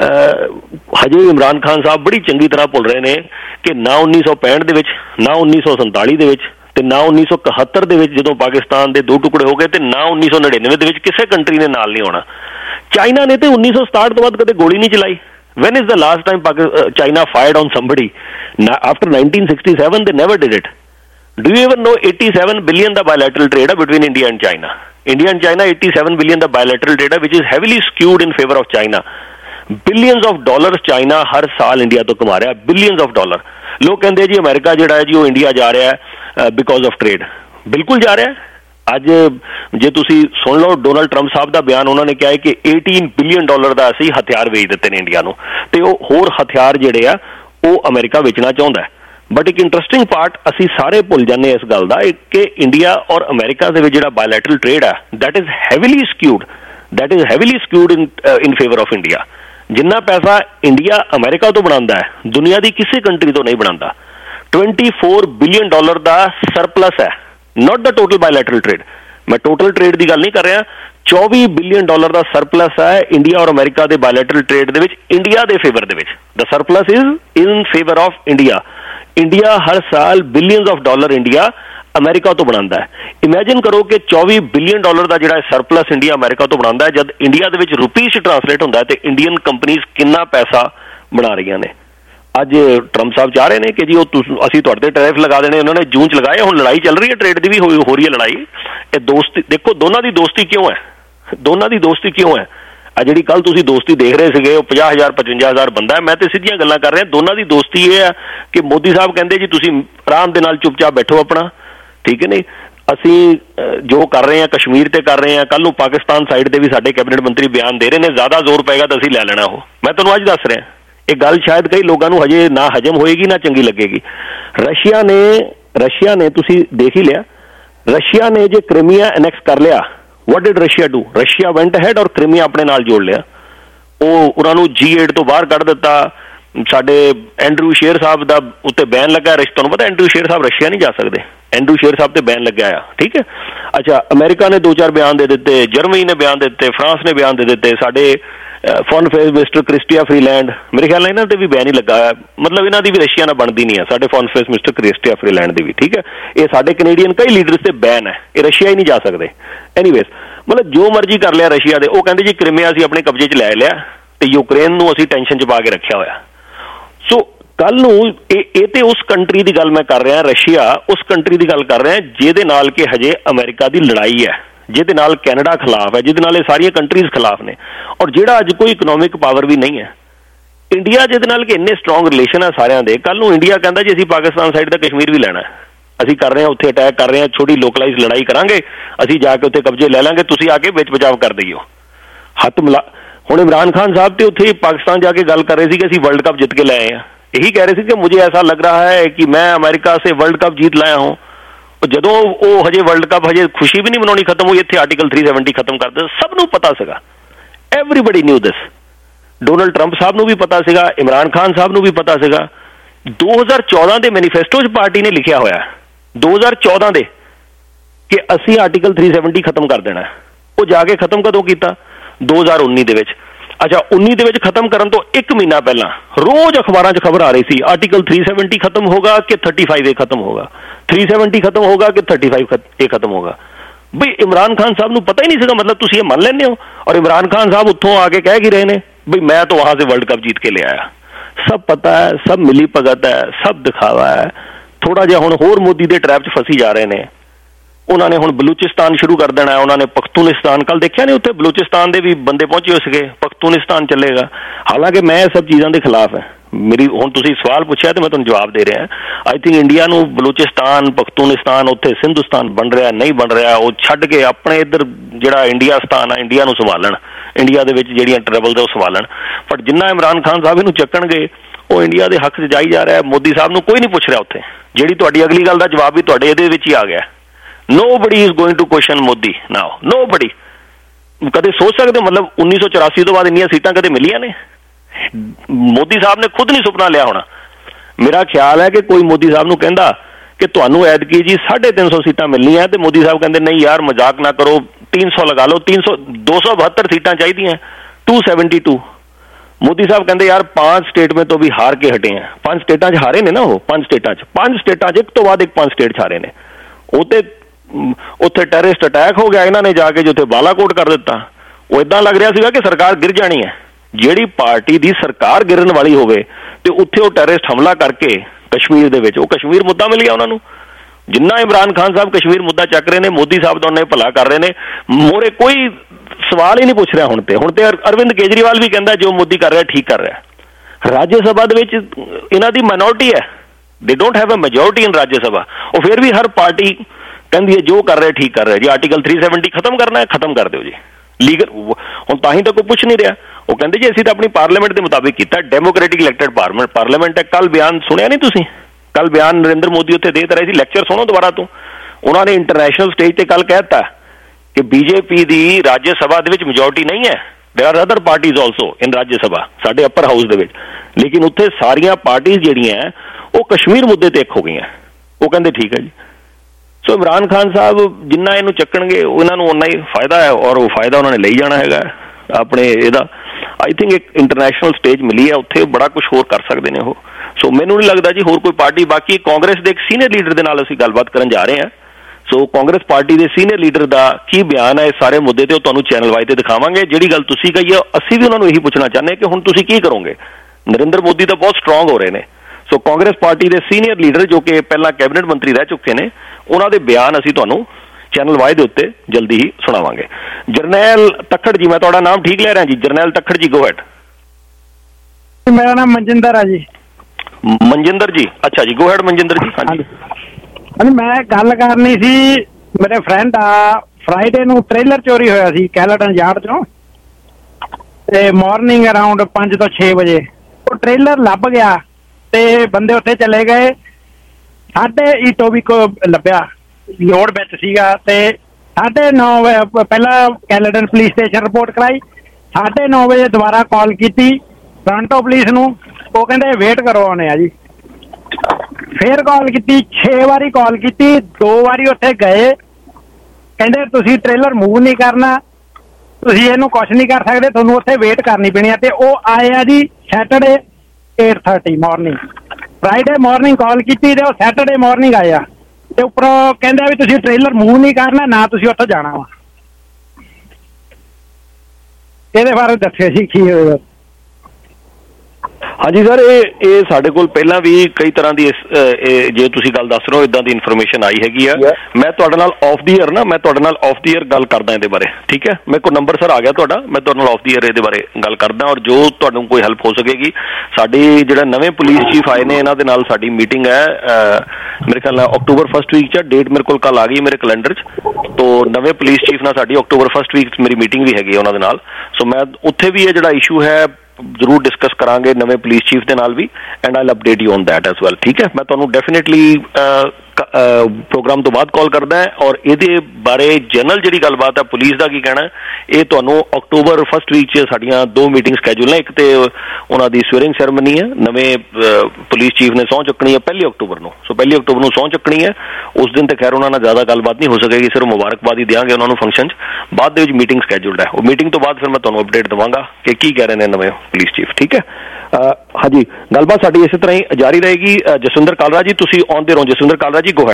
ਹਜੇ ਇਮਰਾਨ ਖਾਨ ਸਾਹਿਬ ਬੜੀ ਚੰਗੀ ਤਰ੍ਹਾਂ ਭੁੱਲ ਰਹੇ ਨੇ ਕਿ ਨਾ ਉੱਨੀ ਸੌ ਪੈਂਹਠ ਦੇ ਵਿੱਚ, ਨਾ ਉੱਨੀ ਸੌ ਸੰਤਾਲੀ ਦੇ ਵਿੱਚ, ਤੇ ਨਾ ਉੱਨੀ ਸੌ ਇਕਹੱਤਰ ਦੇ ਵਿੱਚ ਜਦੋਂ ਪਾਕਿਸਤਾਨ ਦੇ ਦੋ ਟੁਕੜੇ ਹੋ ਗਏ, ਤੇ ਨਾ ਉੱਨੀ ਸੌ ਨੜਿਨਵੇਂ ਦੇ ਵਿੱਚ ਕਿਸੇ ਕੰਟਰੀ ਨੇ ਨਾਲ ਨਹੀਂ ਆਉਣਾ। ਚਾਈਨਾ ਨੇ ਤੇ ਉੱਨੀ ਸੌ ਸਤਾਹਠ ਤੋਂ ਬਾਅਦ ਕਦੇ ਗੋਲੀ ਨਹੀਂ ਚਲਾਈ। When is the last time Pakistan, China fired on somebody? Now, after nineteen sixty-seven, they never did it. Do you even know eighty-seven billion the bilateral trade between India and China? India and China, eighty-seven billion the bilateral trade, which is heavily skewed in favor of China. Billions of dollars China हर साल India तो कमा रहा है, billions of dollar. लोग कहते हैं जी America जिहड़ा है जी वो इंडिया जा रहा है because of trade. बिल्कुल जा रहा है। ਅੱਜ ਜੇ ਤੁਸੀਂ ਸੁਣ ਲਓ ਡੋਨਲਡ ਟਰੰਪ ਸਾਹਿਬ ਦਾ ਬਿਆਨ, ਉਹਨਾਂ ਨੇ ਕਿਹਾ ਹੈ ਕਿ eighteen ਬਿਲੀਅਨ ਡਾਲਰ ਦਾ ਅਸੀਂ ਹਥਿਆਰ ਵੇਚ ਦਿੱਤੇ ਨੇ ਇੰਡੀਆ ਨੂੰ, ਤੇ ਉਹ ਹੋਰ ਹਥਿਆਰ ਜਿਹੜੇ ਆ ਉਹ ਅਮਰੀਕਾ ਵੇਚਣਾ ਚਾਹੁੰਦਾ ਹੈ। ਬਟ ਇੱਕ ਇੰਟਰਸਟਿੰਗ ਪਾਰਟ ਅਸੀਂ ਸਾਰੇ ਭੁੱਲ ਜਾਂਦੇ ਇਸ ਗੱਲ ਦਾ ਕਿ ਇੰਡੀਆ ਔਰ ਅਮਰੀਕਾ ਦੇ ਵਿੱਚ ਜਿਹੜਾ ਬਾਇਲੈਟਰਲ ਟ੍ਰੇਡ ਹੈ that is heavily skewed that is heavily skewed in in favour of India. ਜਿੰਨਾ ਪੈਸਾ ਇੰਡੀਆ ਅਮਰੀਕਾ ਤੋਂ ਬਣਾਉਂਦਾ ਹੈ ਦੁਨੀਆ ਦੀ ਕਿਸੇ ਕੰਟਰੀ ਤੋਂ ਨਹੀਂ ਬਣਾਉਂਦਾ। ਟਵੈਂਟੀ ਫੋਰ ਬਿਲੀਅਨ ਡਾਲਰ ਦਾ ਸਰਪਲਸ ਹੈ, not the total bilateral trade. ਮੈਂ ਟੋਟਲ ਟ੍ਰੇਡ ਦੀ ਗੱਲ ਨਹੀਂ ਕਰ ਰਿਹਾ। ਚੌਵੀ ਬਿਲੀਅਨ ਡਾਲਰ ਦਾ ਸਰਪਲਸ ਹੈ ਇੰਡੀਆ ਔਰ ਅਮਰੀਕਾ ਦੇ ਬਾਇਲੈਟਰਲ ਟ੍ਰੇਡ ਦੇ ਵਿੱਚ, ਇੰਡੀਆ ਦੇ ਫੇਵਰ ਦੇ ਵਿੱਚ। The surplus is in favour of India. India ਹਰ ਸਾਲ ਬਿਲੀਅਨਸ ਆਫ ਡਾਲਰ ਇੰਡੀਆ ਅਮਰੀਕਾ ਤੋਂ ਬਣਾਉਂਦਾ ਹੈ। ਇਮੈਜਿਨ ਕਰੋ ਕਿ ਚੌਵੀ ਬਿਲੀਅਨ ਡਾਲਰ ਦਾ ਜਿਹੜਾ ਸਰਪਲਸ ਇੰਡੀਆ ਅਮਰੀਕਾ ਤੋਂ ਬਣਾਉਂਦਾ ਹੈ, ਜਦ ਇੰਡੀਆ ਦੇ ਵਿੱਚ ਰੁਪੀਜ਼ 'ਚ ਟਰਾਂਸਲੇਟ ਹੁੰਦਾ ਹੈ ਤੇ ਇੰਡੀਅਨ ਕੰਪਨੀਜ਼ ਕਿੰਨਾ ਪੈਸਾ ਬਣਾ ਰਹੀਆਂ ਨੇ। ਅੱਜ ਟਰੰਪ ਸਾਹਿਬ ਚਾਹ ਰਹੇ ਨੇ ਕਿ ਜੀ ਉਹ ਅਸੀਂ ਤੁਹਾਡੇ ਤੇ ਟੈਰਿਫ ਲਗਾ ਦੇਣੇ, ਉਹਨਾਂ ਨੇ ਜੂਨ 'ਚ ਲਗਾਏ, ਹੁਣ ਲੜਾਈ ਚੱਲ ਰਹੀ ਹੈ ਟ੍ਰੇਡ ਦੀ ਵੀ ਹੋ ਰਹੀ ਹੈ ਲੜਾਈ। ਇਹ ਦੋਸਤੀ ਦੇਖੋ, ਦੋਨਾਂ ਦੀ ਦੋਸਤੀ ਕਿਉਂ ਹੈ, ਦੋਨਾਂ ਦੀ ਦੋਸਤੀ ਕਿਉਂ ਹੈ। ਆ ਜਿਹੜੀ ਕੱਲ ਤੁਸੀਂ ਦੋਸਤੀ ਦੇਖ ਰਹੇ ਸੀਗੇ ਉਹ ਪੰਜਾਹ ਹਜ਼ਾਰ ਪਚਵੰਜਾ ਹਜ਼ਾਰ ਬੰਦਾ ਹੈ, ਮੈਂ ਤੇ ਸਿੱਧੀਆਂ ਗੱਲਾਂ ਕਰ ਰਿਹਾ। ਦੋਨਾਂ ਦੀ ਦੋਸਤੀ ਇਹ ਹੈ ਕਿ ਮੋਦੀ ਸਾਹਿਬ ਕਹਿੰਦੇ ਜੀ ਤੁਸੀਂ ਆਰਾਮ ਦੇ ਨਾਲ ਚੁੱਪਚਾਪ ਬੈਠੋ ਆਪਣਾ, ਠੀਕ ਹੈ ਨਹੀਂ, ਅਸੀਂ ਜੋ ਕਰ ਰਹੇ ਹਾਂ ਕਸ਼ਮੀਰ ਤੇ ਕਰ ਰਹੇ ਹਾਂ, ਕੱਲ ਨੂੰ ਪਾਕਿਸਤਾਨ ਸਾਈਡ ਤੇ ਵੀ ਸਾਡੇ ਕੈਬਨਿਟ ਮੰਤਰੀ ਬਿਆਨ ਦੇ ਰਹੇ ਨੇ, ਜ਼ਿਆਦਾ ਜ਼ੋਰ ਪਏਗਾ ਤਾਂ ਅਸੀਂ ਲੈ ਲੈਣਾ। ਉਹ ਮੈਂ ਤੁਹਾਨੂੰ ਅੱਜ ਦੱਸ ਰਿਹਾ, ਇਹ ਗੱਲ ਸ਼ਾਇਦ ਕਈ ਲੋਕਾਂ ਨੂੰ ਹਜੇ ਨਾ ਹਜਮ ਹੋਏਗੀ ਨਾ ਚੰਗੀ ਲੱਗੇਗੀ। ਰਸ਼ੀਆ ਨੇ ਰਸ਼ੀਆ ਨੇ ਤੁਸੀਂ ਦੇਖ ਹੀ ਲਿਆ, ਰਸ਼ੀਆ ਨੇ ਜੇ ਕ੍ਰੀਮੀਆ ਐਨੈਕਸ ਕਰ ਲਿਆ, what did Russia do? Russia went ahead ਔਰ ਕ੍ਰੀਮੀਆ ਆਪਣੇ ਨਾਲ ਜੋੜ ਲਿਆ। ਉਹ ਉਹਨਾਂ ਨੂੰ ਜੀ ਏਟ ਤੋਂ ਬਾਹਰ ਕੱਢ ਦਿੱਤਾ। ਸਾਡੇ ਐਂਡਰੂ ਸ਼ੇਰ ਸਾਹਿਬ ਦਾ ਉੱਤੇ ਬੈਨ ਲੱਗਾ। ਤੁਹਾਨੂੰ ਪਤਾ ਐਂਡਰੂ ਸ਼ੇਰ ਸਾਹਿਬ ਰਸ਼ੀਆ ਨਹੀਂ ਜਾ ਸਕਦੇ, ਐਂਡਰੂ ਸ਼ੇਰ ਸਾਹਿਬ ਤੇ ਬੈਨ ਲੱਗਿਆ ਆ, ਠੀਕ ਹੈ। ਅੱਛਾ, ਅਮਰੀਕਾ ਨੇ ਦੋ ਚਾਰ ਬਿਆਨ ਦੇ ਦਿੱਤੇ, ਜਰਮਨੀ ਨੇ ਬਿਆਨ ਦੇ ਦਿੱਤੇ, ਫਰਾਂਸ ਨੇ ਬਿਆਨ ਦੇ ਦਿੱਤੇ, ਸਾਡੇ foreign affairs minister Chrystia Freeland, ਮੇਰੇ ਖਿਆਲ ਨਾਲ ਇਹਨਾਂ ਤੇ ਵੀ ਬੈਨ ਹੀ ਲੱਗਾ ਹੋਇਆ। ਮਤਲਬ ਇਹਨਾਂ ਦੀ ਵੀ ਰਸ਼ੀਆ ਨਾਲ ਬਣਦੀ ਨਹੀਂ ਹੈ, ਸਾਡੇ foreign affairs minister Chrystia Freeland ਦੀ ਵੀ, ਠੀਕ ਹੈ। ਇਹ ਸਾਡੇ ਕੈਨੇਡੀਅਨ ਕਈ ਲੀਡਰਸ ਤੇ ਬੈਨ ਹੈ, ਇਹ ਰਸ਼ੀਆ ਹੀ ਨਹੀਂ ਜਾ ਸਕਦੇ। ਐਨੀਵੇਜ਼, ਮਤਲਬ ਜੋ ਮਰਜ਼ੀ ਕਰ ਲਿਆ ਰਸ਼ੀਆ ਦੇ। ਉਹ ਕਹਿੰਦੇ ਜੀ ਕ੍ਰੀਮੀਆ ਅਸੀਂ ਆਪਣੇ ਕਬਜ਼ੇ 'ਚ ਲੈ ਲਿਆ ਤੇ ਯੂਕਰੇਨ ਨੂੰ ਅਸੀਂ ਟੈਨਸ਼ਨ 'ਚ ਪਾ ਕੇ ਰੱਖਿਆ ਹੋਇਆ। ਸੋ ਕੱਲ ਨੂੰ ਇਹ ਇਹ ਤੇ ਉਸ ਕੰਟਰੀ ਦੀ ਗੱਲ ਮੈਂ ਕਰ ਰਿਹਾ, ਰਸ਼ੀਆ ਉਸ ਕੰਟਰੀ ਦੀ ਗੱਲ ਕਰ ਰਿਹਾ ਜਿਹਦੇ ਨਾਲ ਕਿ ਹਜੇ ਅਮਰੀਕਾ ਦੀ ਲੜਾਈ ਹੈ, ਜਿਹਦੇ ਨਾਲ ਕੈਨੇਡਾ ਖਿਲਾਫ ਹੈ, ਜਿਹਦੇ ਨਾਲ ਇਹ ਸਾਰੀਆਂ ਕੰਟਰੀਜ਼ ਖਿਲਾਫ ਨੇ, ਔਰ ਜਿਹੜਾ ਅੱਜ ਕੋਈ ਇਕਨੋਮਿਕ ਪਾਵਰ ਵੀ ਨਹੀਂ ਹੈ। ਇੰਡੀਆ ਜਿਹਦੇ ਨਾਲ ਕਿ ਇੰਨੇ ਸਟਰੋਂਗ ਰਿਲੇਸ਼ਨ ਹੈ ਸਾਰਿਆਂ ਦੇ। ਕੱਲ ਨੂੰ ਇੰਡੀਆ ਕਹਿੰਦਾ ਜੀ ਅਸੀਂ ਪਾਕਿਸਤਾਨ ਸਾਈਡ ਦਾ ਕਸ਼ਮੀਰ ਵੀ ਲੈਣਾ, ਅਸੀਂ ਕਰ ਰਹੇ ਹਾਂ ਉੱਥੇ ਅਟੈਕ ਕਰ ਰਹੇ ਹਾਂ, ਛੋਟੀ ਲੋਕਲਾਈਜ਼ ਲੜਾਈ ਕਰਾਂਗੇ, ਅਸੀਂ ਜਾ ਕੇ ਉੱਥੇ ਕਬਜ਼ੇ ਲੈ ਲਾਂਗੇ, ਤੁਸੀਂ ਆ ਕੇ ਵਿੱਚ ਬਚਾਵ ਕਰ ਦਈਓ, ਹੱਥ ਮਿਲਾ। ਹੁਣ ਇਮਰਾਨ ਖਾਨ ਸਾਹਿਬ ਤੇ ਉੱਥੇ ਪਾਕਿਸਤਾਨ ਜਾ ਕੇ ਗੱਲ ਕਰ ਰਹੇ ਸੀ ਕਿ ਅਸੀਂ ਵਰਲਡ ਕੱਪ ਜਿੱਤ ਕੇ ਲੈ ਆਏ ਹਾਂ। यही कह रहे थे कि मुझे ऐसा लग रहा है कि मैं अमेरिका से वर्ल्ड कप जीत लाया हूं। ਜਦੋਂ ਉਹ ਹਜੇ ਵਰਲਡ ਕੱਪ ਹਜੇ ਖੁਸ਼ੀ ਵੀ ਨਹੀਂ ਮਨਾਉਣੀ ਖਤਮ ਹੋਈ, ਇੱਥੇ ਆਰਟੀਕਲ ਥ੍ਰੀ ਸੈਵਨਟੀ ਖਤਮ ਕਰ ਦਿੱਤਾ। ਸਭ ਨੂੰ ਪਤਾ ਸੀਗਾ, everybody knew this. Donald Trump Sahib ਨੂੰ ਵੀ ਪਤਾ ਸੀਗਾ, ਇਮਰਾਨ ਖਾਨ ਸਾਹਿਬ ਨੂੰ ਵੀ ਪਤਾ ਸੀਗਾ। ਦੋ ਹਜ਼ਾਰ ਚੌਦਾਂ ਦੇ ਮੈਨੀਫੈਸਟੋ 'ਚ ਪਾਰਟੀ ਨੇ ਲਿਖਿਆ ਹੋਇਆ, ਦੋ ਹਜ਼ਾਰ ਚੌਦਾਂ ਦੇ, ਕਿ ਅਸੀਂ ਆਰਟੀਕਲ ਥ੍ਰੀ ਸੈਵਨਟੀ ਖਤਮ ਕਰ ਦੇਣਾ। ਉਹ ਜਾ ਕੇ ਖਤਮ ਕਦੋਂ ਕੀਤਾ? ਦੋ ਹਜ਼ਾਰ ਉੱਨੀ ਦੇ ਵਿੱਚ। ਅੱਛਾ, ਉੱਨੀ ਦੇ ਵਿੱਚ ਖਤਮ ਕਰਨ ਤੋਂ ਇੱਕ ਮਹੀਨਾ ਪਹਿਲਾਂ ਰੋਜ਼ ਅਖਬਾਰਾਂ 'ਚ ਖਬਰ ਆ ਰਹੀ ਸੀ ਆਰਟੀਕਲ ਥ੍ਰੀ ਸੈਵਨਟੀ ਖਤਮ ਹੋਗਾ ਕਿ ਥਰਟੀ ਫਾਈਵ ਏ ਖਤਮ ਹੋਗਾ, ਥ੍ਰੀ ਸੈਵਨਟੀ ਖਤਮ ਹੋਗਾ ਕਿ ਥਰਟੀ ਫਾਈਵ ਏ ਖਤਮ ਹੋਗਾ। ਬਈ ਇਮਰਾਨ ਖਾਨ ਸਾਹਿਬ ਨੂੰ ਪਤਾ ਹੀ ਨਹੀਂ ਸੀਗਾ, ਮਤਲਬ ਤੁਸੀਂ ਇਹ ਮੰਨ ਲੈਂਦੇ ਹੋ। ਔਰ ਇਮਰਾਨ ਖਾਨ ਸਾਹਿਬ ਉੱਥੋਂ ਆ ਕੇ ਕਹਿ ਕੀ ਰਹੇ ਨੇ, ਬਈ ਮੈਂ ਤਾਂ ਵਹਾਂ ਸੇ ਵਰਲਡ ਕਪ जीत के ले आया। सब पता है, सब मिली भगत है, सब दिखावा है। थोड़ा जिहा हुण होर मोदी दे ट्रैप 'ਚ फसी जा रहे ने। उन्होंने हुण बलूचिस्तान शुरू कर देना है, उन्होंने पख्तूनिस्तान, कल देखिया नहीं उत्थे बलूचिस्तान दे भी बंदे पहुंचे हो सके, पख्तूनिस्तान चलेगा। हालांकि मैं सब चीज़ों के खिलाफ है, ਮੇਰੀ ਹੁਣ ਤੁਸੀਂ ਸਵਾਲ ਪੁੱਛਿਆ ਤੇ ਮੈਂ ਤੁਹਾਨੂੰ ਜਵਾਬ ਦੇ ਰਿਹਾ। ਆਈ ਥਿੰਕ ਇੰਡੀਆ ਨੂੰ ਬਲੋਚਿਸਤਾਨ, ਪਖਤੂਨਿਸਤਾਨ, ਉੱਥੇ ਸਿੰਧੂਸਤਾਨ ਬਣ ਰਿਹਾ ਨਹੀਂ ਬਣ ਰਿਹਾ, ਉਹ ਛੱਡ ਕੇ ਆਪਣੇ ਇੱਧਰ ਜਿਹੜਾ ਇੰਡੀਆ ਸਥਾਨ ਆ ਇੰਡੀਆ ਨੂੰ ਸੰਭਾਲਣ, ਇੰਡੀਆ ਦੇ ਵਿੱਚ ਜਿਹੜੀਆਂ ਟਰਬਲਸ ਉਹ ਸੰਭਾਲਣ। ਬਟ ਜਿੰਨਾ ਇਮਰਾਨ ਖਾਨ ਸਾਹਿਬ ਇਹਨੂੰ ਚੱਕਣਗੇ ਉਹ ਇੰਡੀਆ ਦੇ ਹੱਕ 'ਚ ਜਾਈ ਜਾ ਰਿਹਾ। ਮੋਦੀ ਸਾਹਿਬ ਨੂੰ ਕੋਈ ਨਹੀਂ ਪੁੱਛ ਰਿਹਾ ਉੱਥੇ। ਜਿਹੜੀ ਤੁਹਾਡੀ ਅਗਲੀ ਗੱਲ ਦਾ ਜਵਾਬ ਵੀ ਤੁਹਾਡੇ ਇਹਦੇ ਵਿੱਚ ਹੀ ਆ ਗਿਆ। Nobody is going to question Modi now, nobody. ਕਦੇ ਸੋਚ ਸਕਦੇ ਹੋ ਮਤਲਬ ਉੱਨੀ ਸੌ ਚੁਰਾਸੀ ਤੋਂ ਬਾਅਦ ਇੰਨੀਆਂ ਸੀਟਾਂ ਕਦੇ ਮਿਲੀਆਂ ਨੇ? ਮੋਦੀ ਸਾਹਿਬ ਨੇ ਖੁਦ ਨਹੀਂ ਸੁਪਨਾ ਲਿਆ ਹੋਣਾ। ਮੇਰਾ ਖਿਆਲ ਹੈ ਕਿ ਕੋਈ ਮੋਦੀ ਸਾਹਿਬ ਨੂੰ ਕਹਿੰਦਾ ਕਿ ਤੁਹਾਨੂੰ ਐਤਕੀ ਜੀ ਸਾਢੇ ਤਿੰਨ ਸੌ ਸੀਟਾਂ ਮਿਲਣੀਆਂ ਤੇ ਮੋਦੀ ਸਾਹਿਬ ਕਹਿੰਦੇ ਨਹੀਂ ਯਾਰ ਮਜ਼ਾਕ ਨਾ ਕਰੋ, तीन सौ लगा लो, तीन सौ दो सौ बहत्तर सीटां चाहिए, टू सेवेंटी टू। मोदी साहब कहते यार पांच स्टेट में तो भी हार के हटे हैं। पांच स्टेटा च हारे ने ना, वो पांच स्टेटा च पांच स्टेटा च एक तो बाद एक पांच स्टेट हारे ने। उत्ते उत्थे टैररिस्ट अटैक हो गया, इन्होंने जाके जो बालाकोट कर दिता। वो इदां लग रहा सीगा कि सरकार गिर जानी है। ਜਿਹੜੀ पार्टी दी सरकार गिरन वाली होवे ते उत्थे वो टैररिस्ट हमला करके कश्मीर दे विच, वो कश्मीर मुद्दा मिल गया उन्होंने। जिन्ना इमरान खान साहब कश्मीर मुद्दा चक रहे ने, मोदी साहब तो उन्हें भला कर रहे ने, मोरे कोई सवाल ही नहीं पूछ रहा। हुण ते हुण ते अरविंद केजरीवाल भी कहता जो मोदी कर रहा ठीक कर रहा है। राज्य सभा दे विच इन्हां दी माइनॉरिटी है, they don't have a majority in Rajya Sabha. और फिर भी हर पार्टी कहती है जो कर रहे ठीक कर रहे जी। आर्टिकल थ्री सैवनटी खत्म करना है, खत्म कर दो जी। लीगल हुण तां ही तो कोई पुछ नहीं रहा। वो कहते जी असीं तां अपनी पार्लीमेंट के मुताबिक किया, डेमोक्रेटिक इलैक्टेड पार्लीमेंट पार्लीमेंट है। कल बयान सुनिया नहीं तुसीं? कल बयान नरेंद्र मोदी उत्थे दे रहे थे, लैक्चर सुनो दोबारा तो। उन्होंने इंटरनेशनल स्टेज पे कल कहता कि बीजेपी दी राज्य सभा दे विच मेजोरिटी नहीं है। There are other parties also in Rajya Sabha, साडे अपर हाउस दे विच, लेकिन उत्थे सारियां पार्टीज जिहड़ियां हैं वो कश्मीर मुद्दे ते एक हो गई हैं। वो कहते ठीक है जी। सो इमरान खान साहब जिन्ना इहनूं चक्कणगे उन्हां नूं उन्ना ही फायदा है, और वो फायदा उन्होंने ले जाना हैगा अपने इहदा। आई थिंक एक इंटरनेशनल स्टेज मिली है, उत्थे बड़ा कुछ होर कर सकते हैं वो। सो मैनू नहीं लगता जी होर कोई पार्टी। बाकी कांग्रेस के एक सीनियर लीडर के नाल असीं गलबात करन जा रहे हैं। सो कांग्रेस पार्टी के सीनियर लीडर का की बयान है इस सारे मुद्दे ते, तुहानूं चैनल वाइज ते दिखावांगे। जिहड़ी गल तुसीं कही है असीं भी उन्हां नूं यही पुछना चाहते हैं कि हुण तुसीं की करोगे। नरेंद्र मोदी तो बहुत स्ट्रोंग हो रहे हैं। सो कांग्रेस पार्टी के सीनियर लीडर जो कि पहला कैबिनेट मंत्री रह चुके हैं, उन्हां दे बयान असीं तुहानूं चैनल वाइज दे उत्ते जल्दी ही सुणावांगे। जरनैल तखड़ जी, मैं तुहाडा नाम ठीक ले रहा जी? जरनैल तखड़ जी, गो हैड। मेरा नाम मनजिंदर है जी। मनजिंदर जी, अच्छा जी, गो हैड मनजिंदर जी। हाँ जी, हाँ मैं गल करनी सी, मेरे फ्रेंड आ फ्राइडे नूं ट्रेलर चोरी होया सी कैलेटन यार्ड चों, ते मॉर्निंग अराउंड पांच तो छे बजे वो ट्रेलर लभ गया ते बंदे उत्थे चले गए। साढ़े इटोबिको लभ्या, लोड विच सीगा, ते साढ़े नौ बजे पहला कैलेटन पुलिस स्टेशन रिपोर्ट कराई। साढ़े नौ बजे दोबारा कॉल की टोरंटो पुलिस नूं, वो कहंदे वेट करो आने आ जी। फिर कॉल की, छे बारी कॉल की, दो बारी उत्थे गए, कहंदे तुसीं ट्रेलर मूव नहीं करना, तुसीं इहनूं कुछ नहीं कर सकदे, तुहानूं उत्थे वेट करनी पैनी है। ते ओह आए आ जी Saturday eight thirty morning, Friday morning call की ते ओह सैटरडे मॉर्निंग आए आ ते उपरों कहंदे भी तुसीं ट्रेलर मूव नहीं करना, ना तुसीं उत्थे जाना वा। इहदे बारे दस्सिओ जी की होया। हाँ जी सर, ये साढ़े कोल पहला भी कई तरह की जे तुसीं गल दस रहे हो इदां दी इन्फॉर्मेशन आई हैगी आ। मैं तुहाडे नाल ऑफ द ईयर ना मैं तुहाडे नाल ऑफ द ईयर गल करदा इहदे बारे, ठीक है? मेरे को नंबर सर आ गया तुहाडा, मैं तुहाडे नाल ऑफ द ईयर इहदे बारे गल करदा, और जो तुहानूं कोई हेल्प हो सकेगी। साडी जिहड़ा नवे पुलिस चीफ आए ने, इन्हां दे नाल साडी मीटिंग है मेरे ख्याल नाल अक्टूबर फर्स्ट वीक च, डेट मेरे कोल कल आ गई मेरे कैलेंडर च। तो नवे पुलिस चीफ नाल साडी अक्टूबर फर्स्ट वीक मेरी मीटिंग भी हैगी उन्हां दे नाल। सो मैं उत्थे भी ये जिहड़ा इशू है जरूर डिस्कस करांगे नवे पुलिस चीफ के नाल भी, and I will update you on that as well, ठीक है? मैं तुहानूं डेफिनेटली प्रोग्राम तो बाद कॉल करदा है, और इहदे बारे जनरल जिहड़ी गलबात है पुलिस का की कहना ये तुहानूं अक्टूबर फर्स्ट वीक च साडीआं दो मीटिंग स्कैड्यूल ने। एक तो उन्हां दी स्वेरिंग सैरेमनी है, नवे पुलिस चीफ ने सौं चुकनी है पहली अक्टूबर नूं। सो पहली अक्टूबर नूं सौं चुकनी है, उस दिन तो खैर उन्हां नाल ज़्यादा गलबात नहीं हो सकेगी, सिर्फ मुबारकबाद ही देंगे उन्होंने फंक्शन च। बाद दे विच मीटिंग स्कैड्यूल्ड है, वो मीटिंग तो बाद फिर मैं तुहानूं अपडेट देवांगा कि की कह रहे हैं नवे पुलिस चीफ, ठीक है? हाँ जी, गलबात साडी इस तरह ही जारी रहेगी। जसविंदर कालरा जी, तुसीं आउंदे रहो। जसविंदर कालरा जी, गो